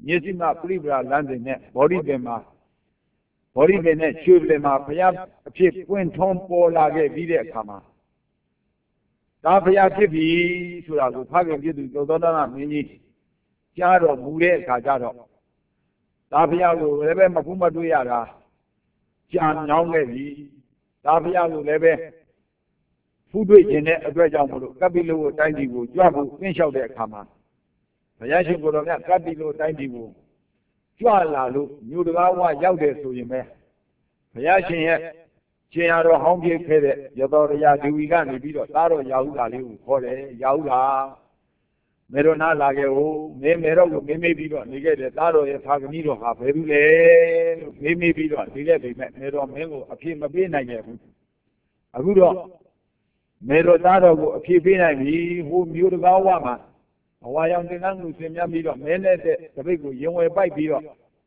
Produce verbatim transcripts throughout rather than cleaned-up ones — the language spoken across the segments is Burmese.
မျက်စိမှပြိပရာလမ်းစဉ်နဲ့ဘောဓိပင်မှာဘောဓိပင်နဲ့ရွှေပင်မှာဘုရားအဖြစ်ပွင့်ထွန်းပေါ်လာခဲ့ပြီးတဲ့အခါမှာဒါဘုရားဖြစ်ပြီဆိုတာကိုဖခင်ဖြစ်သူသောသောတနာမင်းကြီးကြားတော်မူတဲ့အခါကျတော့ဒါဘုရားကိုလည်းပဲမဖူးမတွေ့ရတာကြာညောင်းခဲ့ပြီဒါဘုရားကိုလည်းပဲဖူးတွေ့ခြင်းတဲ့အတွက်ကြောင့်မလို့ကပ္ပိလုအတိုင်းဒီကိုကြွဖို့ပြင်းလျှောက်တဲ့အခါမှာဘုရားရှင်ကိုယ်တော်မြတ်ကပ္ပိလုအတိုင်းဒီကိုကြွလာလို့မြို့တကားဝရောက်တယ်ဆိုရင်ပဲဘုရားရှင်ရဲ့ရှင်ရတော်ဟောင်းပြခဲ့တဲ့ရတော်ရယာဒေဝီကနေပြီးတော့သားတော်ရာဟုလာလေးကိုခေါ်တယ်ရာဟုလာမေတော်နာလာခဲ့ဟိုမေမေတော်ကိုမေးမေးပြီးတော့နေခဲ့တယ်သားတော်ရဲ့ဖာကမီးတော်ဟာဘယ်သူလဲလို့မေးမေးပြီးတော့နေခဲ့ပေမဲ့မေတော်မင်းကိုအပြည့်မပေးနိုင်ခဲ့ဘူးအခုတော့မေတော်သားတော်ကိုအပြည့်ပေးနိုင်ပြီဟိုမြို့တကားဝမှာအဝါရောင်တင်ကန်းကိုဆင်မြပြီးတော့မဲနဲ့တဲ့တပိတ်ကိုရင်ဝယ်ပိုက်ပြီးတော့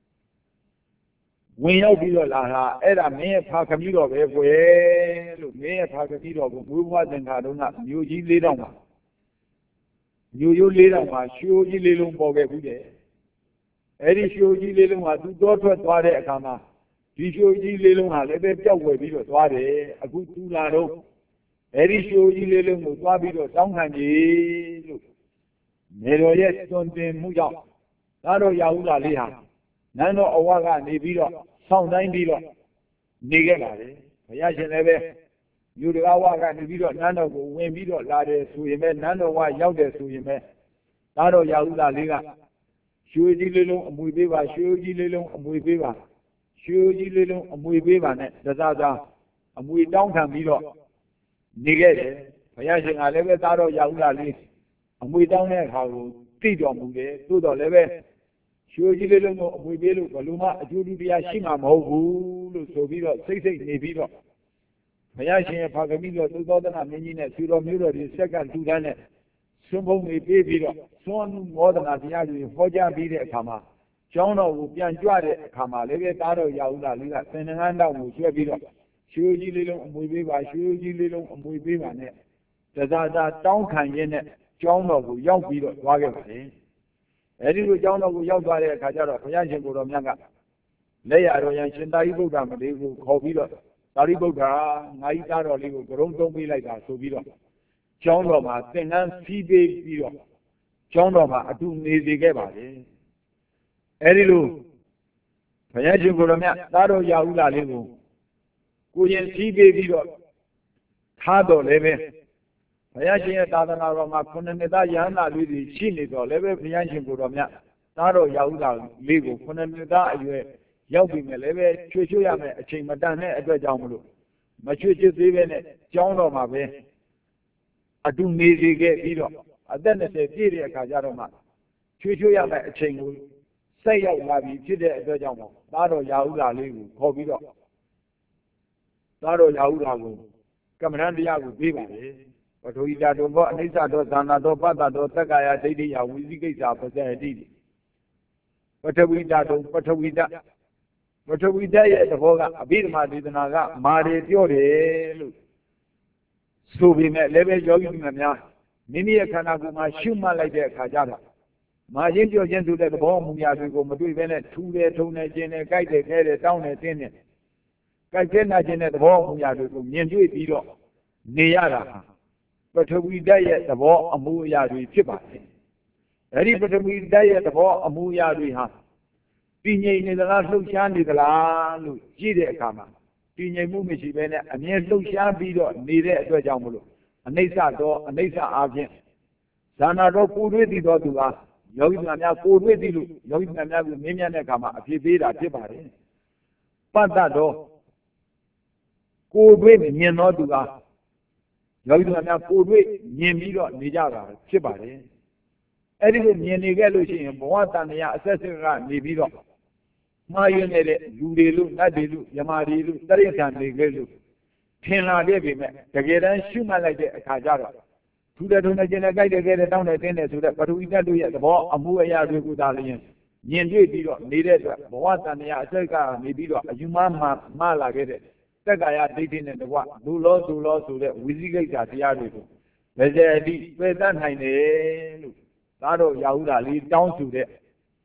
ဝင်ရောက်ပြီးတော့လာတာအဲ့ဒါမင်းရဲ့ဖာခမီးတော်ပဲကွယ်လို့မင်းရဲ့ဖာခမီးတော်ကိုမွေးဖွားသင်္ခါတုန်းကမြို့ကြီးလေးတောင်မှာမြို့ရိုးလေးတောင်မှာရှိုးကြီးလေးလုံးပေါ်ခဲ့ဘူးတဲ့အဲ့ဒီရှိုးကြီးလေးလုံးကသူတောထွက်သွားတဲ့အခါမှာဒီရှိုးကြီးလေးလုံးဟာလည်းပဲပျောက်ွယ်ပြီးတော့သွားတယ်အခုသူလာတော့အဲ့ဒီရှိုးကြီးလေးလုံးကိုသွားပြီးတော့တောင်းခံကြလို့မေတော်ရဲ့သွန်သင်မှုကြောင့်ဒါတော့ရာဟုလာလေးဟာနန်းတော်အဝကနေပြီးတော့ဆောင်းတိုင်းပြီးတော့နေခဲ့လာတယ်ဘုရားရှင်လည်းပဲယူတကားဝကနေပြီးတော့နန်းတော်ကိုဝင်ပြီးတော့လာတယ်ဆိုရင်ပဲနန်းတော်ဝရောက်တယ်ဆိုရင်ပဲဒါတော့ရာဟုလာလေးကရွှေကြီးလေးလုံးအမွေပေးပါရွှေကြီးလေးလုံးအမွေပေးပါရွှေကြီးလေးလုံးအမွေပေးပါနဲ့တစားစားအမွေတောင်းခံပြီးတော့နေခဲ့တယ်ဘုရားရှင်ကလည်းပဲဒါတော့ရာဟုလာလေးအမွေတောင်းတဲ့အခါကိုသိတော်မူတယ်သို့တော်လည်းပဲရွှေကြီးလေးလုံးကိုအမွေပေးလို့ဘလို့မှအကျိုးတရားရှိမှာမဟုတ်ဘူးလို့ဆိုပြီးတော့စိတ်စိတ်နေပြီးတော့ဘုရားရှင်ရဲ့ဖာကမိတော်သုသောတနာမင်းကြီးနဲ့ဆွေတော်မျိုးတော်တွေဆက်ကလူတန်းနဲ့ဆွမ်းဖုံးတွေပေးပြီးတော့သွန်မောဒနာတရားတွေဟောကြားပြီးတဲ့အခါမှာကျောင်းတော်ကိုပြန်ကြွတဲ့အခါမှာလည်းပဲတားတော်ရာဟုလာလေးကသင်္ကန်းတောင်ကိုဆွဲပြီးတော့ရွှေကြီးလေးလုံးအမွေပေးပါရွှေကြီးလေးလုံးအမွေပေးပါနဲ့တစားစားတောင်းခံရင်းနဲ့ကျောင်းတော်ကိုရောက်ပြီးတော့သွားခဲ့ပါတယ်အဲဒီလိုကျောင်းတော်ကိုရောက်သွားတဲ့အခါကျတော့ဘုရားရှင်ကိုယ်တော်မြတ်ကလက်ရတော်ရန်ရှင်သာရိပုတ္တမလေးကိုခေါ်ပြီးတော့သာရိပုတ္တငါဤသားတော်လေးကိုကရုံးသုံးပေးလိုက်တာဆိုပြီးတော့ကျောင်းတော်မှာသင်္ကန်းစီးပေးပြီးတော့ကျောင်းတော်မှာအတူနေစေခဲ့ပါတယ်အဲဒီလိုဘုရားရှင်ကိုယ်တော်မြတ်သားတော်ရာဟုလာလေးကိုကိုရင်စီးပေးပြီးတော့ထားတော်လည်းပဲဘုရားရှင်ရဲ့သာသနာတော်မှာခုနှစ်နှစ်သားယဟန္တာလေးတွေရှိနေတော့လည်းပဲဘုရားရှင်ကိုယ်တော်မြတ်သားတော်ရာဟုလာလေးကိုခုနှစ်နှစ်သားအရွယ်ရောက်ပြီမဲ့လည်းပဲချွေချွေရမယ်အချိန်မတန်တဲ့အတွက်ကြောင့်မလို့မချွေချွေသေးပဲနဲ့ကျောင်းတော်မှာပဲအတူနေစေခဲ့ပြီးတော့အသက်နှစ်ဆယ်ပြည့်တဲ့အခါကျတော့မှချွေချွေရမယ်အချိန်ကိုဆက်ရောက်လာပြီဖြစ်တဲ့အတွက်ကြောင့်မို့သားတော်ရာဟုလာလေးကိုခေါ်ပြီးတော့သားတော်ရာဟုလာကိုကမ္မဋ္ဌာန်းတရားကိုပေးပါလေပထဝီဓာတုဘောအနိစ္စတောသန္တာတောပတ္တတောသက္ကာယဒိဋ္ဌိယဝိသိကိစ္စပစ္စယတိပထဝီဓာတုပထဝီဓာပထဝီဓာရဲ့သဘောကအဘိဓမ္မာဒေသနာကမာတွေပြောတယ်လို့ဆိုပေမဲ့လည်းပဲယောဂီများများမိမိရဲ့ခန္ဓာကိုယ်မှာရှုမှတ်လိုက်တဲ့အခါကျတော့မာရင်းပြောခြင်းဆိုတဲ့သဘောမူရာတွေကိုမတွေ့ဘဲနဲ့ထူတယ်ထုံတယ်ကျင်တယ်ကြိုက်တယ်ခဲတယ်တောင်းတယ်တင်းတယ်ကြိုက်တဲ့နာကျင်တဲ့သဘောမူရာတွေကိုမြင်တွေ့ပြီးတော့နေရတာပထဝီဓာတ်ရဲ့သဘောအမူအရာတွေဖြစ်ပါတယ်။အဲဒီပထဝီဓာတ်ရဲ့သဘောအမူအရာတွေဟာတည်ငြိမ်နေသလားလှုပ်ရှားနေသလားလို့ကြည့်တဲ့အခါမှာတည်ငြိမ်မှုမရှိဘဲနဲ့အမြဲလှုပ်ရှားပြီးတော့နေတဲ့အတွက်ကြောင့်မလို့အနိစ္စတော့အနိစ္စအားဖြင့်ဇာနာတော့ကိုယ်တွေ့သိတော်သူဟာယောဂီများများကိုယ်တွေ့သိလို့ယောဂီများများကိုမင်းမြတ်တဲ့အခါမှာအဖြစ်သေးတာဖြစ်ပါတယ်။ပတ္တတော့ကိုယ်တွေ့မြင်တော်သူဟာယောဂီများများကိုယ်တွေ့မြင်ပြီးတော့နေကြတာဖြစ်ပါတယ်။အဲဒီလိုမြင်နေခဲ့လို့ရှိရင်ဘဝတန်တရားအဆက်ဆက်ကနေပြီးတော့မှားယွင်းနေတဲ့လူတွေလို့နတ်တွေလို့ယမာတွေလို့တရိစ္ဆာန်တွေခဲ့လို့ထင်လာခဲ့ပေမဲ့တကယ်တမ်းရှုမှတ်လိုက်တဲ့အခါကျတော့ထူတဲ့ထုံတဲ့ကျင်တဲ့ကြိုက်တဲ့ခဲတဲ့တောင်းတဲ့တင်းတဲ့ဆိုတဲ့ပထဝီဓာတ်တို့ရဲ့သဘောအမှုအရာတွေကိုသာလျှင်မြင်တွေ့ပြီးတော့နေတဲ့အတွက်ဘဝတန်တရားအဆက်ကနေပြီးတော့အယူမမှမှလာခဲ့တဲ့တက္ကာယဒိဋ္ဌိနဲ့တကွဒုလောဒုလောဆိုတဲ့ဝိသိကိစ္စတရားတွေကိုဗဇေတိပယ်တတ်နိုင်တယ်လို့သားတော်ရာဟုလာလေးတောင်းဆိုတဲ့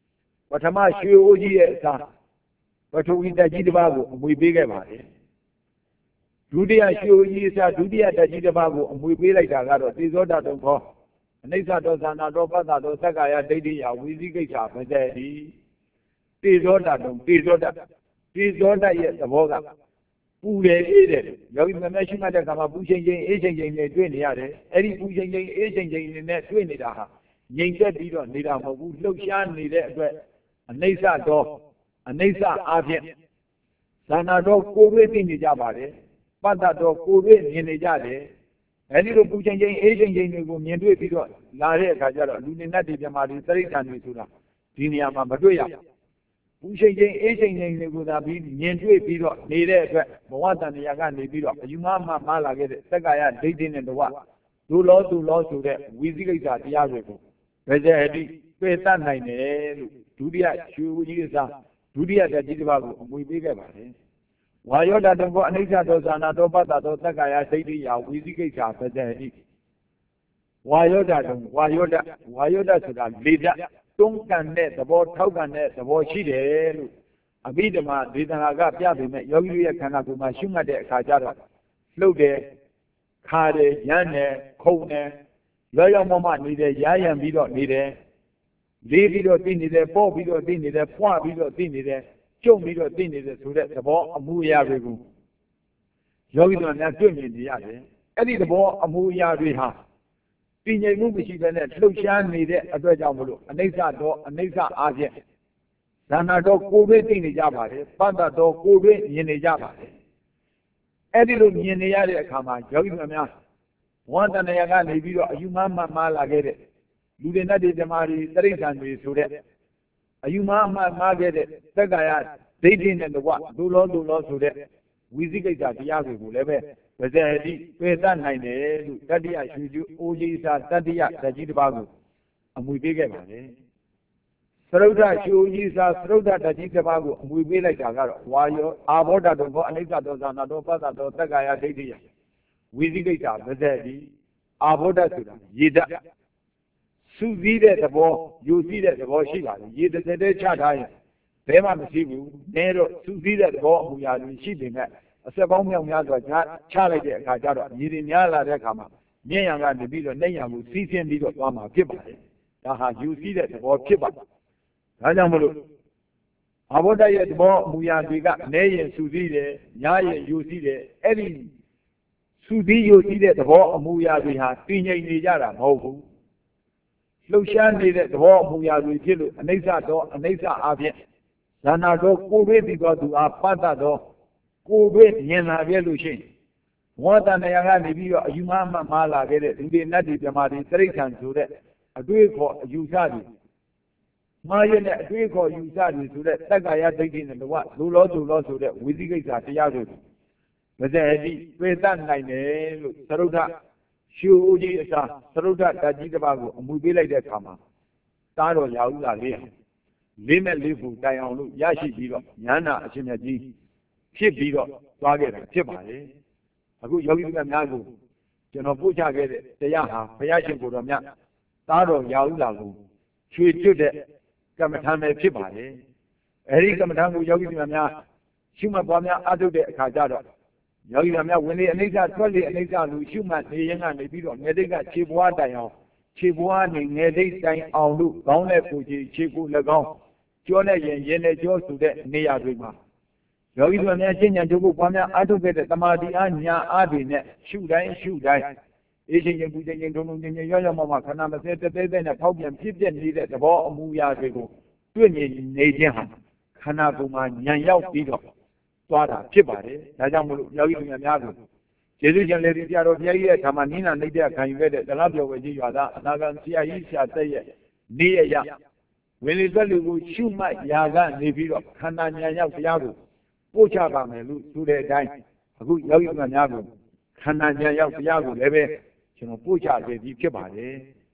ပထမရွှေအိုးကြီးရဲ့အစားပထဝီဓာတ်ကြီးတစ်ပါးကိုအမွေပေးခဲ့ပါတယ်ဒုတိယရွှေအိုးကြီးအစားဒုတိယဓာတ်ကြီးတစ်ပါးကိုအမွေပေးလိုက်တာကတော့သေဇောဓာတုံခေါ်အနိစ္စတောဇာနာတောပတ္တတောသက္ကာယဒိဋ္ဌိယဝိသိကိစ္စပဇေတိသေဇောဓာတုံသေဇောဓာတ်သေဇောဓာတ်ရဲ့သဘောကပူတယ်အေးတယ်ယောဂီများရှိမှတ်တဲ့အခါမှာပူချိန်ချိန်အေးချိန်ချိန်နဲ့တွေ့နေရတယ်အဲ့ဒီပူချိန်ချိန်အေးချိန်ချိန်နဲ့တွေ့နေတာဟာငြိမ်သက်ပြီးတော့နေတာမဟုတ်ဘူးလှုပ်ရှားနေတဲ့အတွက်အနိစ္စတောအနိစ္စအားဖြင့်ဇာနာတော်ကိုယ်တွေ့သိနေကြပါတယ်ပတ္တတော်ကိုယ်တွေ့မြင်နေကြတယ်အဲဒီလိုပူချိန်ချိန်အေးချိန်ချိန်တွေကိုမြင်တွေ့ပြီးတော့လာတဲ့အခါကျတော့လူနေနတ်တွေပြမာတွေသရိဋ္ဌာန်တွေဆိုတာဒီနေရာမှာမတွေ့ရဘူးပူချိန်ချိန်အေးချိန်ချိန်တွေကိုသာပြီးမြင်တွေ့ပြီးတော့နေတဲ့အတွက်ဘဝတန်တရားကနေပြီးတော့အယူမှားမှမှားလာခဲ့တဲ့သက္ကာယဒိဋ္ဌိနဲ့တဝဒုလောဒုလောဆိုတဲ့ဝိသိကိစ္စတရားတွေကိုဘယ်ကျအတိပယ်တတ်နိုင်တယ်လို့ဒုတိယရွှေဦးကြီးအစားဒုတိယဓာတ်ကြီးတစ်ပါးကိုအမွေပေးခဲ့ပါတယ်ဝါယောဓာတုံကိုအနိစ္စတောဇာနာတောပတ္တတောသက္ကာယဒိဋ္ဌိယဝိသိကိစ္စပဇေတိဝါယောဓာတုံဝါယောဓာဝါယောဓာဆိုတာလေဓာတ်တွန်းကန်တဲ့သဘောထောက်ကန်တဲ့သဘောရှိတယ်လို့အဘိဓမ္မာဒေသနာကပြပေမဲ့ယောဂီရဲ့ခန္ဓာကိုယ်မှာရှုမှတ်တဲ့အခါကျတော့လှုပ်တယ်ခါတယ်ရမ်းတယ်ခုန်တယ်ရောရောက်မမနေတယ်ရားရံပြီးတော့နေတယ်လေးပြီးတော့သိနေတယ်ပေါ့ပြီးတော့သိနေတယ်ဖွာပြီးတော့သိနေတယ်ကျုံပြီးတော့သိနေတယ်ဆိုတဲ့သဘောအမှုအရာတွေကိုယောဂီတို့များတွေ့မြင်နေရတယ်အဲ့ဒီသဘောအမှုအရာတွေဟာတည်ငြိမ်မှုမရှိဘဲနဲ့လှုပ်ရှားနေတဲ့အတွက်ကြောင့်မလို့အနိစ္စတော့အနိစ္စအားဖြင့်ဇာနာတော့ကိုယ်တွေ့သိနေကြပါတယ်ပတ္တတော့ကိုယ်တွေ့မြင်နေကြပါတယ်အဲ့ဒီလိုမြင်နေရတဲ့အခါမှာယောဂီတို့များဘဝတဏ္ဍာကနေပြီးတော့အယူမှားမှမှားလာခဲ့တဲ့လူတွေနဲ့ဒီဓမ္မတွေတရိစ္ဆာန်တွေဆိုတဲ့အယူမှားမှမှားခဲ့တဲ့သက္ကာယဒိဋ္ဌိနဲ့တကွဒုလောဒုလောဆိုတဲ့ဝိသိကိစ္စတရားတွေကိုလည်းပဲပဇေတိပယ်တတ်နိုင်တယ်လို့တတိယရွှေကျူးအိုးကြီးစာတတိယဓာတ်ကြီးတစ်ပါးကိုအမွေပေးခဲ့ပါတယ်သရုဒ္ဓရွှေအိုးကြီးစာသရုဒ္ဓဓာတ်ကြီးတစ်ပါးကိုအမွေပေးလိုက်တာကတော့ဝါယောအာဘောဓာတုံဘောအနိစ္စတောဇာနာတောပတ္တတောသက္ကာယဒိဋ္ဌိယဝိသိကိစ္စပဇေတိအာဘောဓာဆိုတာရေဓာတ်စုစည်းတဲ့သဘောယူစည်းတဲ့သဘောရှိပါတယ်ရေတစ်စက်တည်းချထားရင်ဘယ်မှမရှိဘူးနဲတော့စုစည်းတဲ့သဘောအမူအရာတွေရှိနေတယ်အစက်ပေါင်းမြောက်များစွာချချလိုက်တဲ့အခါကျတော့ရေတွေများလာတဲ့အခါမှာမြင့်ရံကနေပြီးတော့နှိမ့်ရံကိုစီးဆင်းပြီးတော့သွားမှာဖြစ်ပါတယ်ဒါဟာယူစည်းတဲ့သဘောဖြစ်ပါတယ်ဒါကြောင့်မလို့အဘောဓာရဲ့သဘောအမူအရာတွေကနဲရင်စုစည်းတယ်ညားရင်ယူစည်းတယ်အဲ့ဒီစုစည်းယူစည်းတဲ့သဘောအမူအရာတွေဟာတည်ငြိမ်နေကြတာမဟုတ်ဘူးလှုပ်ရှားနေတဲ့သဘောအမူအရာတွေဖြစ်လို့အနိစ္စတော့အနိစ္စအပြင်ဇာနာတော့ကိုယ်တွေ့သိသောသူအားပတ္တတော့ကိုယ်တွေ့မြင်လာပြလို့ရှိရင်ဝါတဏ္ဍာကနေပြီးတော့အယူမှားမှမှားလာခဲ့တဲ့လူတွေနတ်တွေပြမာတွေတိရစ္ဆာန်ဆိုတဲ့အတွေ့အခေါ်အယူဆတွေမှားရတဲ့အတွေ့အခေါ်ယူဆတွေဆိုတဲ့သက္ကာယဒိဋ္ဌိနဲ့တဝလူလောသူလောဆိုတဲ့ဝိသိကိစ္စတရားတွေမဇ္ဈိပယ်တတ်နိုင်တယ်လို့သရုဒ္ဓရှုဦးကြီးအစားသရုဒ္ဓဓာတ်ကြီးတစ်ပါးကိုအမွေပေးလိုက်တဲ့အခါမှာတားတော်ရာဟုလာလေးလေးမဲ့လေးဖို့တိုင်အောင်လို့ရရှိပြီးတော့ဉာဏ်နာအရှင်မြတ်ကြီးဖြစ်ပြီးတော့သွားခဲ့တာဖြစ်ပါလေအခုယောဂီတို့များကိုကျွန်တော်ပို့ချခဲ့တဲ့တရားဟာဘုရားရှင်ကိုယ်တော်မြတ်တားတော်ရာဟုလာကိုချွေကျွတ်တဲ့ကမ္မထာပဲဖြစ်ပါလေအဲဒီကမ္မထာကိုယောဂီတို့များရှုမှတ်ပွားများအားထုတ်တဲ့အခါကျတော့ယောဂီများဝင်လေအနိစ္စထွက်လေအနိစ္စလူရှုမှတ်နေရင်ကနေပြီးတော့ငယ်တိတ်ကခြေပွားတိုင်အောင်ခြေပွားနေငယ်တိတ်တိုင်အောင်လို့ခေါင်းနဲ့ကိုယ်ကြီးခြေကို၎င်းကြောနဲ့ရင်ရင်နဲ့ကြောဆိုတဲ့နေရာတွေမှာယောဂီတို့များရှင်းဉာဏ်ချုပ်ဖို့ပွားများအားထုတ်ခဲ့တဲ့တမာတိအားညာအားတွေနဲ့ရှုတိုင်းရှုတိုင်းအေးချင်းချင်းပူချင်းချင်းထုံထုံချင်းချင်းရောရောမမခန္ဓာမစဲတဲတဲနဲ့ဖောက်ပြန်ဖြစ်ပြနေတဲ့သဘောအမူအရာတွေကိုတွေ့မြင်နေခြင်းဟာခန္ဓာကိုယ်မှာဉာဏ်ရောက်ပြီးတော့သွားတာဖြစ်ပါတယ်ဒါကြောင့်မလို့ယောဂီတို့များကိုကျေးဇူးရှင်လေဒီပြတော်ဘုရားကြီးရဲ့ဓမ္မနိနာနေတဲ့ခံယူခဲ့တဲ့တလားပြောဝေကြီးရွာသားအနာဂတ်ဆရာကြီးဆရာသက်ရဲ့နေရရဝင်လေသက်လူကိုရှုမှတ်ရာကနေပြီးတော့ခန္ဓာဉာဏ်ရောက်တရားကိုပို့ချပါမယ်လို့ဆိုတဲ့အတိုင်းအခုယောဂီတို့များကိုခန္ဓာဉာဏ်ရောက်တရားကိုလည်းပဲကျွန်တော်ပို့ချခဲ့ပြီးဖြစ်ပါတယ်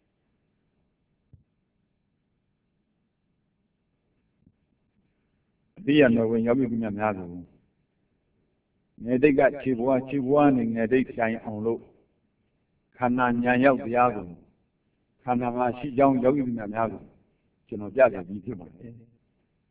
အတိယတော်ဝင်ယောဂီတို့များကိုငယ်တိတ်ကခြေပွားခြေပွားနေငယ်တိတ်ဆိုင်အောင်လို့ခန္ဓာဉာဏ်ရောက်တရားကိုခန္ဓာမှာရှိကြောင်းယောဂီများများကိုကျွန်တော်ပြခဲ့ပြီးဖြစ်ပါတယ်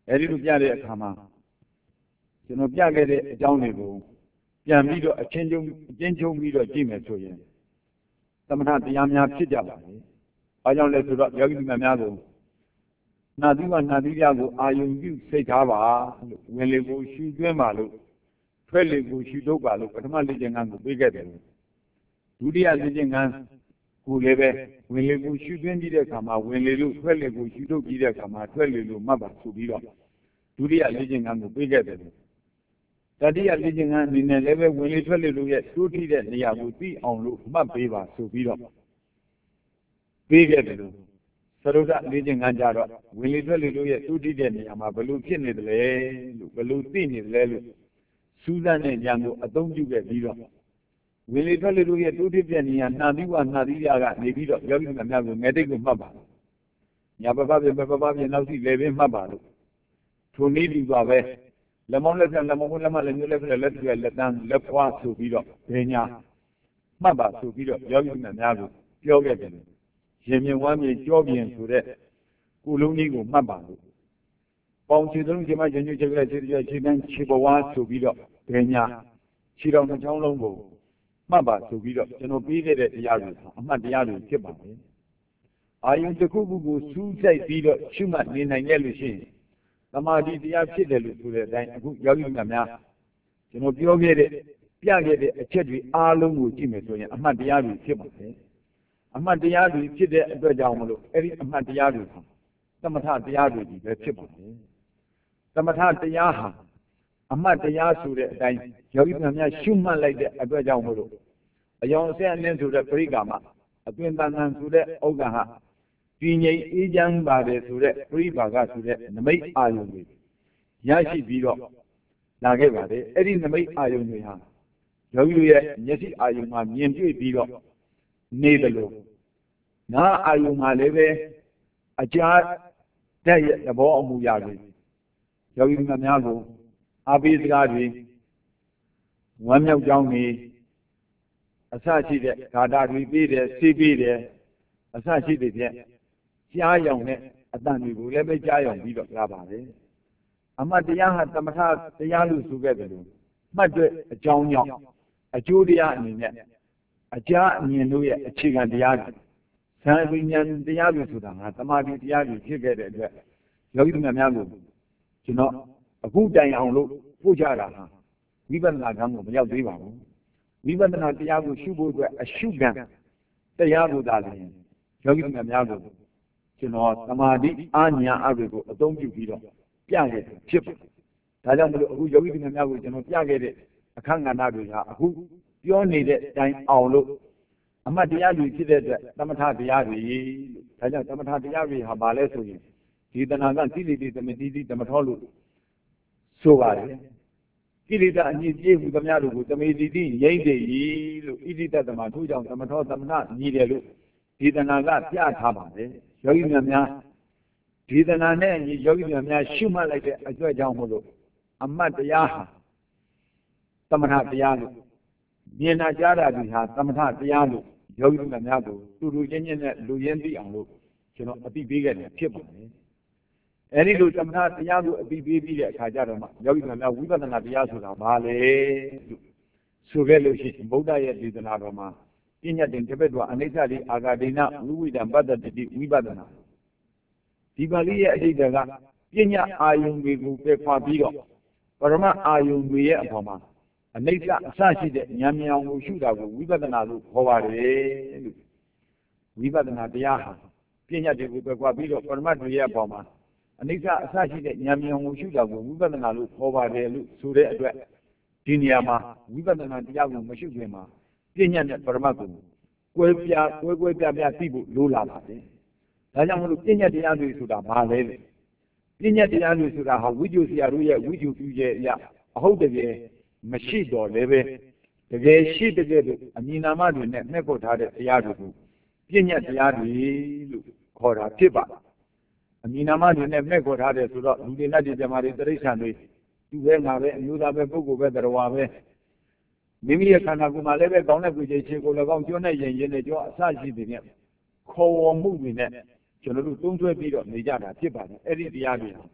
အဲဒီလိုပြတဲ့အခါမှာကျွန်တော်ပြခဲ့တဲ့အကြောင်းတွေကိုပြန်ပြီးတော့အချင်းချင်းအချင်းချင်းပြီးတော့ကြည့်မယ်ဆိုရင်သမထတရားများဖြစ်ကြပါလေ။ဘာကြောင့်လဲဆိုတော့ယောဂီများများကိုနာသီဝနာသီရကိုအာယုံပြုစိတ်ထားပါလို့ဝင်လေကိုရှုသွင်းပါလို့ထွက်လေကိုရှုထုတ်ပါလို့ပထမလေ့ကျင့်ခန်းကိုပေးခဲ့တယ်။ဒုတိယလေ့ကျင့်ခန်းကိုလည်းပဲဝင်လေကိုရှုသွင်းပြီးတဲ့အခါမှာဝင်လေလို့ထွက်လေကိုရှုထုတ်ပြီးတဲ့အခါမှာထွက်လေလို့မှတ်ပါဆိုပြီးတော့ဒုတိယလေ့ကျင့်ခန်းကိုပေးခဲ့တယ်။တတိယလေ့ကျင့်ခန်းအနေနဲ့လည်းပဲဝင်လေထွက်လေလို့ရဲ့တိုးထိတဲ့နေရာကိုသိအောင်လို့မှတ်ပေးပါဆိုပြီးတော့ပေးခဲ့တယ်လို့သရုပ်ဒလေ့ကျင့်ခန်းကြတော့ဝင်လေထွက်လေလို့ရဲ့တိုးထိတဲ့နေရာမှာဘယ်လိုဖြစ်နေသလဲလို့ဘယ်လိုသိနေသလဲလို့စူးစမ်းတဲ့ဉာဏ်ကိုအသုံးပြုခဲ့ပြီးတော့ဝင်လေထွက်လေလို့ရဲ့တိုးထိတဲ့နေရာနှာသီးဝနှာသီးရကနေပြီးတော့ယောဂီများများကိုငယ်တိတ်ကိုမှတ်ပါညာပပပြပပပြနောက်စီလည်းပဲမှတ်ပါလို့ထိုနည်းဒီပါပဲလက်မောင်းလက်ဆံလက်မောင်းလက်မလက်ညှိုးလက်ဖက်လက်ထွေလက်တန်းလက်ဖွားဆိုပြီးတော့ဘယ်ညာမှတ်ပါဆိုပြီးတော့ယောဂီများများကိုပြောခဲ့တယ်ရင်မြင်ဝမ်းမြေကြောပြင်းဆိုတဲ့ကုလုံးကြီးကိုမှတ်ပါလို့ပေါင်ချီသုံးချီမှညညွှန်ချက်ကလေးခြေပြခြေတန်းခြေပဝါဆိုပြီးတော့ဘယ်ညာခြေတော်နှချောင်းလုံးကိုမှတ်ပါဆိုပြီးတော့ကျွန်တော်ပြီးခဲ့တဲ့တရားတွေအမှတ်တရားတွေဖြစ်ပါတယ်အာယုတစ်ခုခုကိုစူးစိုက်ပြီးတော့ရှုမှတ်နေနိုင်ရလို့ရှိရင်သမာဓိတရားဖြစ်တယ်လို့ဆိုတဲ့အတိုင်းအခုယောဂီများများကျွန်တော်ပြောခဲ့တဲ့ပြခဲ့တဲ့အချက်တွေအားလုံးကိုကြည့်မယ်ဆိုရင်အမှတ်တရားတွေဖြစ်ပါတယ်အမှတ်တရားတွေဖြစ်တဲ့အတွက်ကြောင့်မလို့အဲ့ဒီအမှတ်တရားတွေဟာသမထတရားတွေကြီးပဲဖြစ်ပါတယ်သမထတရားဟာအမှတ်တရားဆိုတဲ့အတိုင်းယောဂီများများရှုမှတ်လိုက်တဲ့အတွက်ကြောင့်မလို့အယောင်အစက်အလင်းဆိုတဲ့ပရိက္ခာမအသွင်တန်တန်ဆိုတဲ့ဥက္ကဟာပြင်းငြိမ်အေးချမ်းပါတယ်ဆိုတဲ့ပရိပါကဆိုတဲ့နမိတ်အာယုံတွေရရှိပြီးတော့လာခဲ့ပါတယ်အဲ့ဒီနမိတ်အာယုံတွေဟာယောဂီရဲ့မျက်စိအာယုံမှာမြင်တွေ့ပြီးတော့နေတယ်လို့နားအာယုံမှာလည်းပဲအကြားတဲ့ရဲ့သဘောအမူအရာတွေယောဂီများများကိုအာပိစကားတွေဝမ်းမြောက်ကြောင်းတွေအစရှိတဲ့ဂါထာတွေပြီးတယ်စီးပြီးတယ်အစရှိတဲ့ဖြင့်ကြားရောင်နဲ့အတန်တွေကိုလည်းပဲကြားရောင်ပြီးတော့ရပါတယ်အမှတ်တရားဟာသမထတရားလို့ဆိုခဲ့တယ်လို့မှတ်တဲ့အကြောင်းကြောင့်အကျိုးတရားအနေနဲ့အကြအမြင်တို့ရဲ့အခြေခံတရားတွေဇာတိဉာဏ်တရားတွေဆိုတာဟာသမာဓိတရားတွေဖြစ်ခဲ့တဲ့အတွက်ယောဂီများများကိုကျွန်တော်အခုတိုင်အောင်လို့ပို့ကြတာဟာဝိပဿနာကံကိုမရောက်သေးပါဘူးဝိပဿနာတရားကိုရှုဖို့အတွက်အရှုခံတရားကိုသာလည်းယောဂီများများကိုကျွန်တော်သမာဓိအာညာအတွေကိုအသုံးပြုပြီးတော့ပြခဲ့ဖြစ်ပါတယ်ဒါကြောင့်မလို့အခုယောဂီများများကိုကျွန်တော်ပြခဲ့တဲ့အခန့်ကဏ္ဍတွေဟာအခုပြောနေတဲ့တိုင်အောင်လို့အမှတ်တရားတွေဖြစ်တဲ့အတွက်သမထတရားတွေဒါကြောင့်သမထတရားတွေဟာဘာလဲဆိုရင်ဒီတဏှာကကိလေသာသမတိတိသမထောလို့ဆိုပါတယ်ကိလေသာအညစ်အကြေးဟူသမျှတို့ကိုသမေတိတိရိမ့်တယ်လို့ဣတိတသမထို့ကြောင့်သမထောသမဏညီတယ်လို့ဒီတဏှာကပြထားပါတယ်ယောဂီများများဒီတဏှာနဲ့ညီယောဂီများများရှုမှတ်လိုက်တဲ့အကျွဲ့ကြောင့်မို့လို့အမှတ်တရားဟာသမထတရားလို့မြင်နာကြားတာဒီဟာသမထတရားလို့ယောဂီများများကိုတူတူချင်းချင်းနဲ့လူရင်းသိအောင်လို့ကျွန်တော်အသိပေးခဲ့တယ်ဖြစ်ပါတယ်အဲဒီလိုသမထတရားကိုအသိပေးပြီးတဲ့အခါကျတော့မှယောဂီများများဝိပဿနာတရားဆိုတာဘာလဲလို့ဆိုခဲ့လို့ရှိရင်ဗုဒ္ဓရဲ့ဒေသနာတော်မှာပညာတင်တပည့်တော်အနိစ္စတိအာဂဒိနဝိဝိတံပတ္တတိဝိပဿနာဒီပါဠိရဲ့အဓိပ္ပာယ်ကပညာအာယုံတွေကိုပယ်ခွာပြီးတော့ပရမအာယုံတွေရဲ့အပေါ်မှာအနိစ္စအစရှိတဲ့ဉာဏ်မြင်အောင်ကိုရှုတာကိုဝိပဿနာလို့ခေါ်ပါတယ်လို့ဝိပဿနာတရားဟာပညာတွေကိုပယ်ခွာပြီးတော့ပရမတ်တွေရဲ့အပေါ်မှာအနိစ္စအစရှိတဲ့ဉာဏ်မြင်အောင်ကိုရှုတာကိုဝိပဿနာလို့ခေါ်ပါတယ်လို့ဆိုတဲ့အတွက်ဒီနေရာမှာဝိပဿနာတရားကိုမရှုခင်မှာပညာနဲ့ပရမတ်ကိုကွဲပြားကွဲကွဲပြားပြားသိဖို့လိုလာပါတယ်ဒါကြောင့်မလို့ပညာတရားတွေဆိုတာဘာလဲလဲပညာတရားတွေဆိုတာဟာဝိဇ္ဇုဆရာတို့ရဲ့ဝိဇ္ဇုပြုရဲ့အရာအဟုတ်တကယ်မရှိတော့လည်းပဲတကယ်ရှိတကယ်လို့အမည်နာမတွေနဲ့နှက်ဖို့ထားတဲ့တရားတွေကိုပညာတရားတွေလို့ခေါ်တာဖြစ်ပါအမည်နာမတွေနဲ့နှက်ဖို့ထားတဲ့ဆိုတော့လူတွေနဲ့ဒီဇမားတွေတိရစ္ဆာန်တွေသူပဲငါပဲအမျိုးသားပဲပုဂ္ဂိုလ်ပဲတရားဝါပဲမိမိရဲ့ခန္ဓာကိုယ်မှာလည်းပဲကောင်းတဲ့ကိုယ်ချင်းခြေကိုယ်လည်းကောင်းကျွမ်းတဲ့ရင်ရင်နဲ့ကြောအစရှိတဲ့နဲ့ခေါ်ဝေါ်မှုတွေနဲ့ကျွန်တော်တို့သုံးဆွဲပြီးတော့နေကြတာဖြစ်ပါတယ်အဲ့ဒီတရားတွေဟာ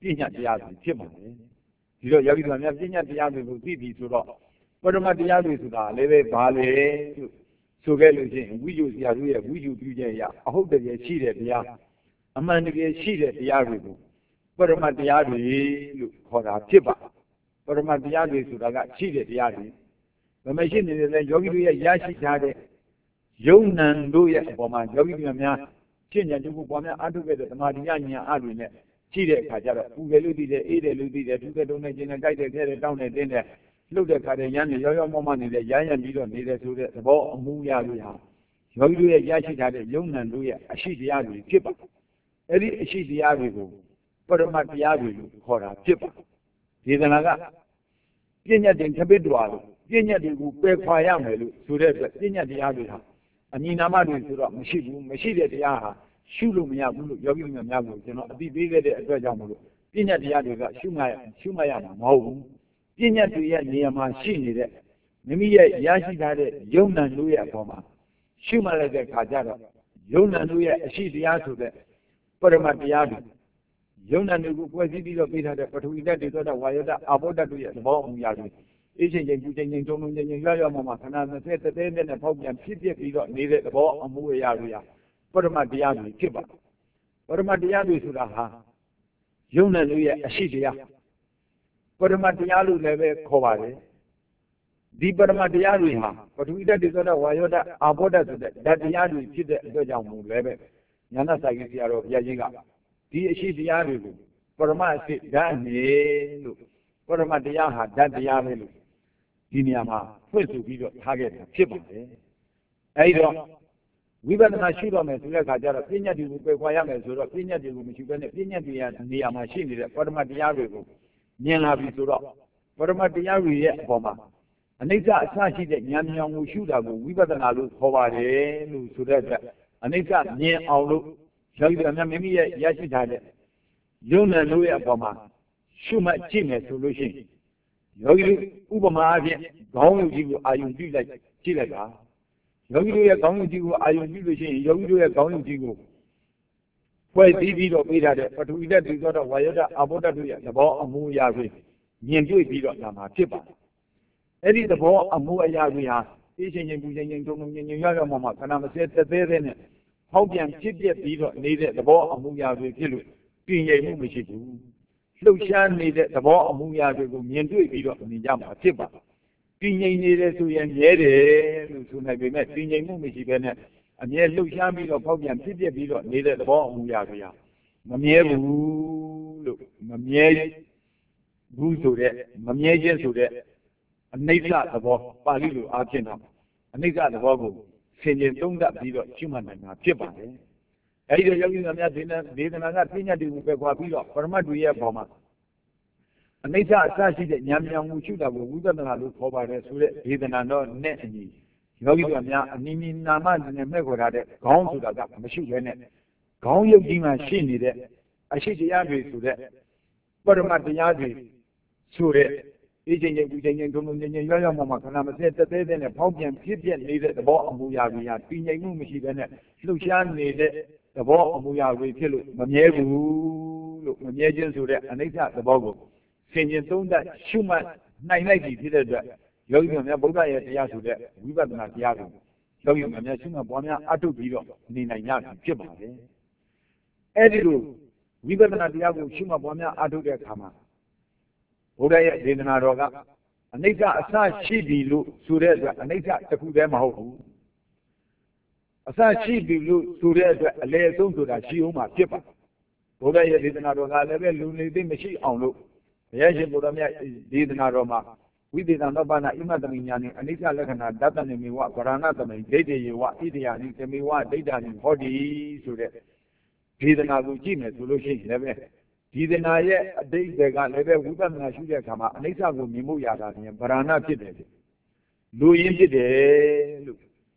ပညာတရားတွေဖြစ်ပါတယ်ဒီတော့ယောဂီတို့များပညာတရားတွေကိုသိပြီဆိုတော့ပရမတ်တရားတွေဆိုတာလည်းပဲဘာလဲလို့ဆိုခဲ့လို့ချင်းဝိဇ္ဇုဆရာတို့ရဲ့ဝိဇ္ဇုပြုချက်ရအဟုတ်တကယ်ရှိတဲ့တရားအမှန်တကယ်ရှိတဲ့တရားတွေကိုပရမတ်တရားတွေလို့ခေါ်တာဖြစ်ပါပရမတ်တရားတွေဆိုတာကရှိတဲ့တရားတွေဘယ်မှာရှိနေလဲယောဂီတို့ရဲ့ရရှိထားတဲ့ယုံနံတို့ရဲ့အပေါ်မှာယောဂီတို့များရှင်းညာတို့ကိုပေါ်များအထုခဲ့တဲ့သမာဓိဉာဏ်အတွေနဲ့ရှိတဲ့အခါကျတော့ပူတယ်လို့သိတယ်အေးတယ်လို့သိတယ်ထူးတဲ့တုံးနဲ့ကျင်းနဲ့ကြိုက်တယ်ခဲတယ်တောင်းတယ်တင်းတယ်လှုပ်တဲ့ခါတည်းရမ်းနေရောရောမောမောနေတဲ့ရမ်းရံပြီးတော့နေတဲ့ဆိုတဲ့သဘောအမှုရာတွေဟာယောဂီတို့ရဲ့ရရှိထားတဲ့ယုံနံတို့ရဲ့အရှိတရားတွေဖြစ်ပါအဲ့ဒီအရှိတရားတွေကိုပရမတ်တရားတွေလို့ခေါ်တာဖြစ်ပါဒေသနာကပြဉ္ညာတင်ခပိတ္တဝါလို့ပြဉ္ညာတွေကိုပယ်ခွာရမယ်လို့ဆိုတဲ့အတွက်ပြဉ္ညာတရားတွေဟာအညီနာမတွေဆိုတော့မရှိဘူးမရှိတဲ့တရားဟာရှုလို့မရဘူးလို့ယောဂီများများကိုကျွန်တော်အသိပေးခဲ့တဲ့အတွက်ကြောင့်မလို့ပြဉ္ညာတရားတွေကရှုမှရှုမှရမှာမဟုတ်ဘူးပြဉ္ညာတွေရဲ့နေရာမှာရှိနေတဲ့မိမိရဲ့ရရှိထားတဲ့ယုံနံတို့ရဲ့အပေါ်မှာရှုမှလိုက်တဲ့ခါကျတော့ယုံနံတို့ရဲ့အရှိတရားဆိုတဲ့ပရမတ်တရားတွေယုံနံတွေကိုပွဲစည်းပြီးတော့ပေးထားတဲ့ပထဝီဓာတ်တွေသောတာဝါယောဓာတ်အာဘောဓာတ်တို့ရဲ့သဘောအမှုရာတွေအေးချင်းချင်းပူချင်းချင်းတုံးတုံးချင်းချင်းရွရွမှမှခဏ၂၀တသေးနဲ့ဖောက်ပြန်ဖြစ်ဖြစ်ပြီးတော့နေတဲ့သဘောအမှုရာတွေဟာပရမတ်တရားတွေဖြစ်ပါပရမတ်တရားတွေဆိုတာဟာယုံနံတို့ရဲ့အရှိတရားပရမတ်တရားလို့လည်းပဲခေါ်ပါတယ်ဒီပရမတ်တရားတွေဟာပထဝီဓာတ်တွေသောတာဝါယောဓာတ်အာဘောဓာတ်ဆိုတဲ့ဓာတ်တရားတွေဖြစ်တဲ့အတွက်ကြောင့်မို့လည်းပဲညာနာဆိုင်ကြီးဆရာတော်ဘုရားကြီးကဒီအရှိတရားတွေကိုပရမတ်အစစ်ဓာတ်နေလို့ပရမတ်တရားဟာဓာတ်တရားပဲလို့ဒီနေရာမှာဖွင့်ဆိုပြီးတော့ထားခဲ့တာဖြစ်ပါတယ်အဲဒီတော့ဝိပဿနာရှုတော့မယ်ဆိုတဲ့အခါကျတော့ပညာတွေကိုပယ်ခွာရမယ်ဆိုတော့ပညာတွေကိုမရှိဘဲနဲ့ပညာတွေနေရာမှာရှိနေတဲ့ပရမတ်တရားတွေကိုမြင်လာပြီဆိုတော့ပရမတ်တရားတွေရဲ့အပေါ်မှာအနိစ္စအစရှိတဲ့ဉာဏ်ဉာဏ်ကိုရှုတာကိုဝိပဿနာလို့ခေါ်ပါတယ်လို့ဆိုတဲ့အတွက်အနိစ္စမြင်အောင်လို့ယောဂီတို့များမိမိရဲ့ရရှိထားတဲ့ယုံနံတို့ရဲ့အပေါ်မှာရှုမှတ်ကြည့်မယ်ဆိုလို့ရှိရင်ယောဂီတို့ဥပမာအဖြစ်ခေါင်းယုတ်ကြီးကိုအာယုံပြုလိုက်ကြည့်လိုက်တာယောဂီတို့ရဲ့ခေါင်းယုတ်ကြီးကိုအာယုံပြုလို့ရှိရင်ယောဂီတို့ရဲ့ခေါင်းယုတ်ကြီးကိုဖွဲ့စည်းပြီးတော့ပေးထားတဲ့ပထဝီဓာတ်တွေသောတာဝါယောဓာတ်အာဘောဓာတ်တို့ရဲ့သဘောအမှုအရာတွေမြင်တွေ့ပြီးတော့လာမှာဖြစ်ပါတယ်အဲ့ဒီသဘောအမှုအရာတွေဟာအေးချင်းချင်းပူချင်းချင်းတုံတုံချင်းချင်းရွရွမှမှခဏမစဲသက်သေးသေးနဲ့ဟောက်ပြန်ဖြစ်ပြပြီးတော့နေတဲ့သဘောအမှုအရာတွေဖြစ်လို့ပြင်းရိပ်မှုမရှိဘူးလှုပ်ရှားနေတဲ့သဘောအမှုအရာတွေကိုမြင်တွေ့ပြီးတော့မြင်ကြမှာဖြစ်ပါပြင်းရိပ်နေတယ်ဆိုရင်မြဲတယ်လို့ဆိုနိုင်ပေမဲ့ပြင်းရိပ်မှုမရှိဘဲနဲ့အမြဲလှုပ်ရှားပြီးတော့ဟောက်ပြန်ဖြစ်ပြပြီးတော့နေတဲ့သဘောအမှုအရာတွေဟာမမြဲဘူးလို့မမြဲဘူးဆိုတဲ့မမြဲခြင်းဆိုတဲ့အနိစ္စသဘောပါဠိလိုအားဖြင့်တော့အနိစ္စသဘောကိုဆင်ခြင်သုံးသပ်ပြီးတော့ရှုမှတ်နိုင်မှာဖြစ်ပါတယ်။အဲဒီတော့ယောဂီများဒေသဒေသနာကပညာတွေကိုပဲခွာပြီးတော့ပရမတ်တွေရဲ့ပေါ်မှာအနိစ္စအစရှိတဲ့ဉာဏ်ဉာဏ်ကိုရှုတာကိုဝိပဿနာလို့ခေါ်ပါတယ်ဆိုတဲ့ဒေသနာတော့နဲ့အညီယောဂီတို့များအနိမိနာမနဲ့မဲ့ခေါ်ထားတဲ့ခေါင်းဆိုတာကမရှုဘဲနဲ့ခေါင်းရုပ်ကြီးမှာရှိနေတဲ့အရှိတရားတွေဆိုတဲ့ပရမတ်တရားတွေဆိုတဲ့အေးချင်းချင်းပူချင်းချင်းဒုံဒုံချင်းချင်းရွရွမှမှခဏမစဲသက်သေးတဲ့နဲ့ဖောက်ပြန်ဖြစ်ပြနေတဲ့သဘောအမှုရာတွေဟာတည်ငြိမ်မှုမရှိဘဲနဲ့လှုပ်ရှားနေတဲ့သဘောအမှုရာတွေဖြစ်လို့မမြဲဘူးလို့မမြဲခြင်းဆိုတဲ့အနိစ္စသဘောကိုဆင်ခြင်သုံးသပ်ရှုမှတ်နိုင်လိုက်ပြီဖြစ်တဲ့အတွက်ယောဂီများဗုဒ္ဓရဲ့တရားဆိုတဲ့ဝိပဿနာတရားကိုယောဂီများရှုမှတ်ပွားများအထုတ်ပြီးတော့နေနိုင်ကြပြီဖြစ်ပါတယ်အဲဒီလိုဝိပဿနာတရားကိုရှုမှတ်ပွားများအထုတ်တဲ့အခါမှာဘုရားရဲ့ဒေသနာတော်ကအနိစ္စအစရှိပြီလို့ဆိုတဲ့အတွက်အနိစ္စတစ်ခုတည်းမဟုတ်ဘူးအစရှိပြီလို့ဆိုတဲ့အတွက်အလယ်အဆုံးဆိုတာရှိအောင်မှာဖြစ်ပါဘုရားရဲ့ဒေသနာတော်ကလည်းပဲလူနေသိမရှိအောင်လို့ဘုရားရှင်ဘုရားမြတ်ဒေသနာတော်မှာဝိသေသနောပ္ပနာဣမတမိညာနိအနိစ္စလက္ခဏာတတ္တနေမေဝဗရဏသမိဒိဋ္ဌိယေဝဣတိယနိသမေဝဒိဋ္ဌာနိဟောတိဆိုတဲ့ဒေသနာကိုကြည့်မယ်ဆိုလို့ရှိရင်လည်းပဲဒီသနာရဲ့အတိတ်တွေကလည်းပဲဝိပဿနာရှုတဲ့အခါမှာအနိစ္စကိုမြင်ဖို့ရတာဖြင့်ဗရဏဖြစ်တယ်လူရင်းဖြစ်တယ်လို့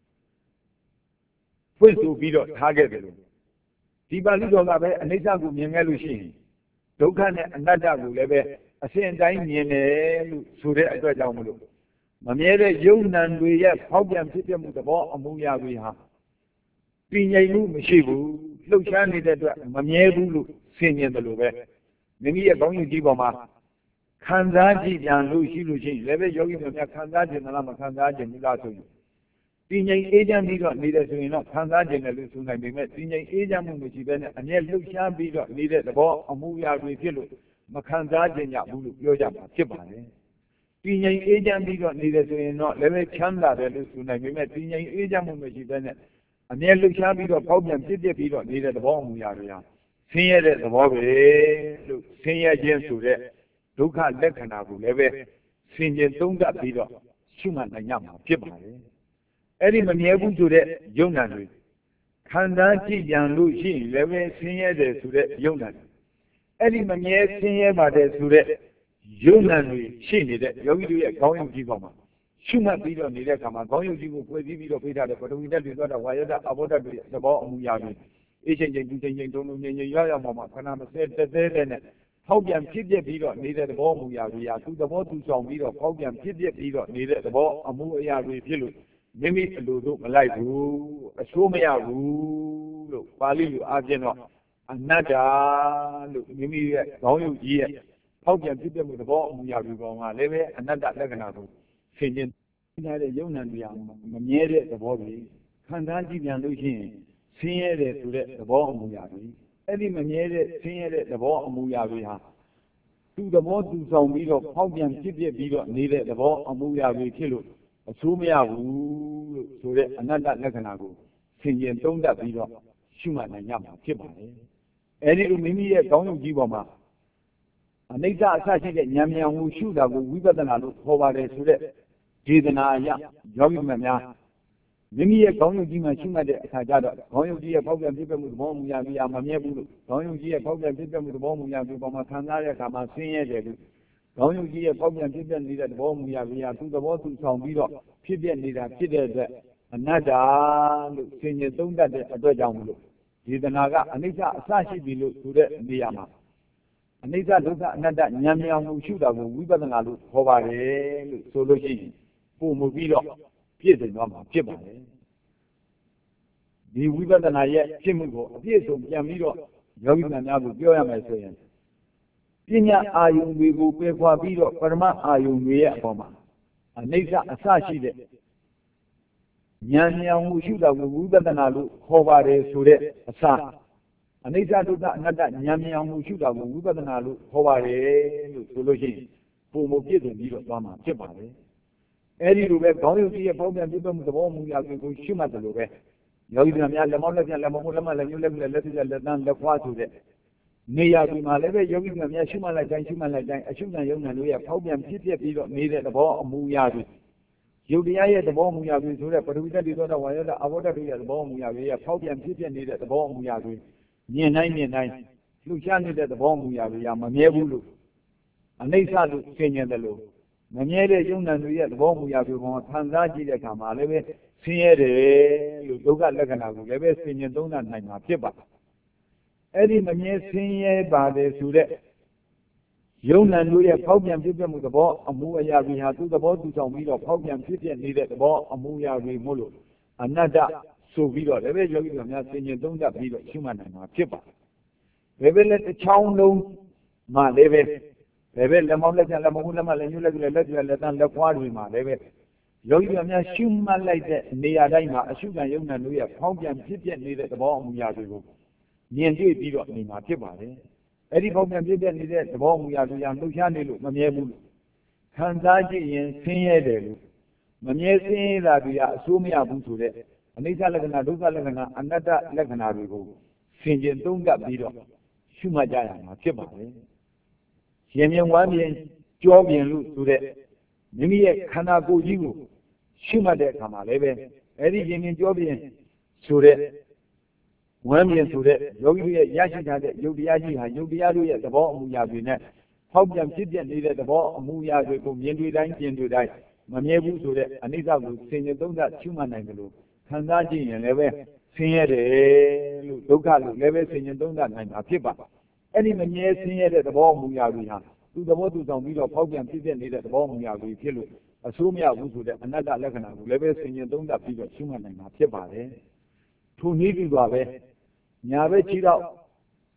ဖွင့်ဆိုပြီးတော့ထားခဲ့တယ်လို့ဒီပါဠိတော်ကပဲအနိစ္စကိုမြင်ခဲ့လို့ရှိရင်ဒုက္ခနဲ့အနတ္တကိုလည်းပဲအစဉ်အတိုင်းမြင်တယ်လို့ဆိုတဲ့အတွက်ကြောင့်မလို့မမြဲတဲ့ယုံနံတွေရဲ့ဖောက်ပြန်ဖြစ်ပြမှုသဘောအမှုရာတွေဟာပြင်းငြိမ်မှုမရှိဘူးလှုပ်ရှားနေတဲ့အတွက်မမြဲဘူးလို့ဆင်ញင်တယ်လို့ပဲမိမိရဲ့ကောင်းကျိုးကြီးပေါ်မှာခံစားကြည့်ပြန်လို့ရှိလို့ရှိရင်လည်းပဲယောဂီများများခံစားခြင်းလားမခံစားခြင်းဘူးလားဆိုရင်တည်ငြိမ်အေးချမ်းပြီးတော့နေတဲ့ဆိုရင်တော့ခံစားခြင်းလည်းလို့ဆိုနိုင်ပေမဲ့တည်ငြိမ်အေးချမ်းမှုမရှိဘဲနဲ့အမြဲလှုပ်ရှားပြီးတော့နေတဲ့သဘောအမှုရာတွေဖြစ်လို့မခံစားခြင်းကြဘူးလို့ပြောကြမှာဖြစ်ပါတယ်။တည်ငြိမ်အေးချမ်းပြီးတော့နေတဲ့ဆိုရင်တော့လည်းပဲချမ်းသာတယ်လို့ဆိုနိုင်ပေမဲ့တည်ငြိမ်အေးချမ်းမှုမရှိဘဲနဲ့အမြဲလှုပ်ရှားပြီးတော့ပေါက်ပြန်ပြစ်ပြစ်ပြီးတော့နေတဲ့သဘောအမှုရာတွေဟာဆင်းရဲတဲ့သဘောပဲလို့ဆင်းရဲခြင်းဆိုတဲ့ဒုက္ခလက္ခဏာကိုလည်းပဲဆင်ခြင်သုံးသပ်ပြီးတော့ရှုမှတ်နိုင်ရမှာဖြစ်ပါတယ်။အဲ့ဒီမမြဲဘူးဆိုတဲ့ယုံနာတွေခံစားကြည့်ပြန်လို့ရှိရင်လည်းပဲဆင်းရဲတယ်ဆိုတဲ့ယုံနာတွေအဲ့ဒီမမြဲဆင်းရဲပါတယ်ဆိုတဲ့ယုံနာတွေရှိနေတဲ့ယောဂီတို့ရဲ့ခေါင်းယုံကြီးပေါ်မှာရှုမှတ်ပြီးတော့နေတဲ့အခါမှာခေါင်းယုံကြီးကိုဖွဲ့စည်းပြီးတော့ဖိထားတဲ့ပထဝီဓာတ်တွေသွားတာဝါယဓာတ်အဘောဓာတ်တွေသဘောအမူအရာတွေအေးချိန်ချိန်ဒီချိန်ချိန်တုံးတုံးငြိမ်ငြိမ်ရရမှာမှာခဏမစဲတဲတဲတဲ့နဲ့ဖောက်ပြန်ဖြစ်ပြပြီးတော့နေတဲ့သဘောအမူအရာတွေဟာသူသဘောသူဆောင်ပြီးတော့ဖောက်ပြန်ဖြစ်ပြပြီးတော့နေတဲ့သဘောအမူအရာတွေဖြစ်လို့မိမိအလိုတို့မလိုက်ဘူးအဆိုးမရဘူးလို့ပါဠိလိုအားဖြင့်တော့အနတ္တလို့မိမိရဲ့ခေါင်းယုတ်ကြီးရဲ့ဖောက်ပြန်ဖြစ်ပြမှုသဘောအမူအရာတွေပေါ်မှာလည်းပဲအနတ္တလက္ခဏာကိုဆင်ခြင်ထားတဲ့ယုံနာတရားမမြဲတဲ့သဘောတွေခံစားကြည့်ပြန်လို့ရှိရင်ဆင်းရဲတယ်ဆိုတဲ့သဘောအမူအရာတွေအဲ့ဒီမမြဲတဲ့ဆင်းရဲတဲ့သဘောအမူအရာတွေဟာသူ့သဘောသူဆောင်ပြီးတော့ဖောက်ပြန်ဖြစ်ပြပြီးတော့နေတဲ့သဘောအမူအရာတွေဖြစ်လို့အဆိုးမရဘူးလို့ဆိုတဲ့အနတ္တလက္ခဏာကိုဆင်ခြင်သုံးသပ်ပြီးတော့ရှုမှတ်နိုင်ရမှာဖြစ်ပါတယ်။အဲဒီလိုမိမိရဲ့ကောင်းယုတ်ကြီးပေါ်မှာအနိစ္စအစရှိတဲ့ဉာဏ်ဉာဏ်ကိုရှုတာကိုဝိပဿနာလို့ခေါ်ပါတယ်ဆိုတဲ့ဒေသနာအရယောဂီများမိမိရဲ့ကောင်းယုတ်ကြီးမှာရှုမှတ်တဲ့အခါကျတော့ကောင်းယုတ်ကြီးရဲ့ဖောက်ပြန်ဖြစ်ပြမှုသဘောမူရာပြီးမမြဲဘူးလို့ကောင်းယုတ်ကြီးရဲ့ဖောက်ပြန်ဖြစ်ပြမှုသဘောမူရာပြီးပေါ်မှာခံစားရတဲ့အခါမှာဆင်းရဲတယ်လို့ကောင်းယုတ်ကြီးရဲ့ဖောက်ပြန်ဖြစ်ပြနေတဲ့သဘောမူရာပြီးသူ့သဘောသူဆောင်ပြီးတော့ဖြစ်ပြနေတာဖြစ်တဲ့အတွက်အနတ္တလို့ဆင်ញင်သုံးတတ်တဲ့အတွက်ကြောင့်မလို့ဒေသနာကအနိစ္စအစရှိပြီလို့ဆိုတဲ့နေရာမှာအနိစ္စဒုက္ခအနတ္တဉာဏ်ဉာဏ်ကိုရှုတာကိုဝိပဿနာလို့ခေါ်ပါတယ်လို့ဆိုလို့ရှိရင်ပုံမှုပြီးတော့ပြည့်စုံသွားမှာဖြစ်ပါတယ်ဒီဝိပဿနာရဲ့ဖြစ်မှုကိုအပြည့်စုံပြန်ပြီးတော့ယောဂီများကိုပြောရမယ်ဆိုရင်ပညာအာယုံတွေကိုပယ်ခွာပြီးတော့ပရမအာယုံတွေရဲ့အပေါ်မှာအနိစ္စအစရှိတဲ့ဉာဏ်ဉာဏ်ကိုရှုတာကိုဝိပဿနာလို့ခေါ်ပါတယ်ဆိုတဲ့အစအနိစ္စဒုက္ခအနတ္တဉာဏ်ဉာဏ်ကိုရှုတာကိုဝိပဿနာလို့ခေါ်ပါတယ်လို့ဆိုလို့ရှိရင်ပုံမှုပြည့်စုံပြီးတော့သွားမှာဖြစ်ပါတယ်အဲဒီလိုပဲခေါင်းယုတ်ကြီးရဲ့ပေါင်းပြန်ပြည့်စုံမှုသဘောမူရာကိုရှုမှတ်တယ်လို့ပဲယောဂီများများလက်မောင်းလက်ပြန်လက်မမိုးလက်မလက်ညှိုးလက်ပြလက်ပြလက်တန်းလက်ခွားဆိုတဲ့နေရာဒီမှာလည်းပဲယောဂီများများရှုမှတ်လိုက်တိုင်းရှုမှတ်လိုက်တိုင်းအရှုခံယုံနာတို့ရဲ့ဖောက်ပြန်ဖြစ်ဖြစ်ပြီးတော့နေတဲ့သဘောအမူအရာတွေယုတ်တရားရဲ့သဘောအမူအရာတွေဆိုတဲ့ပထဝီဓာတ်တွေသောတာဝါယဓာတ်အဘောဓာတ်တွေရဲ့သဘောအမူအရာတွေရဲ့ဖောက်ပြန်ဖြစ်ဖြစ်နေတဲ့သဘောအမူအရာတွေမြင်တိုင်းမြင်တိုင်းလှုပ်ရှားနေတဲ့သဘောအမူအရာတွေကမမြဲဘူးလို့အနိစ္စလို့ဆင်ញင်တယ်လို့မမြဲတဲ့ယုံနာတွေရဲ့သဘောမူရာတွေပေါ်ခံစားကြည့်တဲ့အခါမှာလည်းပဲဆင်းရဲတယ်လို့ဒုက္ခလက္ခဏာကိုလည်းပဲဆင်ញင်သုံးသပ်နိုင်မှာဖြစ်ပါတယ်။အဲ့ဒီမမြဲဆင်းရဲပါတယ်ဆိုတဲ့ယုံနာတို့ရဲ့ဖောက်ပြန်ဖြစ်ပြမှုသဘောအမူအရာတွေဟာသူ့သဘောသူဆောင်ပြီးတော့ဖောက်ပြန်ဖြစ်ပြနေတဲ့သဘောအမူအရာတွေမို့လို့အနတ္တဆိုပြီးတော့လည်းပဲယောဂီတို့များဆင်ញင်သုံးသပ်ပြီးတော့ရှုမှတ်နိုင်မှာဖြစ်ပါတယ်။ဘယ်ပဲလဲတစ်ချောင်းလုံးမှလည်းပဲဘယ်ပဲလက်မောင်းလက်ချလက်မဟုတ်လက်မလက်ညှိုးလက်ပြလက်လက်ပြလက်တန်းလက်ခွားတွေမှာလည်းပဲယောဂီများရှုမှတ်လိုက်တဲ့နေရာတိုင်းမှာအရှုခံယုံနာတို့ရဲ့ဖောင်းပြန်ဖြစ်ပြနေတဲ့သဘောအမူအရာတွေကိုမြင်တွေ့ပြီးတော့နေမှာဖြစ်ပါတယ်။အဲ့ဒီဖောင်းပြန်ဖြစ်ပြနေတဲ့သဘောအမူအရာတွေဟာလှုပ်ရှားနေလို့မမြဲဘူးလို့ခံစားကြည့်ရင်ဆင်းရဲတယ်လို့မမြဲဆင်းရဲတာတွေကအဆိုးမရဘူးဆိုတဲ့အနိစ္စလက္ခဏာဒုက္ခလက္ခဏာအနတ္တလက္ခဏာတွေကိုဆင်ခြင်သုံးသပ်ပြီးတော့ရှုမှတ်ကြရမှာဖြစ်ပါတယ်။ရင်မြင်ဝမ်းမြင်ကြောပြင်လို့ဆိုတဲ့မိမိရဲ့ခန္ဓာကိုယ်ကြီးကိုရှုမှတ်တဲ့အခါမှာလည်းပဲအဲ့ဒီရင်မြင်ကြောပြင်ဆိုတဲ့ဝမ်းမြင်ဆိုတဲ့ယောဂီရဲ့ရရှိထားတဲ့ယုတ်တရားကြီးဟာယုတ်တရားတို့ရဲ့သဘောအမူအရာတွေနဲ့ဖောက်ပြန်ဖြစ်ပြနေတဲ့သဘောအမူအရာတွေကိုမြင်တွေ့တိုင်းကျင်တွေ့တိုင်းမမြဲဘူးဆိုတဲ့အနိစ္စကိုဆင်ញင်သုံးသပ်ရှုမှတ်နိုင်တယ်လို့ခံစားကြည့်ရင်လည်းပဲဆင်းရဲတယ်လို့ဒုက္ခလို့လည်းပဲဆင်ញင်သုံးသပ်နိုင်တာဖြစ်ပါအဲ့ဒီမမြဲဆင်းရဲတဲ့သဘောအမူအရာတွေဟာသူသဘောသူဆောင်ပြီးတော့ဖောက်ပြန်ဖြစ်ပြနေတဲ့သဘောအမူအရာတွေဖြစ်လို့အဆိုးမရဘူးဆိုတဲ့အနတ္တလက္ခဏာကိုလည်းပဲဆင်ញင်သုံးသပ်ပြီးတော့ရှုမှတ်နိုင်တာဖြစ်ပါတယ်ထိုနည်းတူပါပဲညာဘက်ခြေတော့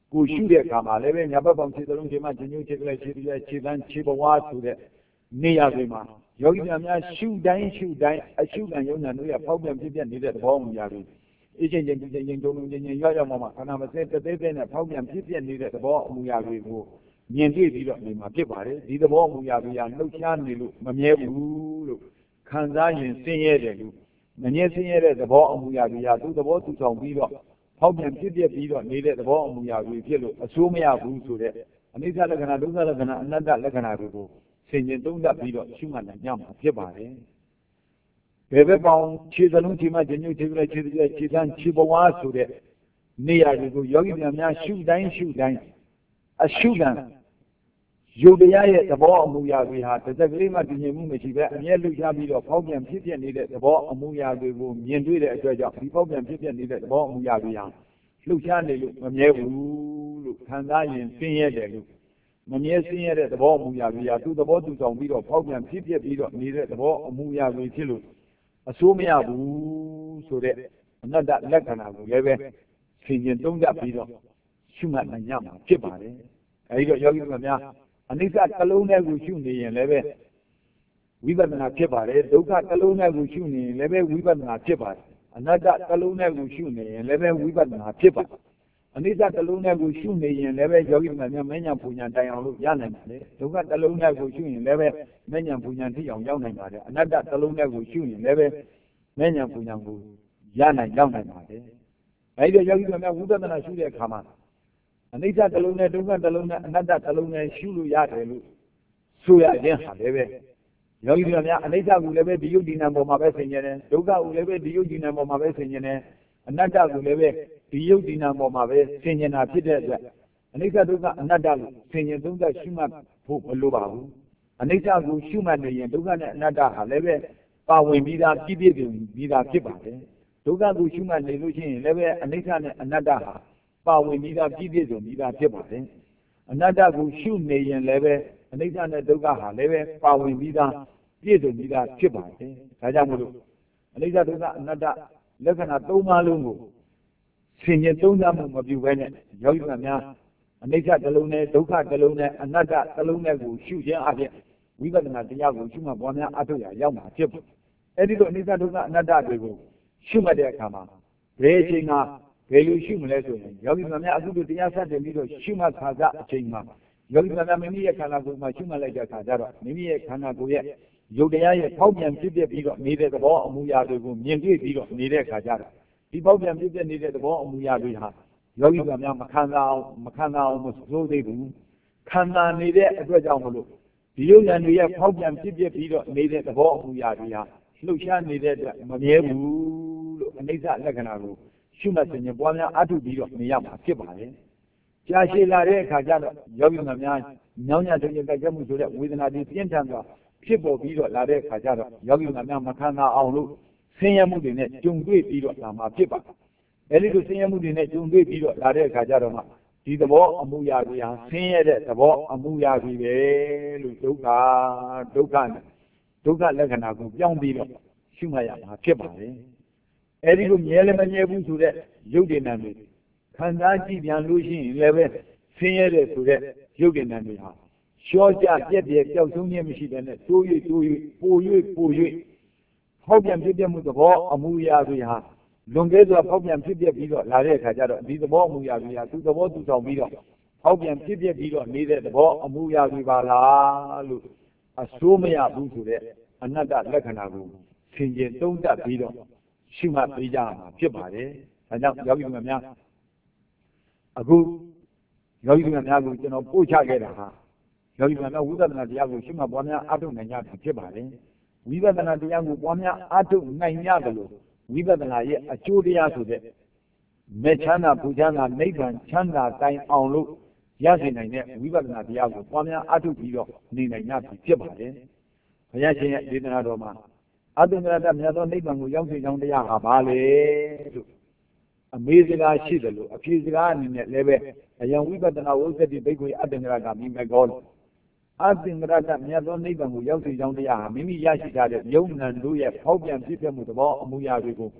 ကိုရှုတဲ့အခါမှာလည်းပဲညာဘက်ပေါင်းခြေသလုံးခြေမှခြေညှိုးခြေကလေးခြေပြည့်ခြေတန်းခြေဘဝဆိုတဲ့နေရာတွေမှာယောဂီများများရှုတိုင်းရှုတိုင်းအရှုခံယုံနာတို့ရဲ့ဖောက်ပြန်ဖြစ်ပြနေတဲ့သဘောမူရာတွေအချင်းချင်းချင်းချင်းတုံလုံးချင်းချင်းရောက်ရောက်မှမှခန္ဓာမစဲတသေးသေးနဲ့ဖောက်ပြန်ဖြစ်ပြနေတဲ့သဘောအမူအရာတွေကိုမြင်တွေ့ပြီးတော့နေမှာဖြစ်ပါတယ်ဒီသဘောအမူအရာတွေကလှုပ်ရှားနေလို့မမြဲဘူးလို့ခံစားရင်ဆင်းရဲတယ်လို့မမြဲဆင်းရဲတဲ့သဘောအမူအရာတွေကသူ့သဘောသူဆောင်ပြီးတော့ဖောက်ပြန်ဖြစ်ပြပြီးတော့နေတဲ့သဘောအမူအရာတွေဖြစ်လို့အဆိုးမရဘူးဆိုတဲ့အနိစ္စလက္ခဏာဒုက္ခလက္ခဏာအနတ္တလက္ခဏာတွေကိုဆင်ခြင်သုံးသပ်ပြီးတော့ရှုမှတ်နိုင်ကြမှာဖြစ်ပါတယ်ဘယ်ဘက်ပေါင်းခြေစလုံးခြေမှခြေညှိုးခြေကလေးခြေပြည့်ခြေတန်းခြေဘဝဆိုတဲ့နေရာတွေကိုယောဂီများများရှုတိုင်းရှုတိုင်းအရှုခံယုတ်တရားရဲ့သဘောအမူအရာတွေဟာတစ်စက်ကလေးမှတည်ငြိမ်မှုမရှိဘဲအမြဲလှုပ်ရှားပြီးတော့ဖောက်ပြန်ဖြစ်ပြနေတဲ့သဘောအမူအရာတွေကိုမြင်တွေ့တဲ့အတွက်ကြောင့်ဒီဖောက်ပြန်ဖြစ်ပြနေတဲ့သဘောအမူအရာတွေဟာလှုပ်ရှားနေလို့မမြဲဘူးလို့ခံစားရင်ဆင်းရဲတယ်လို့မမြဲဆင်းရဲတဲ့သဘောအမူအရာတွေဟာသူ့သဘောသူဆောင်ပြီးတော့ဖောက်ပြန်ဖြစ်ပြပြီးတော့နေတဲ့သဘောအမူအရာတွေဖြစ်လို့အဆိုးမရဘူးဆိုတဲ့အနတ္တလက္ခဏာကိုလည်းပဲဆင်ခြင်သုံးသပ်ပြီးတော့ရှုမှတ်နိုင်ကြမှာဖြစ်ပါတယ်အဲဒီတော့ယောဂီတို့များအနိစ္စတစ်လုံးနဲ့ကိုရှုနေရင်လည်းပဲဝိပဿနာဖြစ်ပါတယ်ဒုက္ခတစ်လုံးနဲ့ကိုရှုနေရင်လည်းပဲဝိပဿနာဖြစ်ပါတယ်အနတ္တတစ်လုံးနဲ့ကိုရှုနေရင်လည်းပဲဝိပဿနာဖြစ်ပါတယ်အနိစ္စတစ်လုံးနဲ့ကိုရှုနေရင်လည်းပဲယောဂီတို့များမဉ္ဇဉ်ပူညာတိုင်အောင်လို့ရနိုင်ပါတယ်ဒုက္ခတစ်လုံးနဲ့ကိုရှုရင်လည်းပဲမဉ္ဇဉ်ပူညာထိအောင်ရောက်နိုင်ပါတယ်အနတ္တတစ်လုံးနဲ့ကိုရှုရင်လည်းပဲမဉ္ဇဉ်ပူညာကိုရနိုင်ရောက်နိုင်ပါတယ်အဲဒီတော့ယောဂီတို့များဝိပဿနာရှုတဲ့အခါမှာအနိစ္စတစ်လုံးနဲ့ဒုက္ခတစ်လုံးနဲ့အနတ္တတစ်လုံးနဲ့ရှုလို့ရတယ်လို့ဆိုရခြင်းဟာလည်းပဲယောဂီတို့များအနိစ္စကိုလည်းပဲဒီယုတ်ဒီနံပေါ်မှာပဲဆင်ញတယ်ဒုက္ခကိုလည်းပဲဒီယုတ်ဒီနံပေါ်မှာပဲဆင်ញတယ်အနတ္တကိုလည်းပဲဒီယုတ်ဒီနံပေါ်မှာပဲဆင်ញတာဖြစ်တဲ့အတွက်အနိစ္စဒုက္ခအနတ္တကိုဆင်ញသုံးသပ်ရှုမှတ်ဖို့မလိုပါဘူးအနိစ္စကိုရှုမှတ်နေရင်ဒုက္ခနဲ့အနတ္တဟာလည်းပဲပါဝင်ပြီးသားပြည့်ပြည့်စုံပြီးသားဖြစ်ပါတယ်ဒုက္ခကိုရှုမှတ်နေလို့ရှိရင်လည်းပဲအနိစ္စနဲ့အနတ္တဟာပါဝင်ပြီးသားပြည့်ပြည့်စုံပြီးသားဖြစ်ပါတယ်အနတ္တကိုရှုနေရင်လည်းပဲအနိစ္စနဲ့ဒုက္ခဟာလည်းပဲပါဝင်ပြီးသားပြည့်စုံပြီးသားဖြစ်ပါတယ်ဒါကြောင့်မို့လို့အနိစ္စဒုက္ခအနတ္တလက္ခဏာသုံးပါးလုံးကိုဆင်ញင်သုံးသပ်မှုမပြုဘဲနဲ့ယောဂီများအနိစ္စတစ်လုံးနဲ့ဒုက္ခတစ်လုံးနဲ့အနတ္တတစ်လုံးနဲ့ကိုရှုခြင်းအပြင်ဝိပဿနာတရားကိုရှုမှတ်ပွားများအထောက်ရရောက်မှာဖြစ်ပါတယ်အဲဒီလိုအနိစ္စဒုက္ခအနတ္တတွေကိုရှုမှတ်တဲ့အခါမှာဘယ်အချိန်မှာဘယ်လိုရှုမလဲဆိုရင်ယောဂီများအခုလိုတရားစတင်ပြီးတော့ရှုမှတ်ခါကအချိန်မှာယောဂီများမိမိရဲ့ခန္ဓာကိုယ်မှာရှုမှတ်လိုက်တဲ့အခါကျတော့မိမိရဲ့ခန္ဓာကိုယ်ရဲ့ယုတ်တရားရဲ့ဖောက်ပြန်ဖြစ်ပြပြီးတော့နေတဲ့သဘောအမူအရာတွေကိုမြင်တွေ့ပြီးတော့နေတဲ့အခါကျတော့ဒီဖောက်ပြန်ဖြစ်ပြနေတဲ့သဘောအမူအရာတွေဟာယောဂီများမခံစားအောင်မခံစားအောင်မစိုးသေးဘူးခံစားနေတဲ့အတွက်ကြောင့်မလို့ဒီယုတ်ဉာဏ်တွေရဲ့ဖောက်ပြန်ဖြစ်ပြပြီးတော့နေတဲ့သဘောအမူအရာတွေဟာလှုပ်ရှားနေတဲ့အတွက်မမြဲဘူးလို့အနိစ္စလက္ခဏာကိုရှုမှတ်ခြင်းပွားများအထုပြီးတော့နေရမှာဖြစ်ပါတယ်။ကြာရှည်လာတဲ့အခါကျတော့ယောဂီများများညောင်းညထုံကြကြမှုဆိုတဲ့ဝေဒနာတွေပြင်းထန်စွာဖြစ်ပေါ်ပြီးတော့လာတဲ့အခါကျတော့ယောဂီများများမခံနိုင်အောင်လို့ဆင်းရဲမှုတွေနဲ့ကြုံတွေ့ပြီးတော့လာမှာဖြစ်ပါတယ်။အဲဒီလိုဆင်းရဲမှုတွေနဲ့ကြုံတွေ့ပြီးတော့လာတဲ့အခါကျတော့မှဒီသဘောအမှုရာတွေဟာဆင်းရဲတဲ့သဘောအမှုရာတွေပဲလို့ဒုက္ခဒုက္ခဒုက္ခလက္ခဏာကိုပြောင်းပြီးတော့ရှုမှတ်ရမှာဖြစ်ပါတယ်။အဲဒီလိုမြဲလည်းမမြဲဘူးဆိုတဲ့ရုပ်တည်နံတွေခံစားကြည့်ပြန်လို့ရှိရင်လည်းပဲဆင်းရဲတဲ့ဆိုတဲ့ရုပ်တည်နံတွေဟာရှော့ကြပြက်ပြက်ကြောက်ဆုံးခြင်းမရှိတဲ့နဲ့တိုး၍တိုး၍ပို၍ပို၍ဖောက်ပြန်ဖြစ်ပြမှုသဘောအမှုရာတွေဟာလွန်ကဲစွာဖောက်ပြန်ဖြစ်ပြပြီးတော့လာတဲ့အခါကျတော့ဒီသဘောအမှုရာတွေဟာသူသဘောသူဆောင်ပြီးတော့ဖောက်ပြန်ဖြစ်ပြပြီးတော့နေတဲ့သဘောအမှုရာတွေပါလားလို့အဆိုးမရဘူးဆိုတဲ့အနတ္တလက္ခဏာကိုဆင်ခြင်သုံးသပ်ပြီးတော့ရှုမှတ်ပေးကြမှာဖြစ်ပါတယ်။ဒါကြောင့်ယောဂီများများအခုယောဂီများကိုကျွန်တော်ပို့ချခဲ့တာဟာယောဂီများဝိပဿနာတရားကိုရှုမှတ်ပွားများအားထုတ်နိုင်ကြတာဖြစ်ပါတယ်။ဝိပဿနာတရားကိုပွားများအားထုတ်နိုင်ရတယ်လို့ဝိပဿနာရဲ့အကျိုးတရားဆိုတဲ့မေချမ်းသာပူချမ်းသာနိဗ္ဗာန်ချမ်းသာတိုင်အောင်လို့ရရှိနိုင်တဲ့ဝိပဿနာတရားကိုပွားများအားထုတ်ပြီးတော့နေနိုင်ကြပြီဖြစ်ပါတယ်။ဘုရားရှင်ရဲ့ဒေသနာတော်မှာအတုံ္ဂရတမြတ်သောနိဗ္ဗာန်ကိုရောက်စေကြောင်းတရားဟာဘာလဲလို့အမေစကားရှိတယ်လို့အဖြေစကားအနေနဲ့လည်းပဲအယံဝိပဿနာဝိသတိဘိက္ခွေအတ္တငရကမိမေကောအတ္တငရတမြတ်သောနိဗ္ဗာန်ကိုရောက်စေကြောင်းတရားဟာမိမိရရှိထားတဲ့ယုံနံတို့ရဲ့ဖောက်ပြန်ဖြစ်ပြမှုသဘောအမှုရာတွေကို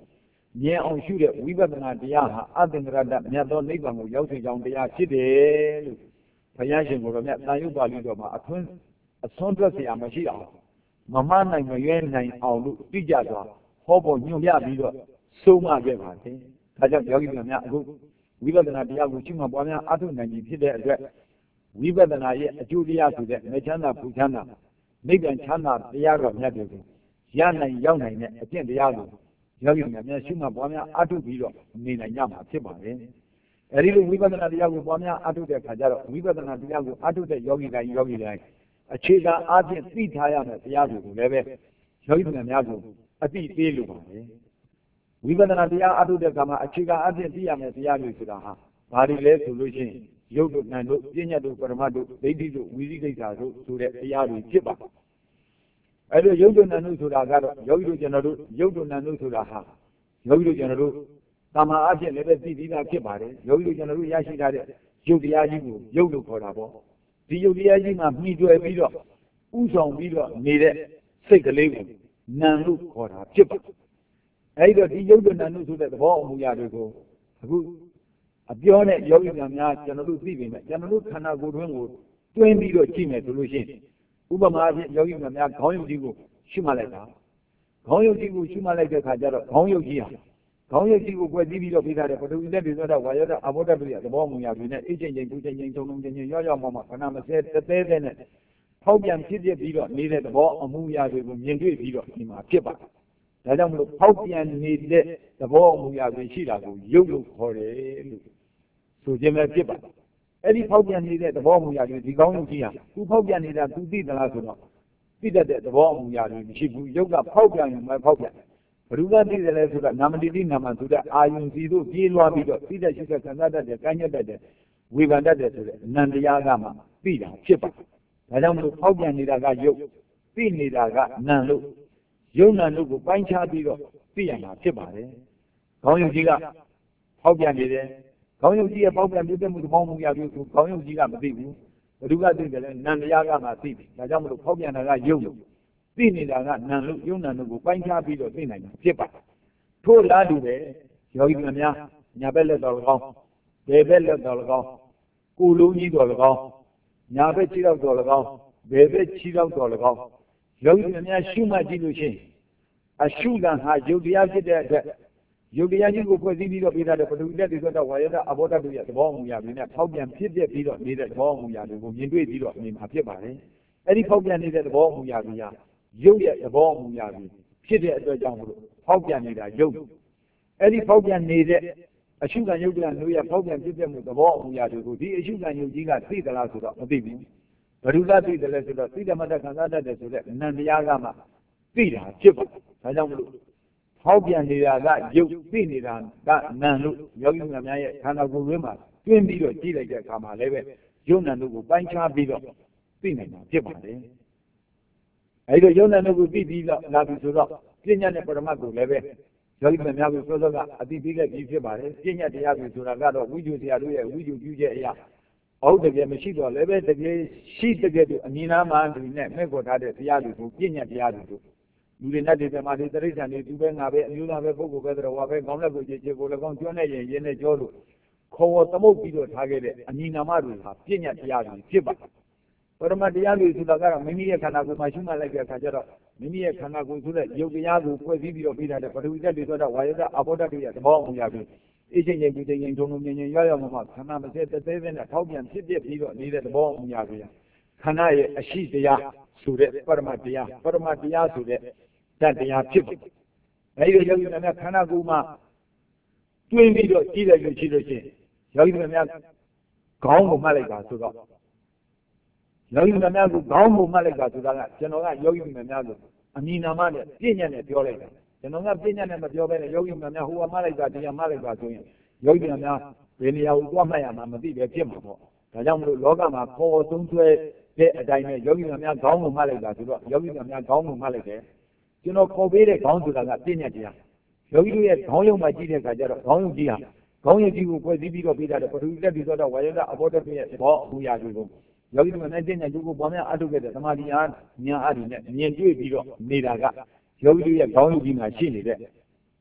မြင်အောင်ရှုတဲ့ဝိပဿနာတရားဟာအသင်္ကရတ္တမြတ်သောနိဗ္ဗာန်ကိုရောက်စေကြောင်းတရားဖြစ်တယ်လို့ဘုရားရှင်ကိုယ်တော်မြတ်တန်ရုပ်ပါဠိတော်မှာအထွန်းအစွန်းတွက်เสียမရှိအောင်မမနိုင်မရွေးနိုင်အောင်လို့သိကြစွာဟောပေါ်ညွှန်ပြပြီးတော့ဆုံးမခဲ့ပါတယ်။ဒါကြောင့်ယောဂီများများအခုဝိပဿနာတရားကိုရှုမှတ်ပွားများအားထုတ်နိုင်ပြီဖြစ်တဲ့အတွက်ဝိပဿနာရဲ့အကျိုးတရားဆိုတဲ့မေချမ်းသာပူချမ်းသာနိဗ္ဗာန်ချမ်းသာတရားတော်မြတ်တွေကိုရနိုင်ရောက်နိုင်တဲ့အကျင့်တရားကိုယောဂီများများရှုမှတ်ပွားများအားထုတ်ပြီးတော့နေနိုင်ကြမှာဖြစ်ပါတယ်။အဲဒီလိုဝိပဿနာတရားကိုပွားများအားထုတ်တဲ့အခါကျတော့ဝိပဿနာတရားကိုအားထုတ်တဲ့ယောဂီတိုင်းယောဂီတိုင်းအခြေခံအားဖြင့်သိထားရမယ့်တရားတွေကိုလည်းပဲယောဂီများများကိုအသိပေးလိုပါတယ်။ဝိပဿနာတရားအားထုတ်တဲ့အခါမှာအခြေခံအားဖြင့်သိရမယ့်တရားတွေဆိုတာဟာဘာတွေလဲဆိုလို့ရှိရင်ရုပ်တို့နာမ်တို့ပညာတို့ပရမတ်တို့ဒိဋ္ဌိတို့ဝိသိကိစ္စတို့ဆိုတဲ့တရားတွေဖြစ်ပါတယ်။အဲလိုရုပ်တို့နာမ်တို့ဆိုတာကတော့ယောဂီတို့ကျွန်တော်တို့ရုပ်တို့နာမ်တို့ဆိုတာဟာယောဂီတို့ကျွန်တော်တို့တမာအားဖြင့်လည်းပဲသိပြီးသားဖြစ်ပါတယ်။ယောဂီတို့ကျွန်တော်တို့ရရှိထားတဲ့ရုပ်တရားကြီးကိုရုပ်လို့ခေါ်တာပေါ့။ဒီရုပ်တရားကြီးမှာမှီတွယ်ပြီးတော့ဥဆောင်ပြီးတော့နေတဲ့စိတ်ကလေးကိုနာမ်လို့ခေါ်တာဖြစ်ပါတယ်။အဲဒီတော့ဒီရုပ်တို့နာမ်တို့ဆိုတဲ့သဘောအမူအရာတွေကိုအခုအပြောနဲ့ယောဂီများများကျွန်တော်တို့သိပြီမဲ့ကျွန်တော်တို့ခန္ဓာကိုယ်တွင်းကိုတွင်းပြီးတော့ကြည့်မယ်ဆိုလို့ရှိရင်ဥပမာအဖြစ်ယောဂီများများခေါင်းယုတ်ကြီးကိုရှုမှတ်လိုက်တာခေါင်းယုတ်ကြီးကိုရှုမှတ်လိုက်တဲ့အခါကျတော့ခေါင်းယုတ်ကြီးဟာခေါင်းယုတ်ကြီးကိုကွယ်ပြီးပြီးတော့ပြီးထားတဲ့ပထဝီလက်တွေဆိုတော့ဝါယောဒအဘောဓတို့ရဲ့သဘောမူရာတွေနဲ့အိတ်ချိန်ချိန်ပူချိန်ချိန်ထုံထုံချိန်ချိန်ရော့ရော့မှမှခဏမစဲတသေးသေးနဲ့ဖောက်ပြန်ဖြစ်ဖြစ်ပြီးတော့နေတဲ့သဘောအမူအရာတွေကိုမြင်တွေ့ပြီးတော့ဒီမှာဖြစ်ပါတယ်ဒါကြောင့်မလို့ဖောက်ပြန်နေတဲ့သဘောအမူအရာတွေရှိတာကိုယုတ်လို့ခေါ်တယ်လို့ဆိုခြင်းပဲဖြစ်ပါတယ်အဲ့ဒီဖောက်ပြန်နေတဲ့သဘောအမူအရာတွေဒီကောင်းယုတ်ကြီးဟာသူဖောက်ပြန်နေတာသူသိသလားဆိုတော့သိတတ်တဲ့သဘောအမူအရာတွေမရှိဘူးယုတ်ကဖောက်ပြန်ရင်မဖောက်ပြန်ဘုရားသိတယ်လဲဆိုတော့နာမတိတိနာမဆိုတဲ့အာယုန်စီတို့ပြေးလွှားပြီးတော့သိတဲ့ရှိတဲ့ခံစားတတ်တဲ့ကံညက်တတ်တဲ့ဝေဖန်တတ်တဲ့ဆိုတဲ့အနန္တရားကမှသိတာဖြစ်ပါတယ်ဒါကြောင့်မလို့ဖောက်ပြန်နေတာကယုတ်သိနေတာကနံလို့ယုံနံလို့ကိုပိုင်းခြားပြီးတော့သိရမှာဖြစ်ပါတယ်ခေါင်းယုတ်ကြီးကဖောက်ပြန်နေတယ်ခေါင်းယုတ်ကြီးရဲ့ဖောက်ပြန်ပြည့်မှုသဘောမူရပြီးဆိုခေါင်းယုတ်ကြီးကမသိဘူးဘုရားသိတယ်လဲနံတရားကမှသိတယ်ဒါကြောင့်မလို့ဖောက်ပြန်တာကယုတ်လို့သိနေတာကနံလို့ယုံနံလို့ကိုပိုင်းခြားပြီးတော့သိနိုင်မှာဖြစ်ပါတယ်ထို့လားတူပဲယောဂီများများညာဘက်လက်တော်၎င်းဘယ်ဘက်လက်တော်၎င်းကိုယ်လုံးကြီးတော်၎င်းညာဘက်ခြေထောက်တော်၎င်းဘယ်ဘက်ခြေထောက်တော်၎င်းယောဂီများများရှုမှတ်ကြည့်လို့ရှိရင်အရှုကံဟာယုတ်တရားဖြစ်တဲ့အတွက်ယုတ်တရားကြီးကိုဖွဲ့စည်းပြီးတော့ပြထားတဲ့ပထဝီလက်တွေဆိုတော့ဝါယဒအဘောဓတို့ရဲ့သဘောအမူအရာတွေနဲ့ဖောက်ပြန်ဖြစ်ဖြစ်ပြီးတော့နေတဲ့သဘောအမူအရာတွေကိုမြင်တွေ့ပြီးတော့နေမှာဖြစ်ပါတယ်အဲ့ဒီဖောက်ပြန်နေတဲ့သဘောအမူအရာတွေကယုတ်ရဲ့သဘောအမူအရာတွေဖြစ်တဲ့အတွက်ကြောင့်မလို့ဖောက်ပြန်နေတာယုတ်အဲ့ဒီဖောက်ပြန်နေတဲ့အရှုကံယုတ်တရားတို့ရဲ့ဖောက်ပြန်ဖြစ်တဲ့မှုသဘောအမူအရာတွေကိုဒီအရှုကံယုတ်ကြီးကသိသလားဆိုတော့မသိဘူးဘယ်သူကသိတယ်လဲဆိုတော့သိဓမ္မတခံစားတတ်တယ်ဆိုတဲ့နန္တရားကမှသိတာဖြစ်ပါတယ်ဒါကြောင့်မလို့ဖောက်ပြန်နေတာကယုတ်သိနေတာကနံလို့ယောဂီများများရဲ့ခန္ဓာကိုယ်တွင်းမှာတွင်းပြီးတော့ကြည့်လိုက်တဲ့အခါမှာလည်းပဲယုံနံတို့ကိုပိုင်းခြားပြီးတော့သိနိုင်တာဖြစ်ပါတယ်အဲဒီတော့ယုံနံတို့ကိုသိပြီးတော့လာပြီဆိုတော့ပညာနဲ့ပရမတ်ကိုလည်းပဲယောဂီများများကိုစောစောကအသိပေးခဲ့ပြီးဖြစ်ပါတယ်ပညာတရားကိုဆိုတာကတော့ဝိဇ္ဇာတရားတို့ရဲ့ဝိဇ္ဇာပြုချက်အရာဟုတ်တကယ်မရှိတော့လည်းပဲတကယ်ရှိတကယ်တို့အမြင်နာမှသူနဲ့မဲ့ခေါ်ထားတဲ့တရားတွေကိုပညာတရားတွေတို့လူတွေနဲ့ဒီပြမာတွေတရိစ္ဆာန်တွေသူပဲငါပဲအမျိုးသားပဲပုဂ္ဂိုလ်ပဲတော်ဝါပဲကောင်းလက်ကိုကြည်ချေကိုလည်းကောင်းကျွမ်းတဲ့ရင်ရင်းနဲ့ကြောလို့ခေါ်ဝသမုတ်ပြီးတော့ထားခဲ့တဲ့အမြင်နာမှတွေဟာပညာတရားတွေဖြစ်ပါတယ်ပရမတ်တရားတွေဆိုတာကတော့မိမိရဲ့ခန္ဓာကိုယ်မှာရှုမှတ်လိုက်တဲ့အခါကျတော့မိမိရဲ့ခန္ဓာကိုယ်ဆိုတဲ့ယုတ်တရားကိုဖွဲ့စည်းပြီးတော့ပြီးထားတဲ့ပထဝီဓာတ်တွေဆိုတော့ဝါယဒအဘောဓာတ်တွေရဲ့သဘောအမူအရာတွေအချင်းချင်းဒီချင်းချင်းထုံထုံချင်းချင်းရောက်ရောက်မှမှခန္ဓာမစဲတသေးသေးနဲ့ထောက်ပြန်ဖြစ်ဖြစ်ပြီးတော့နေတဲ့သဘောအမူအရာတွေခန္ဓာရဲ့အရှိတရားဆိုတဲ့ပရမတ်တရားပရမတ်တရားဆိုတဲ့ဓာတ်တရားဖြစ်တယ်အဲဒီယောဂီများများခန္ဓာကိုယ်မှာတွင်းပြီးတော့ကြည့်လိုက်လို့ရှိလို့ချင်းယောဂီများများခေါင်းကိုမှတ်လိုက်တာဆိုတော့ယောဂီများများကိုခေါင်းကိုမှတ်လိုက်တာဆိုတာကကျွန်တော်ကယောဂီများများကိုအမြင်နာမနဲ့ပြည့်ညတ်နဲ့ပြောလိုက်တာကျွန်တော်ကပြည့်ညတ်နဲ့မပြောဘဲနဲ့ယောဂီများများဟိုကမှတ်လိုက်တာတရားမှတ်လိုက်တာဆိုရင်ယောဂီများများဘယ်နေရာကိုသွားမှတ်ရမှာမသိပဲဖြစ်မှာပေါ့ဒါကြောင့်မလို့လောကမှာခေါ်သုံးဆွဲတဲ့အတိုင်းနဲ့ယောဂီများများခေါင်းကိုမှတ်လိုက်တာဆိုတော့ယောဂီများများခေါင်းကိုမှတ်လိုက်တယ်ကျွန်တော်ခေါ်ပေးတဲ့ခေါင်းဆိုတာကပြည့်ညတ်တရားယောဂီတို့ရဲ့ခေါင်းယုံမှာကြည့်တဲ့အခါကျတော့ခေါင်းယုံကြီးဟာခေါင်းယုံကြီးကိုဖွဲ့စည်းပြီးတော့ပေးထားတဲ့ပထဝီလက်ပြီးတော့ဝါယဒအဘောဓာတ်ရဲ့သဘောအမူအရာတွေကိုယောဂီတို့နဲ့ပြည့်ညတ်ကျိုးကိုပေါ်များအထုတ်ခဲ့တဲ့သမာဓိအားဉာဏ်အားတွေနဲ့မြင်တွေ့ပြီးတော့နေတာကယောဂီတို့ရဲ့ခေါင်းယုံကြီးမှာရှိနေတဲ့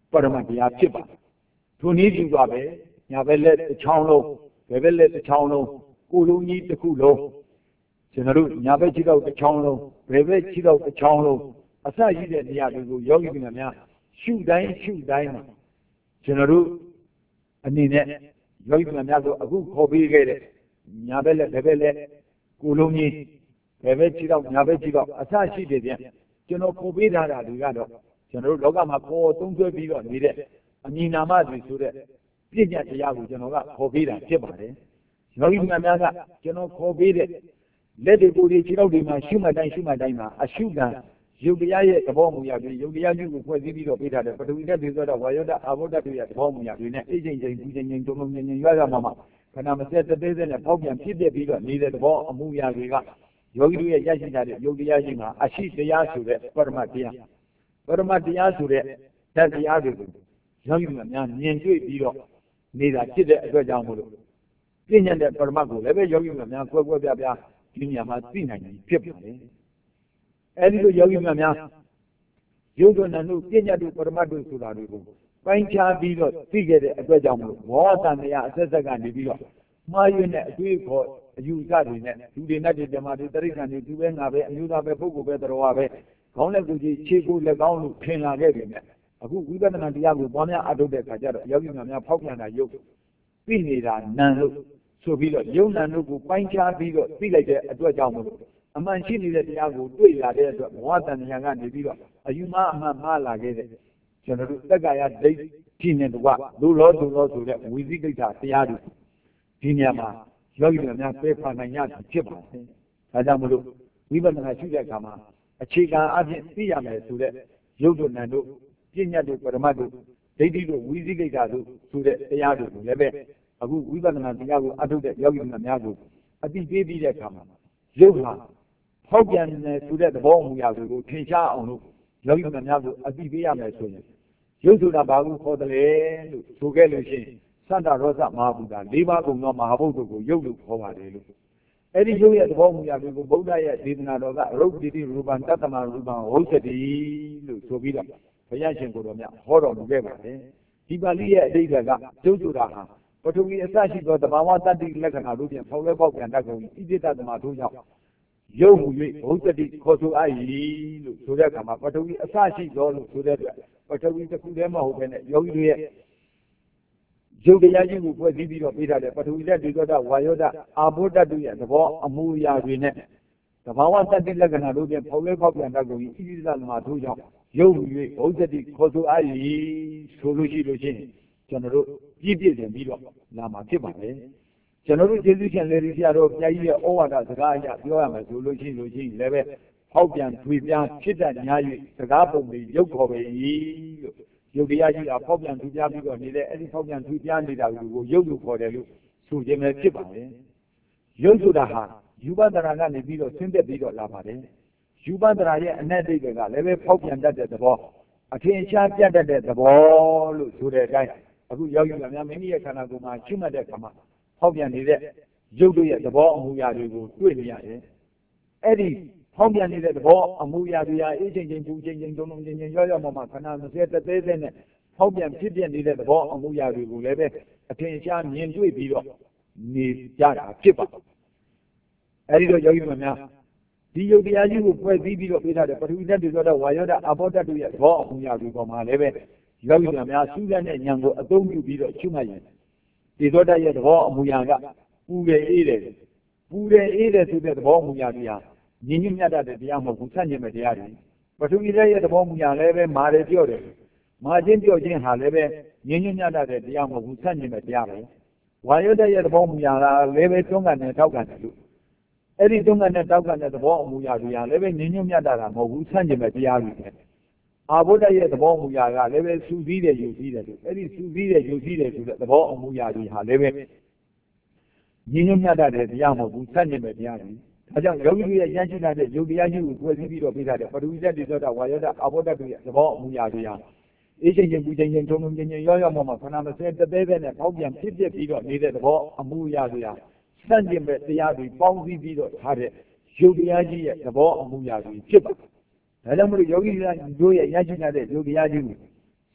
ပရမတ်တရားဖြစ်ပါတယ်ထိုနည်းတူပါပဲညာဘက်လက်တစ်ချောင်းလုံးဘယ်ဘက်လက်တစ်ချောင်းလုံးကိုယ်လုံးကြီးတစ်ခုလုံးကျွန်တော်တို့ညာဘက်ခြေထောက်တစ်ချောင်းလုံးဘယ်ဘက်ခြေထောက်တစ်ချောင်းလုံးအစရှိတဲ့နေရာတွေကိုယောဂီများများရှုတိုင်းရှုတိုင်းမှာကျွန်တော်တို့အနေနဲ့ယောဂီများများဆိုအခုခေါ်ပေးခဲ့တဲ့ညာဘက်လက်ဘယ်ဘက်လက်ကိုယ်လုံးကြီးဘယ်ဘက်ခြေထောက်ညာဘက်ခြေထောက်အစရှိတဲ့ပြန်ကျွန်တော်ခေါ်ပေးထားတာတွေကတော့ကျွန်တော်တို့လောကမှာခေါ်သုံးဆွဲပြီးတော့နေတဲ့အမည်နာမတွေဆိုတဲ့ပြည့်ညတ်တရားကိုကျွန်တော်ကခေါ်ပေးတာဖြစ်ပါတယ်ယောဂီများများကကျွန်တော်ခေါ်ပေးတဲ့လက်တွေကိုယ်တွေခြေထောက်တွေမှာရှုမှတ်တိုင်းရှုမှတ်တိုင်းမှာအရှုခံယုတ်တရားရဲ့သဘောမူရာတွေယုတ်တရားကြီးကိုဖွဲ့စည်းပြီးတော့ပေးထားတယ်ပထဝီဓာတ်တွေဆိုတော့ဝါယောဓာတ်အာဘောဓာတ်တွေရဲ့သဘောမူရာတွေနဲ့အိချိန်ချိန်ပူချိန်ချိန်တုံလုံးချိန်ချိန်ရွရရမှာမှာခဏမစက်တသေးသေးနဲ့ပေါက်ပြန်ဖြစ်ပြပြီးတော့နေတဲ့သဘောအမူအရာတွေကယောဂီတို့ရဲ့ရရှိထားတဲ့ယုတ်တရားရှိမှာအရှိတရားဆိုတဲ့ပရမတ်တရားပရမတ်တရားဆိုတဲ့ဓာတ်တရားတွေကိုယောဂီတို့များမြင်တွေ့ပြီးတော့နေတာဖြစ်တဲ့အတွက်ကြောင့်မို့လို့ပြည့်ညတ်တဲ့ပရမတ်ကိုလည်းပဲယောဂီတို့များကွဲကွဲပြားပြားဒီနေရာမှာသိနိုင်ပြီဖြစ်ပါတယ်အဲဒီလိုယောဂီများများယုတ်တို့နံတို့ပြည့်ညတ်တို့ပရမတ်တို့ဆိုတာတွေကိုပိုင်းခြားပြီးတော့သိခဲ့တဲ့အတွက်ကြောင့်မို့ဘောဓတန်တရားအဆက်ဆက်ကနေပြီးတော့မှားယွင်းတဲ့အတွေ့အခေါ်အယူအဆတွေနဲ့လူတွေနဲ့ဓမ္မတွေတရိစ္ဆာန်တွေသူပဲငါပဲအမျိုးသားပဲပုဂ္ဂိုလ်ပဲတော်ပဲခေါင်းလက်ကိုကြီးခြေကိုလက်ကောင်းလို့ထင်လာခဲ့ပြီနဲ့အခုဝိပဿနာတရားကိုပွားများအထုတ်တဲ့အခါကျတော့ယောဂီများများဖောက်ပြန်တာယုတ်သိနေတာနံလို့ဆိုပြီးတော့ယုံနံတို့ကိုပိုင်းခြားပြီးတော့သိလိုက်တဲ့အတွက်ကြောင့်မို့အမှန်ရှိနေတဲ့တရားကိုတွေ့လာတဲ့အတွက်ဘောဓတန်တရားကနေပြီးတော့အယူမအမှန်မှားလာခဲ့တဲ့ကျွန်တော်တို့တက္ကရာဒိဋ္ဌိနဲ့တကွလူလောသူလောဆိုတဲ့ဝိသိကိစ္စတရားတွေဒီနေရာမှာယောဂီများများပြေဖန်နိုင်ရဖြစ်ပါတယ်။ဒါကြောင့်မလို့ဝိပဿနာရှုတဲ့အခါမှာအခြေခံအပြင်သိရမယ်ဆိုတဲ့ယုတ်တို့နံတို့ပြည့်ညတ်တို့ပရမတ်တို့ဒိဋ္ဌိတို့ဝိသိကိစ္စတို့ဆိုတဲ့တရားတွေကိုလည်းပဲအခုဝိပဿနာတရားကိုအထုတ်တဲ့ယောဂီများများကိုအတိပေးပြီးတဲ့အခါမှာယုတ်ဟာဖောက်ပြန်နေဆိုတဲ့သဘောအမူအရာတွေကိုထင်ရှားအောင်လို့ယောဂီများများကိုအတိပေးရမယ်ဆိုရင်ယုတ်ဆိုတာဘာကိုခေါ်တယ်လဲလို့ဆိုခဲ့လို့ရှိရင်သတ္တရောသမဟာဘုရား၄ပါးကုန်သောမဟာဘုဒ္ဓကိုယုတ်လို့ခေါ်ပါတယ်လို့အဲ့ဒီယုတ်ရဲ့သဘောမူအရာတွေကိုဗုဒ္ဓရဲ့ဒေသနာတော်ကရုပ်တိတိရူပံတတ္တမရူပံဟုတ်သတိလို့ဆိုပြီးတော့ဘုရားရှင်ကိုယ်တော်မြတ်ဟောတော်မူခဲ့ပါတယ်ဒီပါဠိရဲ့အဓိပ္ပာယ်ကယုတ်ဆိုတာဟာပထဝီအစရှိသောတဘာဝတတ္တိလက္ခဏာတို့ဖြင့်ဖောက်လဲပေါက်ပြန်တတ်ကုန်ဤပိဋကသမတို့ကြောင့်ယုတ်ဟူ၍ဟုတ်သတိခေါ်ဆိုအပ်၏လို့ဆိုတဲ့အခါမှာပထဝီအစရှိသောလို့ဆိုတဲ့အတွက်ပထဝီတစ်ခုတည်းမဟုတ်ဘဲနဲ့ယောဂီတို့ရဲ့ယုတ်တရားကြီးကိုဖွဲ့စည်းပြီးတော့ပေးထားတဲ့ပထဝီလက်ဒီသောတဝါယောဓာတ်အာဘောဓာတ်တို့ရဲ့သဘောအမူအရာတွေနဲ့သဘာဝတတ္တိလက္ခဏာတို့ဖြင့်ဖောက်လဲပေါက်ပြန်တတ်ကုန်၏ဣတိသသမတို့ကြောင့်ယုတ်ဟူ၍ဟုတ်သတိခေါ်ဆိုအပ်၏ဆိုလို့ရှိလို့ရှိရင်ကျွန်တော်တို့ပြည့်ပြည့်တင်ပြီးတော့လာမှာဖြစ်ပါလေကျွန်တော်တို့ကျေးဇူးရှင်လေဒီဆရာတော်ဘုရားကြီးရဲ့ဩဝါဒစကားအရပြောရမယ်ဆိုလို့ရှိလို့ရှိရင်လည်းပဲဟောက်ပြန်ထွေပြားဖြစ်တတ်ညာ၍စကားပုံတွေရုပ်ခေါ်ပေ၏လို့ယုတ်တရားကြီးကဖောက်ပြန်ထွေပြားပြီးတော့နေတဲ့အဲ့ဒီဖောက်ပြန်ထွေပြားနေတာကိုရုပ်လို့ခေါ်တယ်လို့ဆိုခြင်းပဲဖြစ်ပါလေရုပ်ဆိုတာဟာယူပဒရာကနေပြီးတော့ဆင်းသက်ပြီးတော့လာပါတယ်ယူပဒရာရဲ့အနက်တိတ်ကလည်းပဲဖောက်ပြန်တတ်တဲ့သဘောအထင်ရှားပြတ်တတ်တဲ့သဘောလို့ဆိုတဲ့အတိုင်းအခုယောဂီများမိမိရဲ့ခန္ဓာကိုယ်မှာရှုမှတ်တဲ့အခါမှာဖောက်ပြန်နေတဲ့ရုပ်တို့ရဲ့သဘောအမူအရာတွေကိုတွေ့နေရတယ်အဲ့ဒီဖောက်ပြန်နေတဲ့သဘောအမူအရာတွေဟာအေးချင်းချင်းပူချင်းချင်းတုံးတုံးချင်းချင်းရောရောမှမှခန္ဓာမစဲတသေးသေးနဲ့ဖောက်ပြန်ဖြစ်ပြနေတဲ့သဘောအမူအရာတွေကိုလည်းပဲအထင်ရှားမြင်တွေ့ပြီးတော့နေကြတာဖြစ်ပါအဲ့ဒီတော့ယောဂီများဒီယုတ်တရားကြီးကိုဖွဲ့စည်းပြီးတော့ပေးထားတဲ့ပထဝီဓာတ်တွေဆိုတော့ဝါယောဓာတ်အာဘောဓာတ်တို့ရဲ့သဘောအမူအရာတွေပေါ်မှာလည်းပဲယောဂီများစူးစမ်းတဲ့ဉာဏ်ကိုအသုံးပြုပြီးတော့ရှုမှတ်ရင်ဒီသောတရဲ့သဘောအမူအရာကပူတယ်အေးတယ်ပူတယ်အေးတယ်ဆိုတဲ့သဘောအမူအရာတွေဟာညီညွတ်မြတ်တဲ့တရားမဟုတ်ဘူးဆန့်ကျင်မဲ့တရားတွေပထဝီဓာတ်ရဲ့သဘောအမူအရာလည်းပဲမာတယ်ပြော့တယ်မာခြင်းပြော့ခြင်းဟာလည်းပဲညီညွတ်မြတ်တဲ့တရားမဟုတ်ဘူးဆန့်ကျင်မဲ့တရားပဲဝါယောဓာတ်ရဲ့သဘောအမူအရာကလည်းပဲတွန်းကန်နဲ့ထောက်ကန်တယ်လို့အဲ့ဒီတွန်းကန်နဲ့ထောက်ကန်တဲ့သဘောအမူအရာတွေဟာလည်းပဲညီညွတ်မြတ်တာမဟုတ်ဘူးဆန့်ကျင်မဲ့တရားတွေပဲအာဘုဒ္ဓရဲ့သဘောအမူအရာကလည်းပဲစူးစီးတယ်ယူစီးတယ်လို့အဲ့ဒီစူးစီးတယ်ယူစီးတယ်ဆိုတဲ့သဘောအမူအရာတွေဟာလည်းပဲညီညွတ်မြတ်တဲ့တရားမဟုတ်ဘူးဆန့်ကျင်မဲ့တရားတွေဒါကြောင့်ယောဂီတို့ရဲ့ရရှိလာတဲ့ယုတ်တရားကြီးကိုဖွဲ့စည်းပြီးတော့ပေးထားတဲ့ပထဝီဓာတ်တွေဆိုတဲ့ဝါယောဓာတ်အာဘောဓာတ်တွေရဲ့သဘောအမူအရာတွေဟာအေးချင်းချင်းပူချင်းချင်းထုံထုံချင်းချင်းရောရောမှမှခန္ဓာမစဲတသေးသေးနဲ့ပေါက်ပြန်ဖြစ်ဖြစ်ပြီးတော့နေတဲ့သဘောအမူအရာတွေဟာဆန့်ကျင်မဲ့တရားတွေပေါင်းစည်းပြီးတော့ထားတဲ့ယုတ်တရားကြီးရဲ့သဘောအမူအရာတွေဖြစ်ပါတယ်ဒါကြောင့်မလို့ယောဂီတို့ရဲ့ရရှိလာတဲ့ယုတ်တရားကြီးကို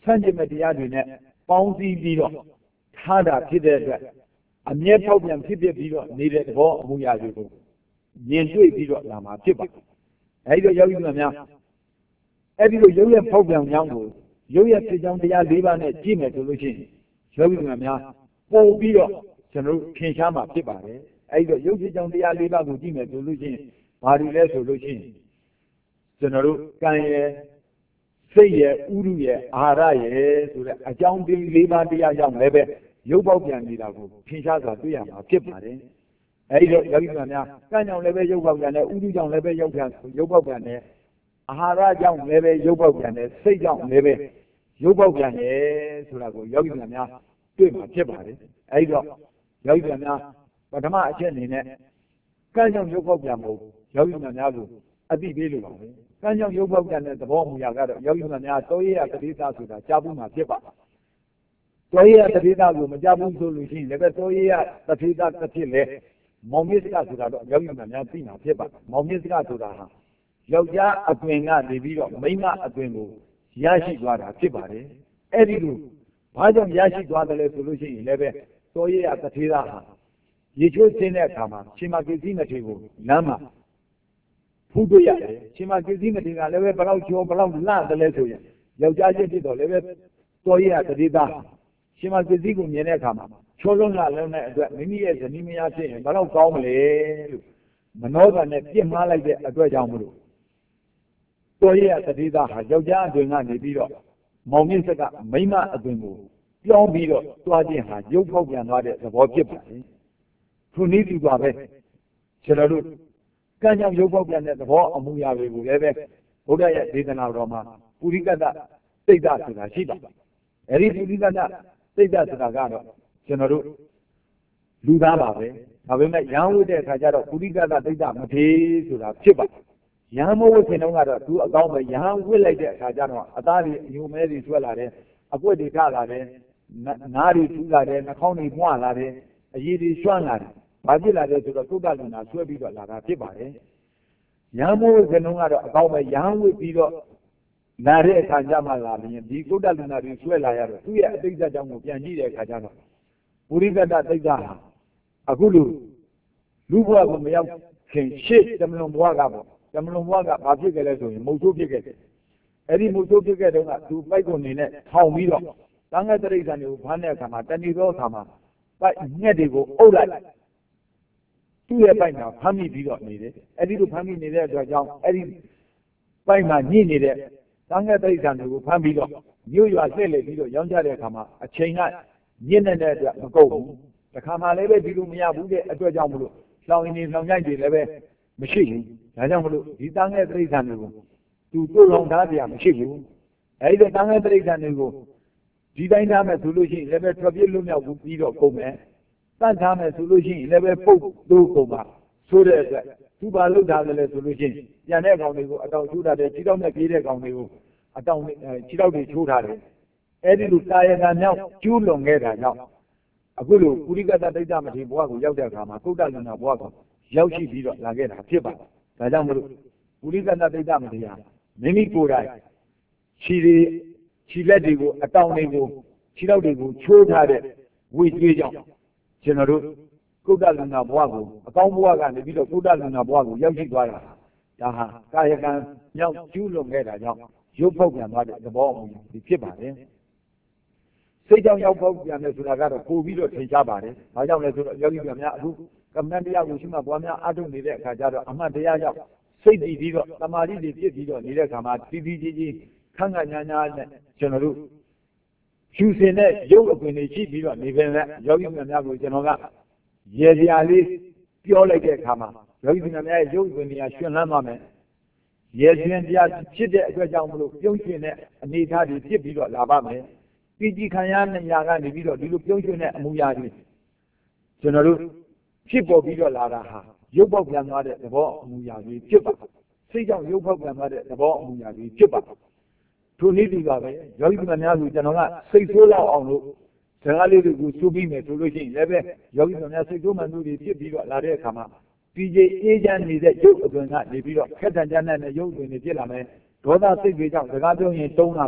ဆန့်ကျင်မဲ့တရားတွေနဲ့ပေါင်းစည်းပြီးတော့ထားတာဖြစ်တဲ့အတွက်အမြဲပေါက်ပြန်ဖြစ်ဖြစ်ပြီးတော့နေတဲ့သဘောအမှုရာတွေကိုမြင်တွေ့ပြီးတော့လာမှာဖြစ်ပါအဲဒီတော့ယောဂီတို့များအဲ့ဒီလိုရုပ်ရဲ့ပေါက်ပြန်ကြောင်းကိုရုပ်ရဲ့ဖြစ်ကြောင်းတရား၄ပါးနဲ့ကြည့်မယ်ဆိုလို့ရှိရင်ယောဂီတို့များပို့ပြီးတော့ကျွန်တော်တို့ထင်ရှားမှာဖြစ်ပါတယ်အဲ့ဒီတော့ရုပ်ဖြစ်ကြောင်းတရား၄ပါးကိုကြည့်မယ်ဆိုလို့ရှိရင်ဘာတွေလဲဆိုလို့ရှိရင်ကျွန်တော်တို့ကံရဲ့စိတ်ရဲ့ဥရုရဲ့အာဟာရရဲ့ဆိုတဲ့အကြောင်းဒီ၄ပါးတရားကြောင့်လည်းပဲရုပ်ပေါက်ပြန်နေတာကိုထင်ရှားစွာတွေ့ရမှာဖြစ်ပါတယ်အဲဒီတော့ယောဂီတို့များကံကြောင့်လည်းပဲရုပ်ပေါက်ပြန်တယ်ဥရုကြောင့်လည်းပဲရုပ်ပြန်ရုပ်ပေါက်ပြန်တယ်အာဟာရကြောင့်လည်းပဲရုပ်ပေါက်ပြန်တယ်စိတ်ကြောင့်လည်းပဲရုပ်ပေါက်ပြန်တယ်ဆိုတာကိုယောဂီတို့များတွေ့မှာဖြစ်ပါတယ်အဲဒီတော့ယောဂီတို့များပထမအချက်အနေနဲ့ကံကြောင့်ရုပ်ပေါက်ပြန်ဖို့ယောဂီတို့များကိုအသိပေးလို့ပါပဲကံကြောင့်ရုပ်ပေါက်ပြန်တဲ့သဘောမူရာကတော့ယောဂီတို့များတောရေးရတတိသဆိုတာကြားဘူးမှာဖြစ်ပါတောရေးရတတိသကိုမကြားဘူးဆိုလို့ရှိရင်လည်းပဲတောရေးရတတိသတစ်ဖြစ်လေမောင်မြစ်စကဆိုတာတော့ယောဂီတို့များသိမှာဖြစ်ပါမောင်မြစ်စကဆိုတာဟာယောက်ျားအသွင်ကနေပြီးတော့မိန်းမအသွင်ကိုရရှိသွားတာဖြစ်ပါတယ်အဲ့ဒီလိုဘာကြောင့်ရရှိသွားတယ်လဲဆိုလို့ရှိရင်လည်းပဲတောရေးရတတိသဟာရေချိုးစင်းတဲ့အခါမှာရှင်မကိစ္စည်းမထေကိုလမ်းမှာဖူးတွေ့ရတယ်ရှင်မကိစ္စည်းမထေကလည်းပဲဘလောက်ကျော်ဘလောက်လန့်တယ်လဲဆိုရင်ယောက်ျားချင်းဖြစ်တော့လည်းပဲတောရေးရတတိသရှင်မကိစ္စည်းကိုမြင်တဲ့အခါမှာချောလုံးလာလုံးတဲ့အတွက်မိမိရဲ့ဇနီးမယားဖြစ်ရင်ဘလောက်ကောင်းမလဲလို့မနှောတာနဲ့ပြစ်မှားလိုက်တဲ့အတွက်ကြောင့်မလို့တောရေးရတတိသဟာယောက်ျားအတွင်ကနေပြီးတော့မောင်မြင့်စက်ကမိန်းမအတွင်ကိုပြောင်းပြီးတော့တွားခြင်းဟာရုပ်ပေါက်ပြန်သွားတဲ့သဘောဖြစ်ပါတယ်ထိုနည်းတူပါပဲကျွန်တော်တို့ကံကြောင့်ရုပ်ပေါက်ပြန်တဲ့သဘောအမှုရာတွေကိုလည်းပဲဘုရားရဲ့ဒေသနာတော်မှာပုရိကတ္တစိတ်ဓာတ်ဆိုတာရှိတာအဲဒီပုရိကတ္တစိတ်ဓာတ်ဆိုတာကတော့ကျွန်တော်တို့လူသားပါပဲဒါပေမဲ့ရဟန်းဝိတဲ့အခါကျတော့ပုရိကတ္တစိတ်ဓာတ်မထေဆိုတာဖြစ်ပါရဟန်းမဝိခင်တုန်းကတော့သူအကောင်းပဲရဟန်းဝိလိုက်တဲ့အခါကျတော့အသားတွေအယုံမဲတွေဆွဲလာတယ်အကွက်တွေထလာတယ်နားတွေထူလာတယ်နှာခေါင်းတွေမွှလာတယ်အရည်တွေရွှမ်းလာတယ်ဘာဖြစ်လာလဲဆိုတော့သုဒ္ဓလူနာဆွဲပြီးတော့လာတာဖြစ်ပါတယ်ရဟန်းမဝိခင်တုန်းကတော့အကောင်းပဲရဟန်းဝိပြီးတော့လာတဲ့အခါကျမှလာရင်ဒီသုဒ္ဓလူနာတွေဆွဲလာရတော့သူ့ရဲ့အတိတ်ကြောင့်ကိုပြန်ကြည့်တဲ့အခါကျတော့ပုရိကတ္တသိက္ခာဟာအခုလူလူဘဝကိုမရောက်ခင်ရှေ့တမလွန်ဘဝကပေါ့တမလွန်ဘဝကဘာဖြစ်ခဲ့လဲဆိုရင်မုတ်ဆိုးဖြစ်ခဲ့တယ်အဲ့ဒီမုတ်ဆိုးဖြစ်ခဲ့တုန်းကသူပိုက်ကုန်နေနဲ့ထောင်ပြီးတော့တန်ခါတရိစ္ဆာန်တွေကိုဖမ်းတဲ့အခါမှာတဏီသောအခါမှာပိုက်ငှက်တွေကိုအုပ်လိုက်သူ့ရဲ့ပိုက်မှာဖမ်းမိပြီးတော့နေတယ်အဲ့ဒီလိုဖမ်းမိနေတဲ့အတွက်ကြောင့်အဲ့ဒီပိုက်မှာညှိနေတဲ့တန်ခါတရိစ္ဆာန်တွေကိုဖမ်းပြီးတော့မြို့ရွာလှည့်လည်ပြီးတော့ရောင်းကြတဲ့အခါမှာအချိန်ကညစ်နေတဲ့အတွက်မကုန်ဘူးတခါမှလည်းပဲဒီလိုမရဘူးတဲ့အတွက်ကြောင့်မလို့လောင်ရင်းနေလောင်ကြိုက်တွေလည်းပဲမရှိဘူးဒါကြောင့်မလို့ဒီတန်ခါတရိစ္ဆာန်တွေကိုသူတို့လောင်ထားကြမရှိဘူးအဲဒီတော့တန်ခါတရိစ္ဆာန်တွေကိုဒီတိုင်းထားမယ်ဆိုလို့ရှိရင်လည်းပဲထွက်ပြေးလွတ်မြောက်ပြီးတော့ကုန်မယ်တတ်ထားမယ်ဆိုလို့ရှိရင်လည်းပဲပုတ်တို့ကုန်ပါဆိုတဲ့အတွက်သူပါလုထားတယ်လဲဆိုလို့ရှိရင်ပြန်တဲ့ကောင်တွေကိုအတောင်ချိုးထားတယ်ခြေထောက်နဲ့ပြေးတဲ့ကောင်တွေကိုအတောင်ခြေထောက်တွေချိုးထားတယ်အဲဒီလိုကာယကံမြောက်ကျူးလွန်ခဲ့တာကြောင့်အခုလိုပုရိကတ္တဒိဋ္ဌမထေဘဝကိုရောက်တဲ့အခါမှာကုဋ္ဌလနာဘဝကိုရောက်ရှိပြီးတော့လာခဲ့တာဖြစ်ပါတယ်ဒါကြောင့်မလို့ပုရိကတ္တဒိဋ္ဌမထေဟာမိမိကိုယ်တိုင်ခြေတွေခြေလက်တွေကိုအတောင်တွေကိုခြေထောက်တွေကိုချိုးထားတဲ့ဝိကျွေးကြောင့်ကျွန်တော်တို့ကုဋ္ဌလနာဘဝကိုအကောင်းဘဝကနေပြီးတော့ကုဋ္ဌလနာဘဝကိုရောက်ရှိသွားတာဒါဟာကာယကံမြောက်ကျူးလွန်ခဲ့တာကြောင့်ရုပ်ဖောက်ပြန်သွားတဲ့သဘောအမှုဒီဖြစ်ပါတယ်စိတ်ကြောင့်ရောက်ပေါက်ပြန်တယ်ဆိုတာကတော့ပို့ပြီးတော့ထင်ရှားပါတယ်။ဘာကြောင့်လဲဆိုတော့ယောဂီများများအခုကမ္မဋ္ဌာန်းတရားကိုရှိမှဘွားများအားထုတ်နေတဲ့အခါကျတော့အမှန်တရားရောက်စိတ်တည်ပြီးတော့သမာဓိတွေပြည့်ပြီးတော့နေတဲ့အခါမှာတည်တည်ကြီးကြီးခန့်ခန့်ညာညာနဲ့ကျွန်တော်တို့ဖြူစင်တဲ့ရုပ်အပွင့်တွေရှိပြီးတော့နေပင်နဲ့ယောဂီများများကိုကျွန်တော်ကရေစရာလေးပြောလိုက်တဲ့အခါမှာယောဂီများများရဲ့ရုပ်အပွင့်တွေကရှင်လန်းသွားမယ်။ရေစင်တရားဖြစ်တဲ့အတွက်ကြောင့်မလို့ပြုံးရှင်တဲ့အနေအထားတွေဖြစ်ပြီးတော့လာပါမယ်။ပြည်ကြီးခံရတဲ့ຢာကနေပြီးတော့ဒီလိုပြုံးရွှင်တဲ့အမူအရာတွေကျွန်တော်တို့ဖြစ်ပေါ်ပြီးတော့လာတာဟာရုပ်ပေါက်ပြန်သွားတဲ့သဘောအမူအရာတွေဖြစ်ပါစိတ်ကြောင့်ရုပ်ပေါက်ပြန်သွားတဲ့သဘောအမူအရာတွေဖြစ်ပါထိုနည်းတူပါပဲယောဂီများများဆိုကျွန်တော်ကစိတ်ဆိုးလောက်အောင်လို့စကားလေးတွေကိုစူးပြီးမယ်ဆိုလို့ရှိရင်လည်းပဲယောဂီများများစိတ်ဆိုးမှန်မှုတွေဖြစ်ပြီးတော့လာတဲ့အခါမှာပြည်ကြီးအေးချမ်းနေတဲ့ရုပ်အသွင်ကနေပြီးတော့ခက်တန်ကြမ်းတဲ့ရုပ်အသွင်တွေဖြစ်လာမယ်ဒေါသစိတ်တွေကြောင့်စကားပြောရင်တုံးလာမယ်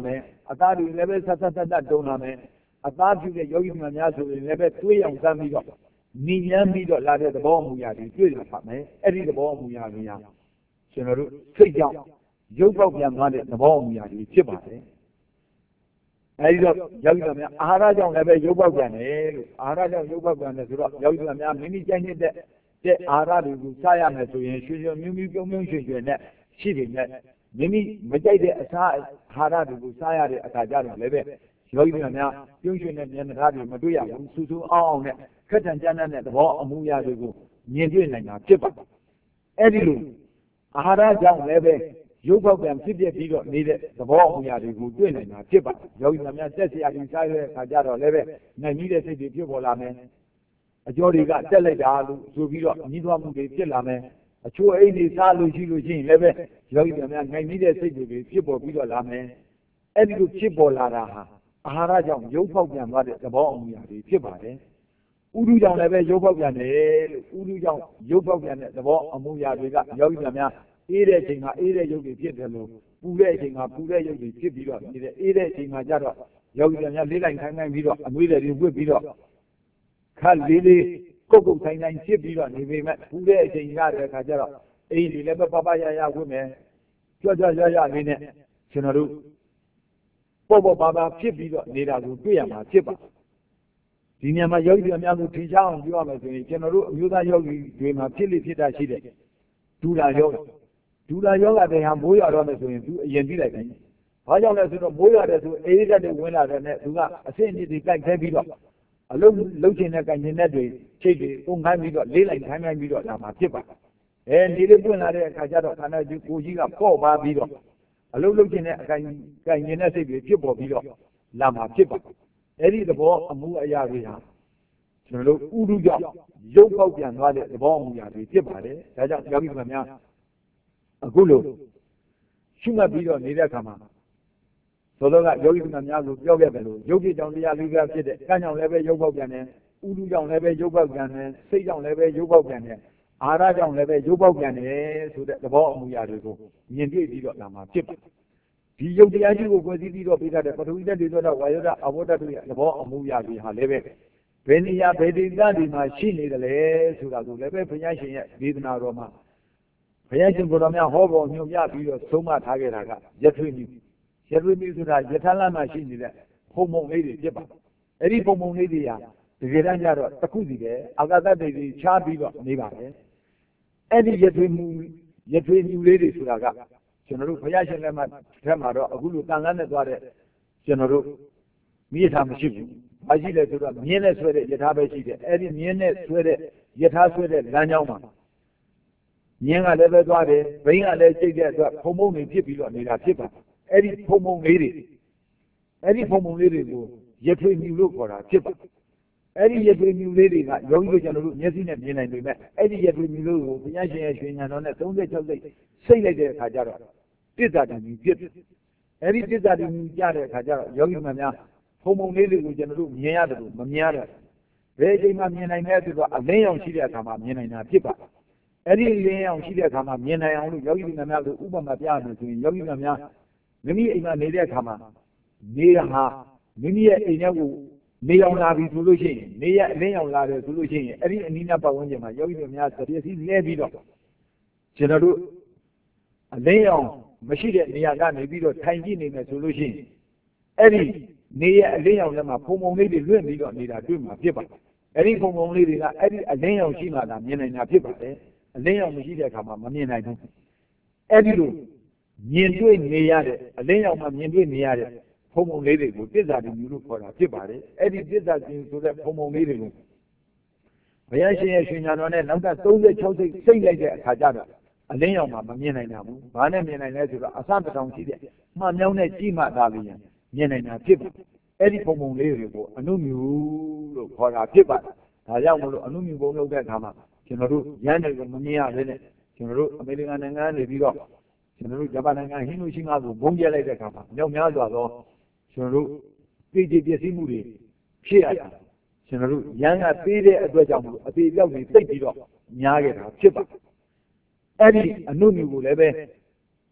အသားတွေလည်းပဲဆက်ဆက်ဆက်ဆက်တုံးလာမယ်အသားပြုတဲ့ယောဂီများများဆိုရင်လည်းပဲတွေးအောင်စမ်းပြီးတော့နီလန်းပြီးတော့လာတဲ့သဘောအမူအရာတွေတွေ့လာပါမယ်အဲ့ဒီသဘောအမူအရာတွေကကျွန်တော်တို့စိတ်ကြောင့်ရုပ်ပေါက်ပြန်သွားတဲ့သဘောအမူအရာတွေဖြစ်ပါတယ်အဲဒီတော့ယောဂီများအာဟာရကြောင့်လည်းပဲရုပ်ပေါက်ပြန်တယ်လို့အာဟာရကြောင့်ရုပ်ပေါက်ပြန်တယ်ဆိုတော့ယောဂီများမိမိကြိုက်နေတဲ့တဲ့အာဟာရတွေကိုစားရမယ်ဆိုရင်ရွှေရွှေမြူးမြူးပြုံးပြုံးရွှေရွှေနဲ့ရှိနေတယ်မိမိမကြိုက်တဲ့အစာအာဟာရတွေကိုစားရတဲ့အခါကျတော့လည်းပဲယောဂီများများပြုံးရွှေနဲ့မျက်နှာတွေမတွေ့ရဘူးစူးစူးအောင်အောင်နဲ့ခက်ထန်ကြမ်းတဲ့သဘောအမူအရာတွေကိုမြင်တွေ့နိုင်တာဖြစ်ပါတယ်အဲ့ဒီလိုအာဟာရကြောင့်လည်းပဲရုပ်ပေါက်ပြန်ဖြစ်ပြပြီးတော့နေတဲ့သဘောအမူအရာတွေကိုတွေ့နိုင်တာဖြစ်ပါတယ်ယောဂီများများတက်စရာကြီးစားရတဲ့အခါကျတော့လည်းပဲနိုင်ပြီးတဲ့စိတ်တွေဖြစ်ပေါ်လာမယ်အကျော်တွေကတက်လိုက်တာလို့ဆိုပြီးတော့ညီးသွားမှုတွေဖြစ်လာမယ်အချို့အိမ်တွေစားလို့ရှိလို့ရှိရင်လည်းပဲယောဂီများများနိုင်ပြီးတဲ့စိတ်တွေဖြစ်ပေါ်ပြီးတော့လာမယ်အဲ့ဒီလိုဖြစ်ပေါ်လာတာဟာအာဟာရကြောင့်ရုပ်ပေါက်ပြန်သွားတဲ့သဘောအမူအရာတွေဖြစ်ပါတယ်ဥဒုကြောင့်လည်းပဲရုပ်ပေါက်ပြန်တယ်လို့ဥဒုကြောင့်ရုပ်ပေါက်ပြန်တဲ့သဘောအမူအရာတွေကယောဂီများများအေးတဲ့အချိန်မှာအေးတဲ့ရုပ်တွေဖြစ်တယ်လို့ပူတဲ့အချိန်မှာပူတဲ့ရုပ်တွေဖြစ်ပြီးတော့နေတယ်အေးတဲ့အချိန်မှာကျတော့ယောဂီများများလေးလိုက်ခိုင်းခိုင်းပြီးတော့အမွေးတွေဝှက်ပြီးတော့ခါလေးလေးကုတ်ကုတ်ဆိုင်ဆိုင်ဖြစ်ပြီးတော့နေပေမဲ့ပူတဲ့အချိန်ရတဲ့အခါကျတော့အိမ်တွေလည်းပဲပပရရဝှက်မယ်ကြွကြွရရလေးနဲ့ကျွန်တော်တို့ပေါ်ပေါ်ပါပါဖြစ်ပြီးတော့နေတာကိုတွေ့ရမှာဖြစ်ပါဒီနေရာမှာယောဂီများများကိုထင်ရှားအောင်ပြောရမယ်ဆိုရင်ကျွန်တော်တို့အမျိုးသားယောဂီတွေမှာဖြစ်လိဖြစ်တာရှိတယ်ဒူလာယောဂဒူလာယောဂတရားမိုးရတော့မယ်ဆိုရင်သူအရင်ပြီးလိုက်တယ်ဘာကြောင့်လဲဆိုတော့မိုးရတယ်ဆိုအေးဓာတ်တွေဝင်လာတဲ့နဲ့သူကအဆင့်အမြင့်တွေကြိုက်ခဲပြီးတော့အလုံးလှုပ်ချင်တဲ့ကြိုင်နေတဲ့တွေချိတ်တွေပုံခိုင်းပြီးတော့လေးလိုက်ခိုင်းခိုင်းပြီးတော့ဒါမှဖြစ်ပါအဲဒီလေးပွင့်လာတဲ့အခါကျတော့ခန္ဓာကြီးကိုကြီးကပေါ့ပါပြီးတော့အလုံးလှုပ်ချင်တဲ့အကိုင်ကြိုင်နေတဲ့စိတ်တွေဖြစ်ပေါ်ပြီးတော့လာမှာဖြစ်ပါအဲ့ဒီသဘောအမှုအရာတွေဟာကျွန်တော်တို့ဥဒုကြောင့်ရုပ်ပေါက်ပြန်သွားတဲ့သဘောအမှုအရာတွေဖြစ်ပါတယ်ဒါကြောင့်ယောဂီများများအခုလိုရှုမှတ်ပြီးတော့နေတဲ့အခါမှာသောသောကယောဂီများများကိုပြောခဲ့တယ်လို့ရုပ်ဖြစ်ကြောင့်တရားလေးပါးဖြစ်တဲ့ကံကြောင့်လည်းပဲရုပ်ပေါက်ပြန်တယ်ဥဒုကြောင့်လည်းပဲရုပ်ပေါက်ပြန်တယ်စိတ်ကြောင့်လည်းပဲရုပ်ပေါက်ပြန်တယ်အာရကြောင့်လည်းပဲရုပ်ပေါက်ပြန်တယ်ဆိုတဲ့သဘောအမှုအရာတွေကိုမြင်တွေ့ပြီးတော့လာမှာဖြစ်ပါတယ်ဒီယုတ်တရားကြီးကိုကိုယ်စီးပြီးတော့ပြတဲ့ပထဝီဓာတ်တွေတော့ဝါယောဓာတ်အဘောဓာတ်တွေရဲ့သဘောအမှုအရာတွေဟာလည်းပဲဘယ်နေရာဘယ်ဒေသတွေမှာရှိနေတယ်လဲဆိုတာကိုလည်းပဲဘုရားရှင်ရဲ့ဒေသနာတော်မှာဘုရားရှင်ကိုယ်တော်များဟောပေါ်ညွှန်ပြပြီးတော့သုံးမထားခဲ့တာကယထွေမြူယထွေမြူဆိုတာယထာလမ်းမှာရှိနေတဲ့ဖုံဖုံလေးတွေဖြစ်ပါအဲ့ဒီဖုံဖုံလေးတွေဟာတကယ်တမ်းကျတော့တစ်ခုစီပဲအာကာသတွေတွေချားပြီးတော့နေပါတယ်အဲ့ဒီယထွေမြူယထွေမြူလေးတွေဆိုတာကကျွန်တော်တို့ဘုရားရှင်လက်မှာထက်မှာတော့အခုလိုတန်လန်းနဲ့သွားတဲ့ကျွန်တော်တို့မိယထာမရှိဘူး။ဘာရှိလဲဆိုတော့မြင်းနဲ့ဆွဲတဲ့ယထာပဲရှိတယ်။အဲ့ဒီမြင်းနဲ့ဆွဲတဲ့ယထာဆွဲတဲ့လမ်းကြောင်းမှာမြင်းကလည်းပဲသွားတယ်၊ဘိန်းကလည်းစိတ်တဲ့အတွက်ဖုံဖုံတွေဖြစ်ပြီးတော့နေတာဖြစ်ပါ။အဲ့ဒီဖုံဖုံလေးတွေအဲ့ဒီဖုံဖုံလေးတွေကိုယထွေမြူလို့ခေါ်တာဖြစ်ပါ။အဲ့ဒီယထွေမြူလေးတွေကယောဂီတို့ကျွန်တော်တို့မျက်စိနဲ့မြင်နိုင်ပေမဲ့အဲ့ဒီယထွေမြူလို့ကိုဘုရားရှင်ရဲ့ရွှေဉာဏ်တော်နဲ့သုံးဆယ်ခြောက်စိတ်စိတ်လိုက်တဲ့အခါကျတော့တစ္ဆာတည်းဖြစ်အဲ့ဒီတစ္ဆာတည်းကြတဲ့အခါကျတော့ယောဂီများများဖုံဖုံလေးတွေကိုကျွန်တော်တို့မြင်ရတယ်လို့မမြင်ရတဲ့ဘယ်အချိန်မှမြင်နိုင်လဲဆိုတော့အလင်းရောင်ရှိတဲ့အခါမှာမြင်နိုင်တာဖြစ်ပါအဲ့ဒီအလင်းရောင်ရှိတဲ့အခါမှာမြင်နိုင်အောင်လို့ယောဂီများများကိုဥပမာပြရမယ်ဆိုရင်ယောဂီများများမိမိအိမ်မှာနေတဲ့အခါမှာနေဟာမိမိရဲ့အိမ်ထဲကိုနေအောင်လာပြီဆိုလို့ရှိရင်နေရအလင်းရောင်လာတယ်ဆိုလို့ရှိရင်အဲ့ဒီအနိနာပတ်ဝန်းကျင်မှာယောဂီများများသတိစီလဲပြီးတော့ကျွန်တော်တို့အလင်းရောင်မရှိတဲ့နေရာကနေပြီးတော့ထိုင်ကြည့်နေမယ်ဆိုလို့ရှိရင်အဲ့ဒီနေရအလင်းရောင်ထဲမှာဖုံဖုံလေးတွေလွင့်ပြီးတော့နေတာတွေ့မှာဖြစ်ပါတယ်အဲ့ဒီဖုံဖုံလေးတွေကအဲ့ဒီအလင်းရောင်ရှိမှသာမြင်နိုင်တာဖြစ်ပါတယ်အလင်းရောင်မရှိတဲ့အခါမှာမမြင်နိုင်ဘူးအဲ့ဒီလိုမြင်တွေ့နေရတဲ့အလင်းရောင်မှာမြင်တွေ့နေရတဲ့ဖုံဖုံလေးတွေကိုတစ္ဆာတည်းလို့ခေါ်တာဖြစ်ပါတယ်အဲ့ဒီတစ္ဆာတည်းဆိုတဲ့ဖုံဖုံလေးတွေကိုဘုရားရှင်ရဲ့ရှင်ညာတော်နဲ့နောက်ကသုံးဆယ်ခြောက်စိတ်စိတ်လိုက်တဲ့အခါကျတော့အလင်းရောင်မှာမမြင်နိုင်တာဘူး။ဘာနဲ့မြင်နိုင်လဲဆိုတော့အစပထောင်ရှိတဲ့မှန်မြောင်းနဲ့ကြည့်မှသာလျှင်မြင်နိုင်တာဖြစ်ပါတယ်။အဲ့ဒီပုံပုံလေးတွေကိုအနုမြူလို့ခေါ်တာဖြစ်ပါတယ်။ဒါကြောင့်မလို့အနုမြူပုံလုပ်တဲ့အခါမှာကျွန်တော်တို့ရမ်းတယ်ကိုမမြင်ရဘဲနဲ့ကျွန်တော်တို့အမေရိကန်နိုင်ငံကနေပြီးတော့ကျွန်တော်တို့ဂျပန်နိုင်ငံဟင်းလူရှိငါကိုဘုံကျဲလိုက်တဲ့အခါမှာမြောက်များစွာသောကျွန်တော်တို့ပြည်ပြည်ပစ္စည်းမှုတွေဖြစ်ရတာကျွန်တော်တို့ရမ်းကသေးတဲ့အတွက်ကြောင့်မလို့အသေးပြောက်တွေသိပ်ပြီးတော့များခဲ့တာဖြစ်ပါတယ်အဲ့ဒီအနုမြူကိုလည်းပဲ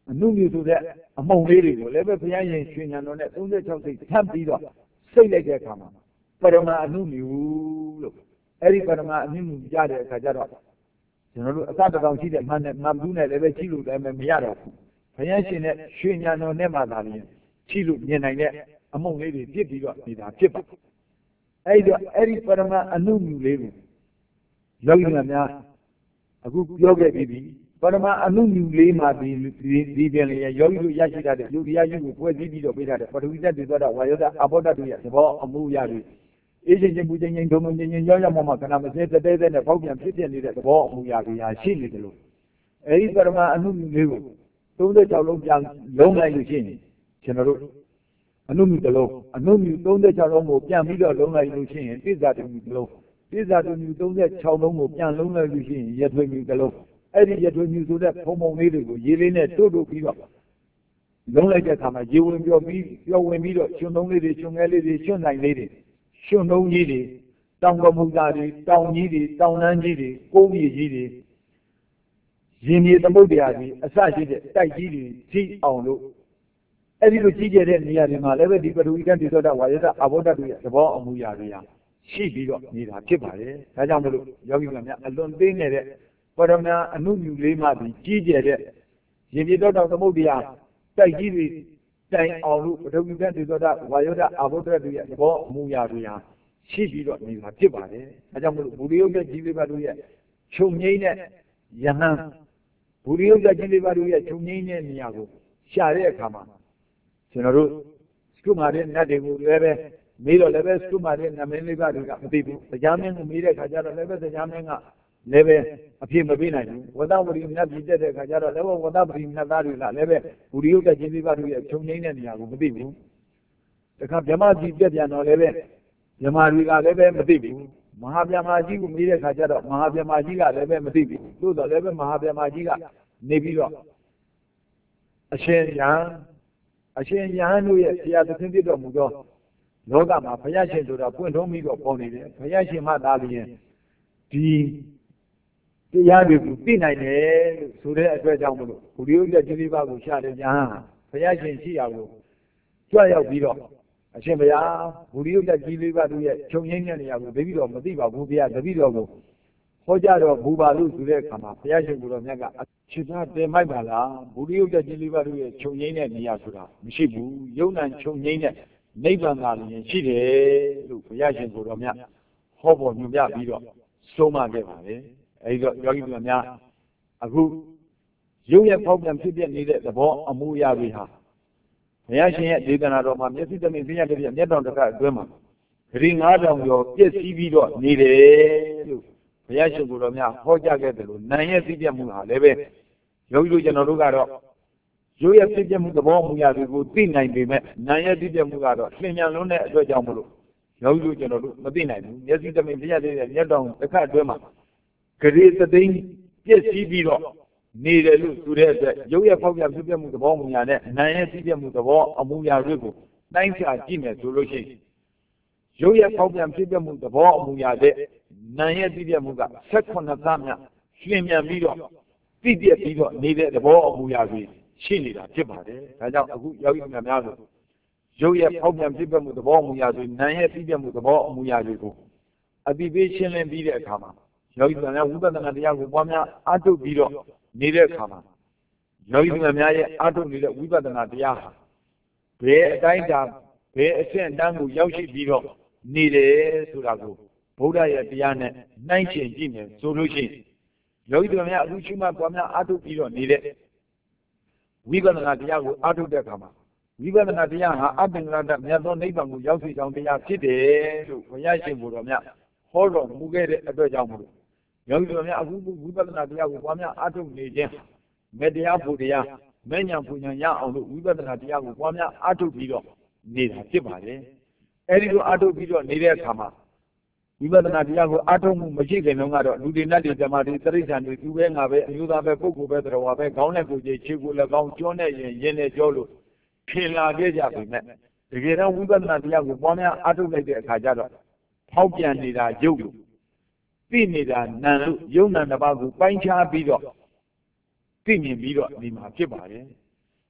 အနုမြူဆိုတဲ့အမုံလေးတွေကိုလည်းပဲဘုရားရှင်ရွှေဉာဏ်တော်နဲ့သုံး၆စိတ်ထပ်ပြီးတော့စိတ်လိုက်တဲ့အခါမှာပရမအနုမြူလို့အဲ့ဒီပရမအနုမြူကြတဲ့အခါကျတော့ကျွန်တော်တို့အစတကောင်ရှိတဲ့မှန်နဲ့မှန်ဘူးနဲ့လည်းပဲကြည့်လို့လည်းမရတော့ဘူးဘုရားရှင်နဲ့ရွှေဉာဏ်တော်နဲ့မှသာလျှင်ကြည့်လို့မြင်နိုင်တဲ့အမုံလေးတွေပြစ်ပြီးတော့နေတာဖြစ်ပါအဲ့ဒီတော့အဲ့ဒီပရမအနုမြူလေးကိုယောဂီများအခုပြောခဲ့ပြီးပြီပရမအနုမြူလေးမှာဒီဒီပြန်လေယောဂီတို့ရရှိတဲ့လူတရားကြီးကိုပွဲစည်းပြီးတော့ပေးထားတဲ့ပထဝီဓာတ်တွေသောတာဝါယောဓာတ်အဘောဓာတ်တို့ရဲ့သဘောအမှုရာတွေအေးချင်းချင်းပူချင်းချင်းဒုံဒုံချင်းချင်းကြောက်ရမှမှခဏမစဲတဲတဲနဲ့ပေါက်ပြန်ဖြစ်ပြနေတဲ့သဘောအမှုရာတွေဟာရှိနေတယ်လို့အဲဒီပရမအနုမြူလေးကိုသုံး၆လုံးပြန်လုံးလိုက်လို့ရှိရင်ကျွန်တော်တို့အနုမြူတစ်လုံးအနုမြူသုံး၆လုံးကိုပြန်ပြီးတော့လုံးလိုက်လို့ရှိရင်တိစ္ဆာတုမြူတစ်လုံးတိစ္ဆာတုမြူသုံး၆လုံးကိုပြန်လုံးလိုက်လို့ရှိရင်ရထွေမြူတစ်လုံးအဲ့ဒီရထွေမြူဆိုတဲ့ဖုံဖုံလေးတွေကိုရေလေးနဲ့တို့တို့ပြီးတော့လုံးလိုက်တဲ့အခါမှာရေဝင်ပြောပြီးပြောဝင်ပြီးတော့ရှင်သုံးလေးတွေရှင်ငယ်လေးတွေရှင်နိုင်လေးတွေရှင်သုံးကြီးတွေတောင်ကမူသားတွေတောင်ကြီးတွေတောင်တန်းကြီးတွေကုန်းကြီးကြီးတွေရင်မြေသမုဒ္ဒရာကြီးအစရှိတဲ့တိုက်ကြီးတွေကြီးအောင်လို့အဲ့ဒီလိုကြီးကျယ်တဲ့နေရာတွေမှာလည်းပဲဒီပထဝီဓာတ်ဒီသောတာဝါယောဓာတ်အဘောဓာတ်တို့ရဲ့သဘောအမှုရာတွေဟာရှိပြီးတော့နေတာဖြစ်ပါတယ်ဒါကြောင့်မလို့ယောဂီများအလွန်သိနေတဲ့ပရမအနုမြူလေးမှပြီးကြီးကျယ်တဲ့ရင်မြေတောတောင်သမုဒ္ဒရာတိုက်ကြီးတွေတိုင်အောင်လို့ပထဝီဓာတ်ဒီသောတာဝါယောဓာတ်အဘောဓာတ်တို့ရဲ့သဘောအမှုရာတွေဟာရှိပြီးတော့နေတာဖြစ်ပါတယ်ဒါကြောင့်မလို့ဘူရိယုတ်တဲ့ကြီးလေးပါတို့ရဲ့ချုပ်ငိမ့်တဲ့ယဟန်ဘူရိယုတ်တဲ့ကြီးလေးပါတို့ရဲ့ချုပ်ငိမ့်တဲ့နေရာကိုရှာတဲ့အခါမှာကျွန်တော်တို့စကုမာတဲ့နတ်တွေကိုလည်းပဲမေးတော့လည်းပဲစကုမာတဲ့နမင်းလေးပါတွေကမသိဘူးတရားမင်းကိုမေးတဲ့ခါကျတော့လည်းပဲတရားမင်းကလည်းပဲအဖြစ်မပေးနိုင်ဘူးဝဒဝရီနတ်ပြည်တက်တဲ့ခါကျတော့လည်းပဲဝဒပရိနတ်သားတွေကလည်းပဲဘူရိယုတ်တဲ့ကြီးလေးပါတို့ရဲ့ချုပ်ငိမ့်တဲ့နေရာကိုမသိဘူးတခါဗြဟ္မကြီးပြက်ပြန်တော့လည်းပဲဗြဟ္မာတွေကလည်းပဲမသိဘူးမဟာဗြဟ္မာကြီးကိုမေးတဲ့ခါကျတော့မဟာဗြဟ္မာကြီးကလည်းပဲမသိဘူးသို့တော်လည်းပဲမဟာဗြဟ္မာကြီးကနေပြီးတော့အရှင်ယံအရှင်ယဟန်တို့ရဲ့ဆရာသခင်ဖြစ်တော်မူသောလောကမှာဘုရားရှင်ဆိုတာပွင့်ထုံးပြီးတော့ပေါ်နေတယ်ဘုရားရှင်မှသာလျှင်ဒီတရားတွေကိုသိနိုင်တယ်လို့ဆိုတဲ့အတွက်ကြောင့်မလို့ဘုရိယုတ်တဲ့ကြီးလေးပါးကိုရှာတဲ့ယဟန်ဘုရားရှင်ရှိရကိုကြွရောက်ပြီးတော့အရှင်ဘုရားဘူရိယုတ်တဲ့ကြီးလေးပါးတို့ရဲ့ခြုံငိမ့်တဲ့နေရာကိုတပည့်တော်မသိပါဘူးဘုရားတပည့်တော်ကိုဟောကြားတော်မူပါလို့ဆိုတဲ့အခါမှာဘုရားရှင်ကိုယ်တော်မြတ်ကခြေသားတင်မိုက်ပါလားဘူရိယုတ်တဲ့ကြီးလေးပါးတို့ရဲ့ခြုံငိမ့်တဲ့နေရာဆိုတာမရှိဘူးယုံ nant ခြုံငိမ့်တဲ့နိဗ္ဗာန်သာလျှင်ရှိတယ်လို့ဘုရားရှင်ကိုယ်တော်မြတ်ဟောပေါ်ညွှန်ပြပြီးတော့ဆုံးမခဲ့ပါတယ်အဲဒီတော့ယောဂီများအခုရုပ်ရဲ့ပေါက်ပြန်ဖြစ်ပြနေတဲ့သဘောအမှုအရာတွေဟာဘုရားရှင်ရဲ့ဒေသနာတော်မှာမျက်စိတမိပညာတည်းမျက်တောင်တစ်ခါအတွင်းမှာဂရီငါးတောင်ကျော်ပြည့်စည်ပြီးတော့နေတယ်လို့ဘုရားရှင်ကိုယ်တော်များဟောကြားခဲ့တယ်လို့နာရဲ့သိပြမှုဟာလည်းပဲယောဂီတို့ကျွန်တော်တို့ကတော့ရုပ်ရဲ့သိပြမှုသဘောအမှုအရာတွေကိုသိနိုင်ပေမဲ့နာရဲ့သိပြမှုကတော့လျင်မြန်လုံးတဲ့အတွက်ကြောင့်မလို့ယောဂီတို့ကျွန်တော်တို့မသိနိုင်ဘူးမျက်စိတမိပညာတည်းမျက်တောင်တစ်ခါအတွင်းမှာဂရီသသိန်းပြည့်စည်ပြီးတော့နေတယ်လို့ဆိုတဲ့အတွက်ရုပ်ရဲ့ဖောက်ပြန်ဖြစ်ပြမှုသဘောမူညာနဲ့နာရဲ့သိပြမှုသဘောအမူအရာတွေကိုတိုင်းဖြာကြည့်မယ်ဆိုလို့ရှိရင်ရုပ်ရဲ့ဖောက်ပြန်ဖြစ်ပြမှုသဘောအမူအရာတဲ့နာရဲ့သိပြမှုက၁၈သန်းမြလျင်မြန်ပြီးတော့သိပြပြီးတော့နေတဲ့သဘောအမူအရာတွေရှိနေတာဖြစ်ပါတယ်ဒါကြောင့်အခုယောဂီများများဆိုရုပ်ရဲ့ဖောက်ပြန်ဖြစ်ပြမှုသဘောအမူအရာတွေနာရဲ့သိပြမှုသဘောအမူအရာတွေကိုအတိပေးရှင်းလင်းပြီးတဲ့အခါမှာယောဂီများဝိပဿနာတရားကိုပွားများအားထုတ်ပြီးတော့နေတဲ့အခါမှာယောဂီများရဲ့အားထုတ်နေတဲ့ဝိပဿနာတရားဟာဘယ်အတိုင်းတာဘယ်အဆင့်အတန်းကိုရောက်ရှိပြီးတော့နေတယ်ဆိုတာကိုဗုဒ္ဓရဲ့တရားနဲ့နှိုင်းယှဉ်ကြည့်မယ်ဆိုလို့ရှိရင်ယောဂီများအခုရှိမှပွားများအားထုတ်ပြီးတော့နေတဲ့ဝိပဿနာတရားကိုအားထုတ်တဲ့အခါမှာဝိပဿနာတရားဟာအပ္ပင်္ဂလတ္တမြတ်သောနိဗ္ဗာန်ကိုရောက်စီကြောင်းတရားဖြစ်တယ်လို့ဘုရားရှင်ကိုယ်တော်မြတ်ဟောတော်မူခဲ့တဲ့အတွက်ကြောင့်မို့ယောဂီတို့များအခုဝိပဿနာတရားကိုပွားများအားထုတ်နေခြင်းမေတ္တရားဖို့တရားမဲ့ညာပူညာရအောင်လို့ဝိပဿနာတရားကိုပွားများအားထုတ်ပြီးတော့နေတာဖြစ်ပါတယ်အဲဒီလိုအားထုတ်ပြီးတော့နေတဲ့အခါမှာဝိပဿနာတရားကိုအားထုတ်မှုမရှိခင်တုန်းကတော့လူတွေနတ်တွေဓမ္မတွေတိရစ္ဆာန်တွေသူပဲငါပဲအမျိုးသားပဲပုဂ္ဂိုလ်ပဲတရားဝါပဲခေါင်းနဲ့ကိုယ်ကြီးခြေကိုလည်းကောင်းကြောနဲ့ရင်ရင်နဲ့ကြောလို့ခင်လာခဲ့ကြပြီမဲ့တကယ်တော့ဝိပဿနာတရားကိုပွားများအားထုတ်လိုက်တဲ့အခါကျတော့ဖောက်ပြန်နေတာရုပ်လို့သိနေတာနာလို့ယုံနာတစ်ပါးကိုပိုင်းခြားပြီးတော့သိမြင်ပြီးတော့ဒီမှာဖြစ်ပါတယ်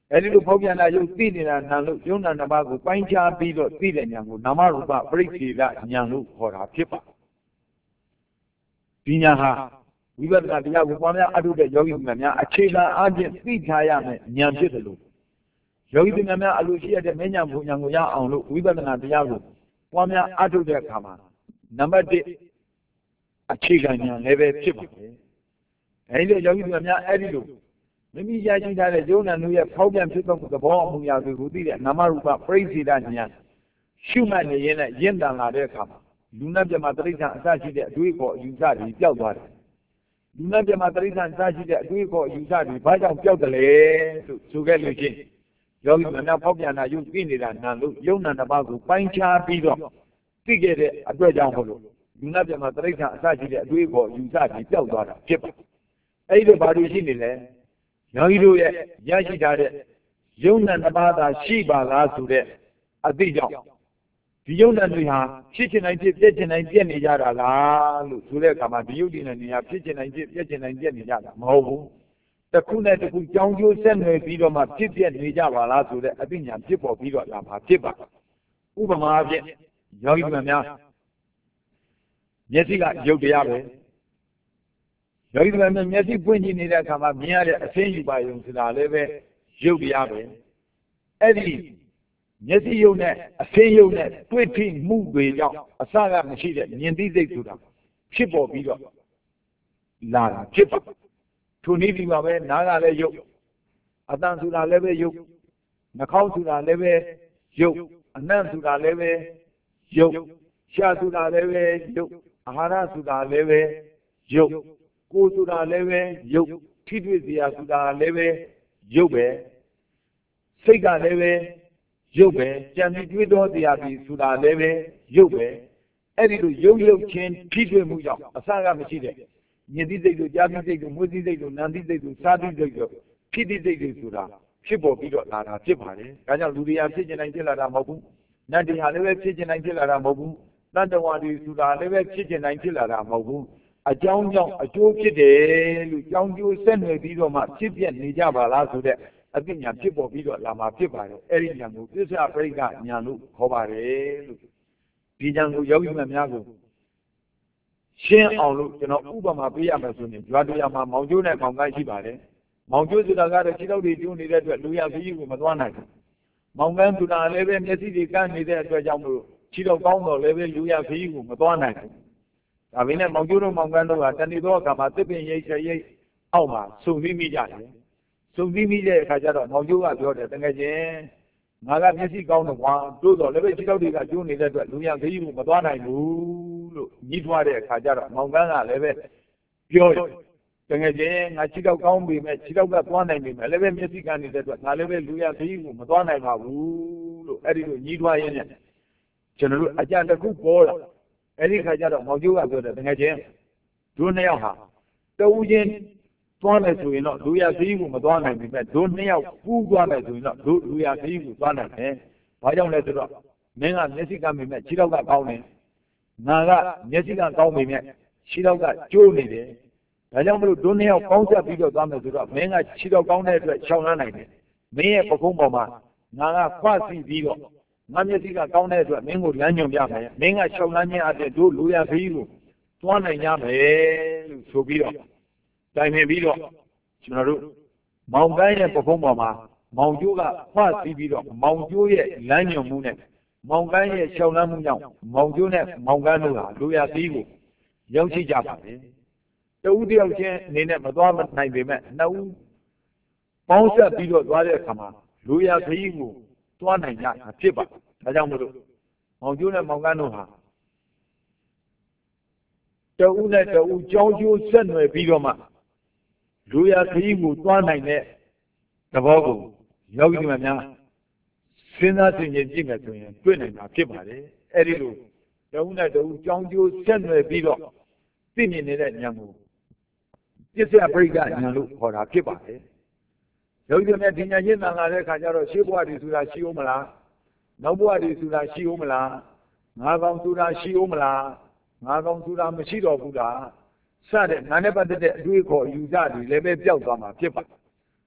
အဲဒီလိုဖောက်ပြန်တာယုတ်သိနေတာနာလို့ယုံနာနှစ်ပါးကိုပိုင်းခြားပြီးတော့သိတဲ့ဉာဏ်ကိုနာမရူပပရိစ္ဆေဒဉာဏ်လို့ခေါ်တာဖြစ်ပါဒီဉာဏ်ဟာဝိပဿနာတရားကိုပွားများအထုတဲ့ယောဂီများများအခြေခံအားဖြင့်သိထားရမယ်ဉာဏ်ဖြစ်တယ်လို့ယောဂီများများအလိုရှိရတဲ့မဉဏ်ဘုံဉာဏ်ကိုရအောင်လို့ဝိပဿနာတရားကိုပွားများအထုတဲ့အခါမှာနံပါတ်တစ်အခြေခံဉာဏ်လည်းပဲဖြစ်ပါတယ်အဲဒီလိုယောဂီများများအဲဒီလိုမိမိရရှိထားတဲ့ယုံနာတို့ရဲ့ဖောက်ပြန်ဖြစ်သောသဘောအမှုရာတွေကိုသိတဲ့နာမရူပပရိစ္ဆေဒဉာဏ်ရှုမှတ်နေရင်လည်းရင့်တန်လာတဲ့အခါမှာလူနာပြမတိဋ္ဌာန်အစရှိတဲ့အတွေ့အခေါ်အယူဆတွေပျောက်သွားတယ်လူနာပြမတိဋ္ဌာန်အစရှိတဲ့အတွေ့အခေါ်အယူဆတွေဘာကြောင့်ပျောက်တယ်လဲလို့ဆိုခဲ့လို့ချင်းယောဂီများများဖောက်ပြန်တာယုံသိနေတာနာလို့ယုံနာတစ်ပါးကိုပိုင်းခြားပြီးတော့သိခဲ့တဲ့အတွက်ကြောင့်မို့လို့လူနာပြမတိဋ္ဌာန်အစရှိတဲ့အတွေ့အခေါ်အယူဆတွေပျောက်သွားတာဖြစ်ပါအဲ့ဒီဘာလို့ရှိနေလဲယောဂီတို့ရဲ့ရရှိထားတဲ့ယုံနာတစ်ပါးသာရှိပါလားဆိုတဲ့အသိကြောင့်ဒီယုံနာတွေဟာဖြစ်ချင်တိုင်းဖြစ်ပြက်ချင်တိုင်းပြက်နေကြတာလားလို့ဆိုတဲ့အခါမှာဒီယုတ်ဒီနဲ့နေရာဖြစ်ချင်တိုင်းဖြစ်ပြက်ချင်တိုင်းပြက်နေကြတာမဟုတ်ဘူးတစ်ခုနဲ့တစ်ခုကြောင်းကျိုးဆက်နွယ်ပြီးတော့မှဖြစ်ပြက်နေကြပါလားဆိုတဲ့အသိဉာဏ်ဖြစ်ပေါ်ပြီးတော့လာမှာဖြစ်ပါဥပမာအဖြစ်ယောဂီများများမျက်စိကယုတ်တရားပဲယောဂီများများမျက်စိပွင့်ကြည့်နေတဲ့အခါမှာမြင်ရတဲ့အသိယူပါယုံဆိုတာလည်းပဲယုတ်တရားပဲအဲ့ဒီမျက်စိယုံနဲ့အသိယုံနဲ့တွေ့ထိမှုတွေကြောင့်အစကမရှိတဲ့မြင်သိစိတ်ဆိုတာဖြစ်ပေါ်ပြီးတော့လာတာဖြစ်ပါထိုနည်းဒီမှာပဲနားကလည်းယုတ်အတန်ဆိုတာလည်းပဲယုတ်နှာခေါင်းဆိုတာလည်းပဲယုတ်အနံ့ဆိုတာလည်းပဲယုတ်ရှားဆိုတာလည်းပဲယုတ်အာဟာရဆိုတာလည်းပဲယုတ်ကိုယ်ဆိုတာလည်းပဲယုတ်ထိတွေ့စရာဆိုတာလည်းပဲယုတ်ပဲစိတ်ကလည်းပဲယုတ်ပဲကြံပြီးတွေးသောတရားပြီးဆိုတာလည်းပဲယုတ်ပဲအဲ့ဒီလိုယုတ်ယုတ်ချင်းထိတွေ့မှုကြောင့်အစကမရှိတဲ့မြင်သိစိတ်တို့ကြားသိစိတ်တို့မွေးသိစိတ်တို့နာမ်သိစိတ်တို့စားသိစိတ်တို့ဖြစ်သိစိတ်တွေဆိုတာဖြစ်ပေါ်ပြီးတော့လာတာဖြစ်ပါတယ်ဒါကြောင့်လူတွေကဖြစ်ကျင်တိုင်းဖြစ်လာတာမဟုတ်ဘူးနတ်တွေဟာလည်းပဲဖြစ်ကျင်တိုင်းဖြစ်လာတာမဟုတ်ဘူးတတ္တဝါတွေဆိုတာလည်းပဲဖြစ်ကျင်တိုင်းဖြစ်လာတာမဟုတ်ဘူးအကြောင်းကြောင့်အကျိုးဖြစ်တယ်လို့ကြောင်းကျိုးဆက်နွယ်ပြီးတော့မှဖြစ်ပြနေကြပါလားဆိုတဲ့အသိဉာဏ်ဖြစ်ပေါ်ပြီးတော့လာမှာဖြစ်ပါတယ်အဲ့ဒီဉာဏ်ကိုသစ္စာပရိက္ခဉာဏ်လို့ခေါ်ပါတယ်လို့ဒီဉာဏ်ကိုယောဂီများများကိုရှင်းအောင်လို့ကျွန်တော်ဥပမာပေးရမယ်ဆိုရင်ကျွာတရားမှာမောင်ကျိုးနဲ့မောင်ကန်းရှိပါတယ်မောင်ကျိုးဆိုတာကတော့ခြေထောက်တွေကျိုးနေတဲ့အတွက်လူရခရီးကိုမသွားနိုင်ဘူးမောင်ကန်းဆိုတာလည်းပဲမျက်စိတွေကန်းနေတဲ့အတွက်ကြောင့်မို့ခြေထောက်ကောင်းတော့လည်းပဲလူရခရီးကိုမသွားနိုင်ဘူးဒါပေမဲ့မောင်ကျိုးတို့မောင်ကန်းတို့ကတဏှိသောအခါမှာသစ်ပင်ရိပ်ချရိပ်အောက်မှာစုံပြီးမိကြတယ်စုံပြီးမိတဲ့အခါကျတော့မောင်ကျိုးကပြောတယ်တကယ်ချင်းငါကမျက်စိကောင်းတော့ကွာတိုးတော့လည်းပဲခြေထောက်တွေကကျိုးနေတဲ့အတွက်လူရခရီးကိုမသွားနိုင်ဘူးလို့ညှိထွားတဲ့အခါကျတော့မောင်ကန်းကလည်းပဲပြောတယ်တကယ်ချင်းငါခြေထောက်ကောင်းပြီမဲ့ခြေထောက်ကသွားနိုင်ပြီမဲ့လည်းပဲမျက်စိကန်းနေတဲ့အတွက်ငါလည်းပဲလူရခရီးကိုမသွားနိုင်ပါဘူးလို့အဲ့ဒီလိုညှိထွားရင်းနဲ့ကျွန်တော်တို့အကြံတစ်ခုပေါ်လာအဲ့ဒီခါကျတော့မောင်ကျိုးကပြောတယ်တကယ်ချင်းတို့နှစ်ယောက်ဟာတဦးချင်းသွားမယ်ဆိုရင်တော့လူရခရီးကိုမသွားနိုင်ပြီမဲ့တို့နှစ်ယောက်ပူးသွားမယ်ဆိုရင်တော့တို့လူရခရီးကိုသွားနိုင်တယ်ဘာကြောင့်လဲဆိုတော့မင်းကမျက်စိကမ်းပြီမဲ့ခြေထောက်ကကောင်းတယ်ငါကမျက်စိကကောင်းပြီမဲ့ခြေထောက်ကကျိုးနေတယ်ဒါကြောင့်မလို့တို့နှစ်ယောက်ပေါင်းဆက်ပြီးတော့သွားမယ်ဆိုတော့မင်းကခြေထောက်ကောင်းတဲ့အတွက်ရှောင်လန်းနိုင်တယ်မင်းရဲ့ပကုံးပေါ်မှာငါကခွစီပြီးတော့ငါမျက်စိကကောင်းတဲ့အတွက်မင်းကိုလမ်းညွှန်ပြမယ်မင်းကရှောင်လန်းခြင်းအပြင်တို့လူရခရီးကိုသွားနိုင်ကြမယ်လို့ဆိုပြီးတော့တိုင်ပင်ပြီးတော့ကျွန်တော်တို့မောင်ကန်းရဲ့ပကုံးပေါ်မှာမောင်ကျိုးကခွစီပြီးတော့မောင်ကျိုးရဲ့လမ်းညွှန်မှုနဲ့မောင်ကန်းရဲ့ရှောင်လန်းမှုကြောင့်မောင်ကျိုးနဲ့မောင်ကန်းတို့ဟာလူရခရီးကိုရောက်ရှိကြပါတယ်တဦးတယောက်ချင်းအနေနဲ့မသွားနိုင်ပေမဲ့နှစ်ဦးပေါင်းဆက်ပြီးတော့သွားတဲ့အခါမှာလူရခရီးကိုသွားနိုင်ကြတာဖြစ်ပါတယ်ဒါကြောင့်မို့လို့မောင်ကျိုးနဲ့မောင်ကန်းတို့ဟာတဦးနဲ့တဦးကြောင်းကျိုးဆက်နွယ်ပြီးတော့မှလူရခရီးကိုသွားနိုင်တဲ့သဘောကိုယောဂီများများစဉ်းစားဆင်ခြင်ကြည့်မယ်ဆိုရင်တွေ့နိုင်တာဖြစ်ပါတယ်အဲ့ဒီလိုတဦးနဲ့တဦးကြောင်းကျိုးဆက်နွယ်ပြီးတော့သိမြင်နေတဲ့ဉာဏ်ကိုပစ္စယပရိက္ခဉာဏ်လို့ခေါ်တာဖြစ်ပါတယ်ယောဂီများဒီဉာဏ်ရင်းနာလာတဲ့အခါကျတော့ရှေးဘဝတည်ဆိုတာရှိဦးမလားနောက်ဘဝတည်ဆိုတာရှိဦးမလားငါကောင်ဆိုတာရှိဦးမလားငါကောင်ဆိုတာမရှိတော့ဘူးလားစတဲ့ငါနဲ့ပတ်သက်တဲ့အတွေ့အခေါ်အယူဆတွေလည်းပဲပျောက်သွားမှာဖြစ်ပါ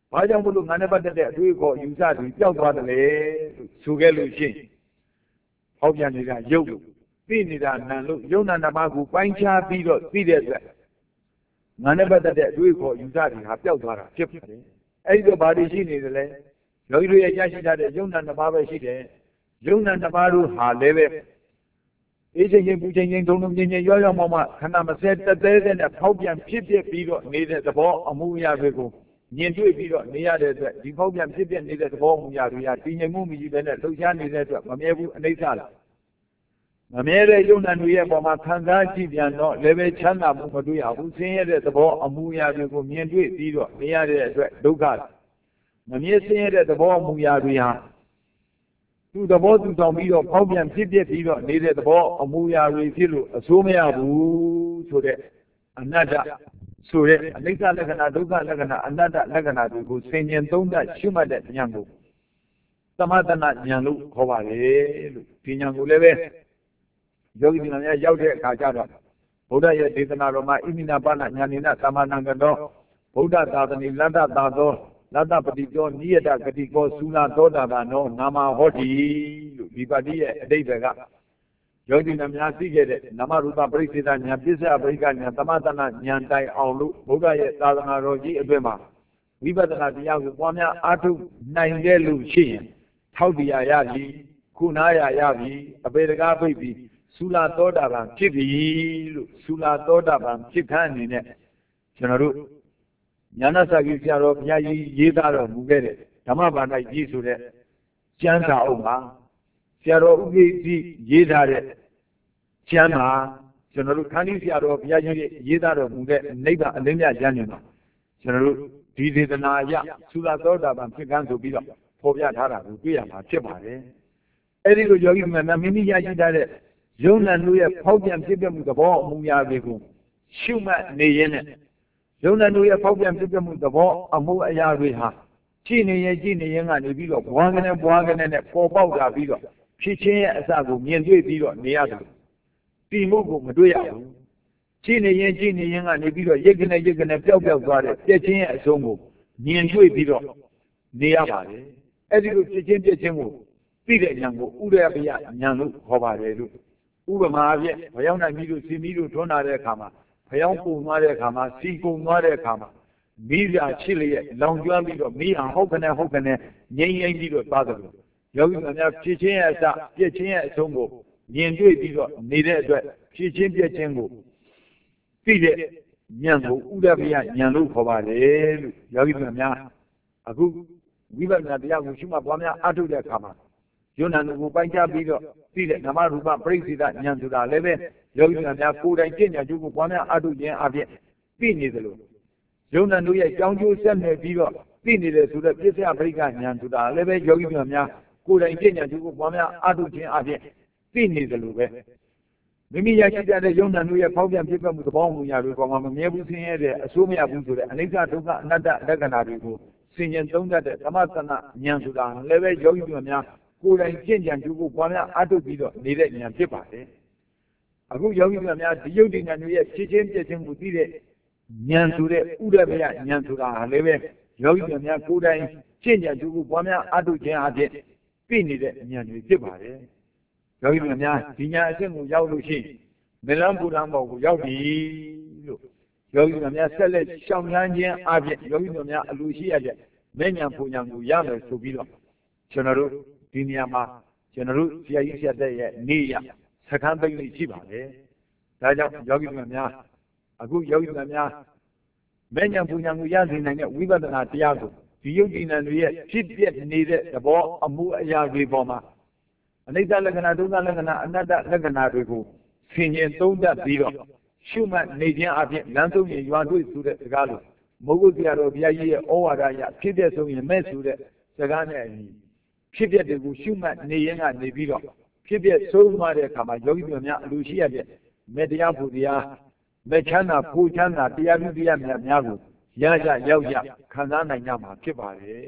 ဘာကြောင့်မလို့ငါနဲ့ပတ်သက်တဲ့အတွေ့အခေါ်ယူဆတွေပျောက်သွားတယ်လေလို့ဆိုခဲ့လို့ရှိရင်ဟောက်ပြန်နေတာရုပ်လို့သိနေတာနာလို့ယုံနာနှစ်ပါးကိုပိုင်းခြားပြီးတော့သိတဲ့အတွက်ငါနဲ့ပတ်သက်တဲ့အတွေ့အခေါ်ယူဆတွေဟာပျောက်သွားတာဖြစ်ပါတယ်အဲ့ဒီတော့ဘာတွေရှိနေတယ်လဲယောဂီတို့ရဲ့ရရှိထားတဲ့ယုံနာနှစ်ပါးပဲရှိတယ်ယုံနာနှစ်ပါးတို့ဟာလည်းပဲအေးချင်းချင်းပူချင်းချင်းဒုံဒုံချင်းချင်းရောရောမောမောခဏမစဲတသေးသေးနဲ့ဖောက်ပြန်ဖြစ်ဖြစ်ပြီးတော့နေတဲ့သဘောအမှုအရာတွေကိုမြင်တွေ့ပြီးတော့နေရတဲ့အတွက်ဒီဖောက်ပြန်ဖြစ်ဖြစ်နေတဲ့သဘောအမှုအရာတွေဟာတည်ငြိမ်မှုမရှိဘဲနဲ့လှုပ်ရှားနေတဲ့အတွက်မမြဲဘူးအနိစ္စလားမမြဲတဲ့ယုံနာတွေရဲ့ပေါ်မှာခံစားကြည့်ပြန်တော့လည်းပဲချမ်းသာမှုမတွေ့ရဘူးဆင်းရဲတဲ့သဘောအမှုအရာတွေကိုမြင်တွေ့ပြီးတော့နေရတဲ့အတွက်ဒုက္ခမမြဲဆင်းရဲတဲ့သဘောအမှုအရာတွေဟာသူသဘောသူဆောင်ပြီးတော့ဖောက်ပြန်ဖြစ်ဖြစ်ပြီးတော့နေတဲ့သဘောအမှုအရာတွေဖြစ်လို့အဆိုးမရဘူးဆိုတဲ့အနတ္တဆိုတဲ့အနိစ္စလက္ခဏာဒုက္ခလက္ခဏာအနတ္တလက္ခဏာတွေကိုဆင်ញင်သုံးသပ်ရှုမှတ်တဲ့ဉာဏ်ကိုသမထနာဉာဏ်လို့ခေါ်ပါလေလို့ဒီဉာဏ်ကိုလည်းပဲယောဂီများရောက်တဲ့အခါကျတော့ဗုဒ္ဓရဲ့ဒေသနာတော်မှာဣမိနာပနဉာဏိနသမဏံကတော်ဗုဒ္ဓသာသနိလတ္တသာသောလတ္တပတိကျောနိယတဂတိကောသုလာသောတာပန်နောနာမဟောတိလို့ဒီပါဠိရဲ့အဓိပ္ပာယ်ကယောဂီများသိခဲ့တဲ့နာမရူပပရိစ္ဆေဒဉာဏ်ပစ္စယပရိက္ခဉာဏ်သမထနာဉာဏ်တိုင်အောင်လို့ဗုဒ္ဓရဲ့သာသနာတော်ကြီးအတွင်းမှာဝိပဿနာတရားကိုပွားများအားထုတ်နိုင်ခဲ့လို့ရှိရင်ထောက်တရားရပြီခုနာရရပြီအပေတကားပိတ်ပြီသုလာသောတာပန်ဖြစ်ပြီလို့သုလာသောတာပန်ဖြစ်ခန်းအနေနဲ့ကျွန်တော်တို့ညာနာစကိဆရာတော်ဘုရားကြီးရေးသားတော်မူခဲ့တဲ့ဓမ္မဘာသာကြီးဆိုတဲ့ကျမ်းစာအုပ်မှာဆရာတော်ဥပ္ပိတိရေးထားတဲ့ကျမ်းမှာကျွန်တော်တို့ခန္တီဆရာတော်ဘုရားကြီးရေးသားတော်မူတဲ့နိဗ္ဗာန်အလင်းမြတ်ကျမ်းတွေမှာကျွန်တော်တို့ဒီဒေသနာအရသုလာသောတာပန်ဖြစ်ခန်းဆိုပြီးတော့ဖော်ပြထားတာကိုတွေ့ရမှာဖြစ်ပါတယ်အဲ့ဒီလိုယောဂီများမိမိရရှိထားတဲ့ယုံနာတို့ရဲ့ဖောက်ပြန်ဖြစ်ပြမှုသဘောအမှုရာတွေကိုရှုမှတ်နေရင်းနဲ့ယုံနာတို့ရဲ့ဖောက်ပြန်ဖြစ်ပြမှုသဘောအမှုအရာတွေဟာကြည့်နေရင်ကြည့်နေရင်ကနေပြီးတော့ဘွားကနေဘွားကနေနဲ့ပေါ်ပေါက်လာပြီးတော့ဖြစ်ချင်းရဲ့အစကိုမြင်တွေ့ပြီးတော့နေရတယ်တိမှုကိုမတွေ့ရဘူးကြည့်နေရင်ကြည့်နေရင်ကနေပြီးတော့ရိတ်ကနေရိတ်ကနေပျောက်ပျောက်သွားတဲ့ပြည့်ချင်းရဲ့အဆုံးကိုမြင်တွေ့ပြီးတော့နေရပါတယ်အဲ့ဒီလိုပြည့်ချင်းပြည့်ချင်းကိုသိတဲ့ဉာဏ်ကိုဥရပယဉာဏ်လို့ခေါ်ပါတယ်လို့ဥပမာဖြင့်ဘယောင်းနိုင်ပြီးလို့စီမီလို့ထွန်းလာတဲ့အခါမှာဘယောင်းပုံသွားတဲ့အခါမှာစီကုံသွားတဲ့အခါမှာမိပြချစ်လျက်လောင်ကျွမ်းပြီးတော့မိဟာဟုတ်ကနေဟုတ်ကနေငြိမ့်ငြိမ့်ပြီးတော့သွားတယ်လို့ယောဂီများဖြစ်ချင်းရဲ့အစပြည့်ချင်းရဲ့အဆုံးကိုမြင်တွေ့ပြီးတော့နေတဲ့အတွက်ဖြစ်ချင်းပြည့်ချင်းကိုသိတဲ့ဉာဏ်ကိုဥရပယဉာဏ်လို့ခေါ်ပါတယ်လို့ယောဂီများအခုဝိပဿနာတရားကိုရှုမှတ်ပွားများအားထုတ်တဲ့အခါမှာယုံနာကိုပိုင်းခြားပြီးတော့သိတဲ့နာမရူပပရိစ္ဆေဒဉာဏ်ဆိုတာလည်းပဲယောဂီများကိုယ်တိုင်ကျင့်ကြံကြိုးကိုပွားများအားထုတ်ခြင်းအပြင်သိနေသလိုယုံနာတို့ရဲ့ကြောင်းကျိုးဆက်နေပြီးတော့သိနေတယ်ဆိုတဲ့ပစ္စယပရိက္ခဉာဏ်ဆိုတာလည်းပဲယောဂီများကိုယ်တိုင်ကျင့်ကြံကြိုးကိုပွားများအားထုတ်ခြင်းအပြင်သိနေသလိုပဲမိမိရရှိတဲ့ယုံနာတို့ရဲ့ဖောက်ပြန်ဖြစ်မှုသဘောမှုရာတွေပေါ်မှာမမြဲဘူးဆင်းရဲတဲ့အဆိုးမရဘူးဆိုတဲ့အနိစ္စဒုက္ခအနတ္တလက္ခဏာတွေကိုဆင်ញံသုံးတတ်တဲ့သမထနာဉာဏ်ဆိုတာလည်းပဲယောဂီများကိုယ်တိုင်ကျင့်ကြံကြိုးကိုပွားများအားထုတ်ပြီးတော့နေတဲ့ဉာဏ်ဖြစ်ပါတယ်အခုယောဂီများဒီယုတ်တိဉာဏ်တွေရဲ့ဖြစ်ချင်းပြည့်ချင်းကိုသိတဲ့ဉာဏ်ဆိုတဲ့ဥရပယဉာဏ်ဆိုတာလည်းပဲယောဂီများကိုယ်တိုင်ကျင့်ကြံကြိုးကိုပွားများအားထုတ်ခြင်းအပြင်သိနေတဲ့ဉာဏ်တွေဖြစ်ပါတယ်ယောဂီများဒီဉာဏ်အဆင့်ကိုရောက်လို့ရှိရင်မလန်းပူလန်းပေါ်ကိုရောက်ပြီလို့ယောဂီများဆက်လက်ရှောင်လန်းခြင်းအပြင်ယောဂီများအလိုရှိရတဲ့မဲ့ဉာဏ်ပူဉာဏ်ကိုရမယ်ဆိုပြီးတော့ကျွန်တော်တို့ဒီနေရာမှာကျွန်တော်တို့ဆရာကြီးဆရာတဲ့ရဲ့နေရစခန်းသိမ့်လေးရှိပါတယ်ဒါကြောင့်ယောဂီများအခုယောဂီများမဲ့ဉာဏ်ပူဉာဏ်ကိုရစေနိုင်တဲ့ဝိပဿနာတရားကိုဒီယုတ်ဉာဏ်တွေရဲ့ဖြစ်ပြနေတဲ့သဘောအမှုအရာတွေပေါ်မှာအနိစ္စလက္ခဏာဒုက္ခလက္ခဏာအနတ္တလက္ခဏာတွေကိုဆင်ញင်သုံးသပ်ပြီးတော့ရှုမှတ်နေခြင်းအပြင်လမ်းဆုံးရင်ရွာတွေ့ဆိုတဲ့စကားလိုမဟုတ်ဘူးဆရာတော်ဘုရားကြီးရဲ့ဩဝါဒအရဖြစ်တဲ့ဆုံးရင်မဲ့ဆိုတဲ့စကားနဲ့အညီဖြစ်ပြတွေကိုရှုမှတ်နေရင်ကနေပြီးတော့ဖြစ်ပြဆုံးသွားတဲ့အခါမှာယောဂီများအလိုရှိရတဲ့မေတ္တရားဖို့တရားမဲ့ချမ်းသာဖို့ချမ်းသာတရားပြုတရားများများကိုရကြရောက်ကြခံစားနိုင်ကြမှာဖြစ်ပါတယ်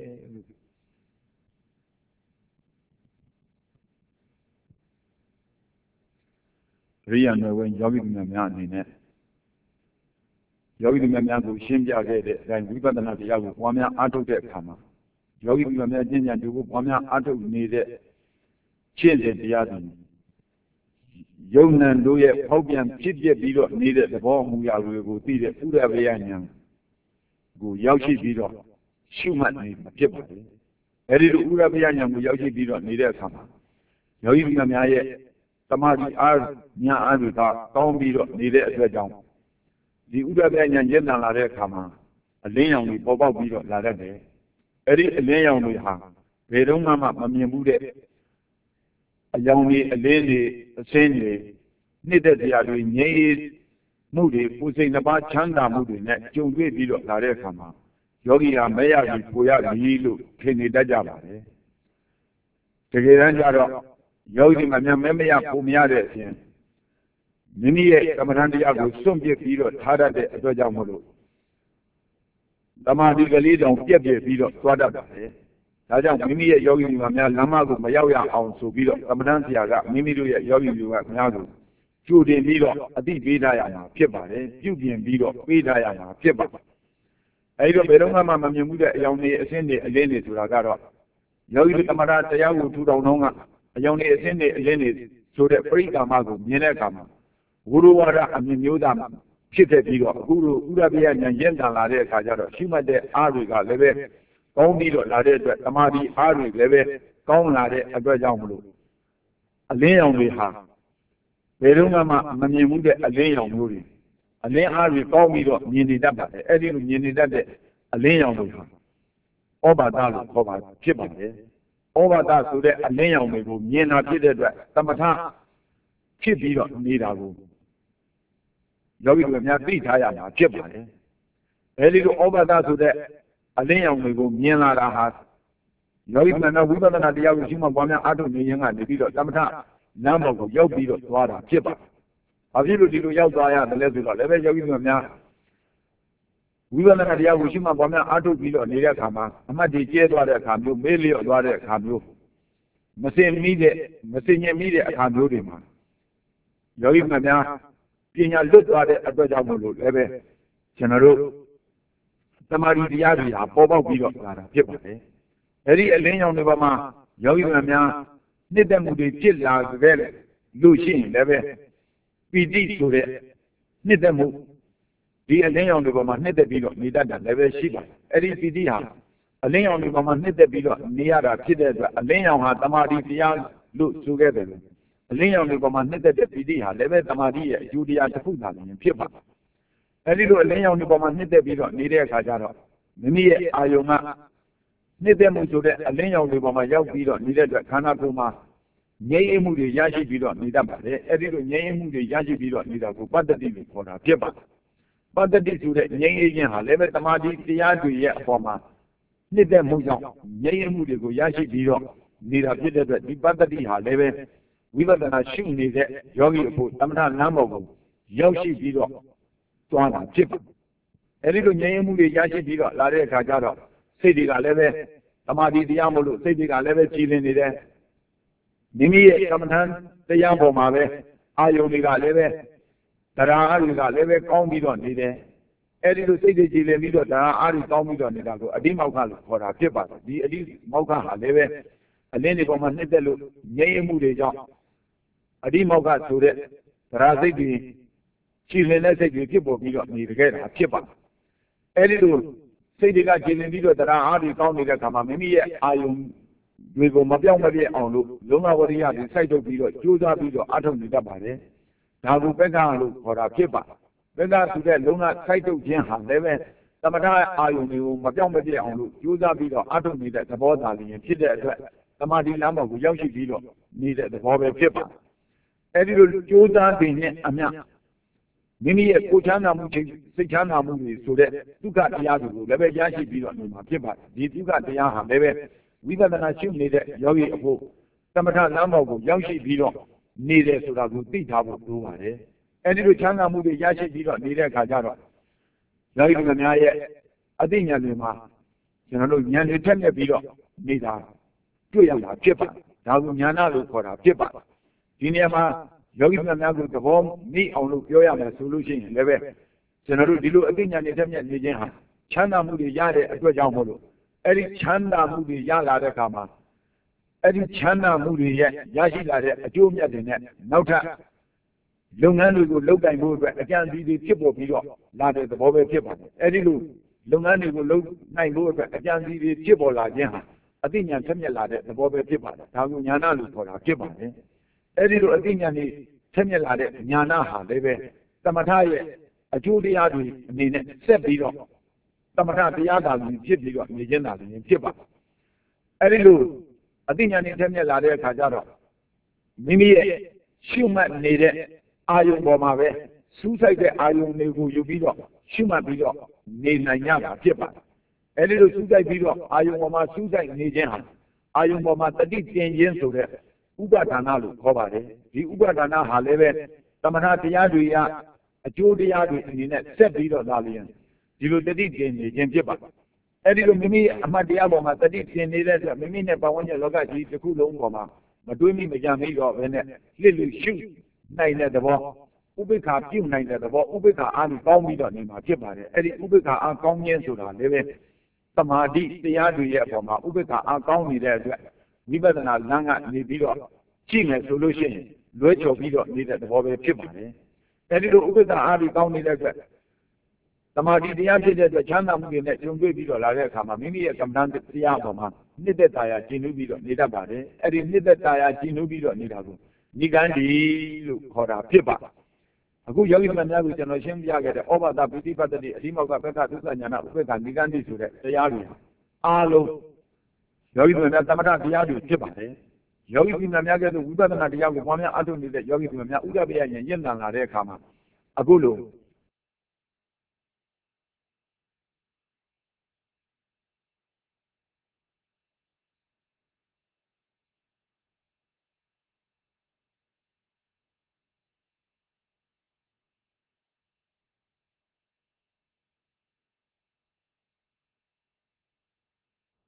ရိယာနယ်ဝင်ယောဂီများများအနေနဲ့ယောဂီတို့များကိုရှင်းပြခဲ့တဲ့အတိုင်းဝိပဿနာတရားကိုပွားများအားထုတ်တဲ့အခါမှာယောဂီတို့များကျင့်ကြံကြိုးကိုပွားများအားထုတ်နေတဲ့ကျင့်တဲ့တရားတွေယုံနံတို့ရဲ့ဖောက်ပြန်ဖြစ်ပြပြီးတော့နေတဲ့သဘောမူရာတွေကိုသိတဲ့ဥရပယဉာဏ်ကိုရောက်ရှိပြီးတော့ရှုမှတ်နေဖြစ်ပါတယ်။အဲဒီလိုဥရပယဉာဏ်ကိုရောက်ရှိပြီးတော့နေတဲ့အခါမှာယောဂီတို့များရဲ့သမာဓိအားဉာဏ်အားတွေကကောင်းပြီးတော့နေတဲ့အတွက်ကြောင့်ဒီဥရပယဉာဏ်ကျင့်တန်လာတဲ့အခါမှာအလင်းရောင်တွေပေါ်ပေါက်ပြီးတော့လာတတ်တယ်။အဲဒီအလင်းရောင်တွေဟာဘယ်တော့မှမမြင်ဘူးတဲ့အယောင်တွေအလင်းတွေအစင်းတွေနှစ်သက်တရားတွေငြိမ်းမှုတွေပူစိန်တစ်ပါးချမ်းသာမှုတွေနဲ့ကြုံတွေ့ပြီးတော့လာတဲ့အခါမှာယောဂီဟာမဲ့ရပြီးကိုရပြီးလို့ထင်နေတတ်ကြပါတယ်တကယ်တမ်းကျတော့ယောဂီမှများမဲ့မရကိုမရတဲ့အပြင်မိမိရဲ့ကမ္မဋ္ဌာန်းတရားကိုစွန့်ပစ်ပြီးတော့ထားတတ်တဲ့အတွက်ကြောင့်မို့လို့သမာဓိကလေးတောင်ပြက်ပြက်ပြီးတော့သွားတတ်ပါတယ်ဒါကြောင့်မိမိရဲ့ယောဂီများများလမ်းမကိုမရောက်ရအောင်ဆိုပြီးတော့ကမ္မဋ္ဌာန်းဆရာကမိမိတို့ရဲ့ယောဂီများများကိုကြိုတင်ပြီးတော့အတိပေးထားရမှာဖြစ်ပါတယ်ပြုပြင်ပြီးတော့ပေးထားရမှာဖြစ်ပါတယ်အဲဒီတော့ဘယ်တော့မှမမြင်မှုတဲ့အယောင်တွေအစင်းတွေအလင်းတွေဆိုတာကတော့ယောဂီသမထတရားကိုထူထောင်တော့ကအယောင်တွေအစင်းတွေအလင်းတွေဆိုတဲ့ပရိကာမကိုမြင်တဲ့အခါမှာဝိရဝါဒအမြင်မျိုးသားဖြစ်တဲ့ပြီးတော့အခုလိုဥရပယဉာဏ်ရင့်တန်လာတဲ့အခါကျတော့ရှိမှတ်တဲ့အားတွေကလည်းပဲကောင်းပြီးတော့လာတဲ့အတွက်သမာဓိအားတွေလည်းပဲကောင်းလာတဲ့အတွက်ကြောင့်မလို့အလင်းရောင်တွေဟာဘယ်တော့မှမမြင်မှုတဲ့အလင်းရောင်မျိုးတွေအလင်းအားတွေကောင်းပြီးတော့မြင်နေတတ်ပါတယ်အဲ့ဒီလိုမြင်နေတတ်တဲ့အလင်းရောင်တွေဟာဩဘာသလို့ခေါ်ပါဖြစ်ပါတယ်ဩဘာသဆိုတဲ့အလင်းရောင်တွေကိုမြင်တာဖြစ်တဲ့အတွက်သမထဖြစ်ပြီးတော့နေတာကိုယောဂီတို့များသိထားရမှာဖြစ်ပါတယ်အဲ့ဒီလိုဩဘာသဆိုတဲ့အလင်းရောင်တွေကိုမြင်လာတာဟာယောဂီများဝိပဿနာတရားကိုရှိမှပွားများအားထုတ်နေရင်ကနေပြီးတော့သမထလမ်းပေါ်ကိုရောက်ပြီးတော့သွားတာဖြစ်ပါတယ်။ဘာဖြစ်လို့ဒီလိုရောက်သွားရတယ်လဲဆိုတော့လည်းပဲယောဂီများများဝိပဿနာတရားကိုရှိမှပွားများအားထုတ်ပြီးတော့နေတဲ့အခါမှာအမှတ်တွေကျဲသွားတဲ့အခါမျိုးမေးလျော့သွားတဲ့အခါမျိုးမစင်မိတဲ့မစင်ញမိတဲ့အခါမျိုးတွေမှာယောဂီများများပညာလွတ်သွားတဲ့အတွက်ကြောင့်မို့လို့လည်းပဲကျွန်တော်တို့သမာဓိတရားတွေဟာပေါ်ပေါက်ပြီးတော့လာတာဖြစ်ပါတယ်။အဲဒီအလင်းရောင်တွေပေါ်မှာယောဂီများများနှစ်သက်မှုတွေဖြစ်လာခဲ့လို့ရှိရင်လည်းပဲပီတိဆိုတဲ့နှစ်သက်မှုဒီအလင်းရောင်တွေပေါ်မှာနှစ်သက်ပြီးတော့နေတတ်တာလည်းပဲရှိပါတယ်။အဲဒီပီတိဟာအလင်းရောင်တွေပေါ်မှာနှစ်သက်ပြီးတော့နေရတာဖြစ်တဲ့အတွက်အလင်းရောင်ဟာတမာတိတရားလို့ဆိုခဲ့တယ်လို့အလင်းရောင်တွေပေါ်မှာနှစ်သက်တဲ့ပီတိဟာလည်းပဲတမာတိရဲ့အကျိုးတရားတစ်ခုသာလည်းဖြစ်ပါတယ်။အဲဒီလိုအလင်းရောင်တွေပေါ်မှာနှစ်သက်ပြီးတော့နေတဲ့အခါကျတော့မိမိရဲ့အာယုံကနှစ်သက်မှုဆိုတဲ့အလင်းရောင်တွေပေါ်မှာရောက်ပြီးတော့နေတဲ့အတွက်ခန္ဓာကိုယ်မှာငြိမ်းအေးမှုတွေရရှိပြီးတော့နေတတ်ပါတယ်။အဲဒီလိုငြိမ်းအေးမှုတွေရရှိပြီးတော့နေတာကိုပတ္တတိလို့ခေါ်တာဖြစ်ပါတယ်။ပတ္တတိဆိုတဲ့ငြိမ်းအေးခြင်းဟာလည်းပဲတမာတိတရားတွေရဲ့အပေါ်မှာနှစ်သက်မှုကြောင့်ငြိမ်းအေးမှုတွေကိုရရှိပြီးတော့နေတာဖြစ်တဲ့အတွက်ဒီပတ္တတိဟာလည်းပဲဝိပဿနာရှုနေတဲ့ယောဂီအဖို့သမထလမ်းပေါ်ကိုရောက်ရှိပြီးတော့သွားတာဖြစ်ပါတယ်။အဲဒီလိုငြိမ်းအေးမှုတွေရရှိပြီးတော့လာတဲ့အခါကျတော့စိတ်တွေကလည်းပဲသမာဓိတရားမို့လို့စိတ်တွေကလည်းပဲကြည်လင်နေတယ်မိမိရဲ့ကမ္မထံတရားပေါ်မှာပဲအာယုန်တွေကလည်းပဲတရားအားတွေကလည်းပဲကောင်းပြီးတော့နေတယ်အဲဒီလိုစိတ်တွေကြည်လင်ပြီးတော့တရားအားတွေကောင်းပြီးတော့နေတာကိုအတိမောက္ခလို့ခေါ်တာဖြစ်ပါတယ်ဒီအတိမောက္ခဟာလည်းပဲအလင်းတွေပေါ်မှာနှစ်သက်လို့ငြိမ်းမှုတွေကြောင့်အတိမောက္ခဆိုတဲ့တရားစိတ်တွေကြည်လင်တဲ့စိတ်တွေဖြစ်ပေါ်ပြီးတော့နေကြတာဖြစ်ပါတယ်အဲဒီလိုစိတ်တွေကကြည်လင်ပြီးတော့တရားအားတွေကောင်းနေတဲ့အခါမှာမိမိရဲ့အာယုန်တွေကိုမပြောင်းမပြည့်အောင်လို့လုံးဝဝရိယတွေစိုက်ထုတ်ပြီးတော့ကြိုးစားပြီးတော့အထောက်နေတတ်ပါတယ်။ဒါကိုပက္ခလို့ခေါ်တာဖြစ်ပါပက္ခဆိုတဲ့လုံးဝစိုက်ထုတ်ခြင်းဟာလည်းပဲသမထအာယုန်တွေကိုမပြောင်းမပြည့်အောင်လို့ကြိုးစားပြီးတော့အထောက်နေတဲ့သဘောသားလျင်ဖြစ်တဲ့အတွက်သမာဓိလမ်းပေါ်ကိုရောက်ရှိပြီးတော့နေတဲ့သဘောပဲဖြစ်ပါ။အဲဒီလိုကြိုးစားခြင်းနဲ့အမြမိမိရဲ့ကိုယ်ချမ်းသာမှုစိတ်ချမ်းသာမှုတွေဆိုတဲ့ဒုက္ခတရားတွေကိုလည်းပဲရရှိပြီးတော့နေမှာဖြစ်ပါတယ်။ဒီဒုက္ခတရားဟာလည်းပဲဝိပဿနာရှုနေတဲ့ယောဂီအဖို့သမထလမ်းပေါ်ကိုရောက်ရှိပြီးတော့နေတယ်ဆိုတာကိုသိထားဖို့လိုပါတယ်။အဲဒီလိုချမ်းသာမှုတွေရရှိပြီးတော့နေတဲ့အခါကျတော့ယောဂီတို့များရဲ့အသိဉာဏ်တွေမှာကျွန်တော်တို့ဉာဏ်တွေထက်မြက်ပြီးတော့နေတာတွေ့ရမှာဖြစ်ပါတယ်။ဒါကိုဉာဏ်လို့ခေါ်တာဖြစ်ပါတယ်။ဒီနေရာမှာယောဂီများများကိုသဘောမိအောင်လို့ပြောရမယ်ဆိုလို့ရှိရင်လည်းပဲကျွန်တော်တို့ဒီလိုအသိဉာဏ်နဲ့တက်မြတ်နေခြင်းဟာချမ်းသာမှုတွေရတဲ့အတွက်ကြောင့်မို့လို့အဲ့ဒီချမ်းသာမှုတွေရလာတဲ့အခါမှာအဲ့ဒီချမ်းသာမှုတွေရဲ့ရရှိလာတဲ့အကျိုးအမြတ်တွေနဲ့နောက်ထပ်လုပ်ငန်းတွေကိုလုပ်ကိုင်ဖို့အတွက်အကြံဉာဏ်တွေဖြစ်ပေါ်ပြီးတော့လာတဲ့သဘောပဲဖြစ်ပါတယ်အဲ့ဒီလိုလုပ်ငန်းတွေကိုလုပ်နိုင်ဖို့အတွက်အကြံဉာဏ်တွေဖြစ်ပေါ်လာခြင်းဟာအသိဉာဏ်တက်မြတ်လာတဲ့သဘောပဲဖြစ်ပါတယ်ဒါကိုဉာဏလို့ခေါ်တာဖြစ်ပါတယ်အဲ့ဒီလိုအသိဉာဏ်တွေတက်မြတ်လာတဲ့ဉာဏဟာလည်းပဲသမထရဲ့အကျိုးတရားတွေအနေနဲ့ဆက်ပြီးတော့သမထတရားသာလျှင်ဖြစ်ပြီးတော့နေခြင်းသာလျှင်ဖြစ်ပါအဲ့ဒီလိုအသိဉာဏ်နဲ့ထက်မြက်လာတဲ့အခါကျတော့မိမိရဲ့ရှုမှတ်နေတဲ့အာယုံပေါ်မှာပဲစူးစိုက်တဲ့အာယုံတွေကိုယူပြီးတော့ရှုမှတ်ပြီးတော့နေနိုင်ရတာဖြစ်ပါတယ်အဲ့ဒီလိုစူးစိုက်ပြီးတော့အာယုံပေါ်မှာစူးစိုက်နေခြင်းဟာအာယုံပေါ်မှာတတိတင်ခြင်းဆိုတဲ့ဥပဒါနလို့ခေါ်ပါတယ်ဒီဥပဒါနဟာလည်းပဲသမထတရားတွေရအကျိုးတရားတွေအနေနဲ့ဆက်ပြီးတော့လာလျင်ဒီလိုတတိတင်နေခြင်းဖြစ်ပါတယ်အဲ့ဒီလိုမိမိအမှတ်တရားပေါ်မှာတတိတင်နေတဲ့အတွက်မိမိနဲ့ပတ်ဝန်းကျင်လောကကြီးတစ်ခုလုံးပေါ်မှာမတွေးမိမကြမိတော့ဘဲနဲ့လှစ်လူရှုနိုင်တဲ့သဘောဥပိ္ပခာပြုတ်နိုင်တဲ့သဘောဥပိ္ပခာအားကိုကောင်းပြီးတော့နေမှာဖြစ်ပါတယ်အဲ့ဒီဥပိ္ပခာအားကောင်းခြင်းဆိုတာလည်းပဲသမာဓိတရားတွေရဲ့အပေါ်မှာဥပိ္ပခာအားကောင်းနေတဲ့အတွက်ဝိပဿနာလမ်းကနေပြီးတော့ကြည့်မယ်ဆိုလို့ရှိရင်လွဲချော်ပြီးတော့နေတဲ့သဘောပဲဖြစ်ပါတယ်အဲ့ဒီလိုဥပိ္ပခာအားပြီးကောင်းနေတဲ့အတွက်သမာဓိတရားဖြစ်တဲ့အတွက်ချမ်းသာမှုတွေနဲ့ကြုံတွေ့ပြီးတော့လာတဲ့အခါမှာမိမိရဲ့ကမ္ဘာတရားပေါ်မှာနှစ်သက်သာယာကျင့်လို့ပြီးတော့နေတတ်ပါတယ်အဲ့ဒီနှစ်သက်သာယာကျင့်လို့ပြီးတော့နေတာကိုနိဂန္ဒီလို့ခေါ်တာဖြစ်ပါအခုယောဂီမများကိုကျွန်တော်ရှင်းပြခဲ့တဲ့ဩဘာသပိဋိပတ်တိအဓိမောကဘက်ကသုသညာနာဥပ္ပကနိဂန္ဒီဆိုတဲ့တရားတွေအားလုံးယောဂီမများသမထတရားတွေဖြစ်ပါတယ်ယောဂီမများကဲဆိုဝိပဿနာတရားကိုပွားများအထုနေတဲ့ယောဂီမများဥဒ္ဒပယဉာဏ်ရင့်တန်လာတဲ့အခါမှာအခုလို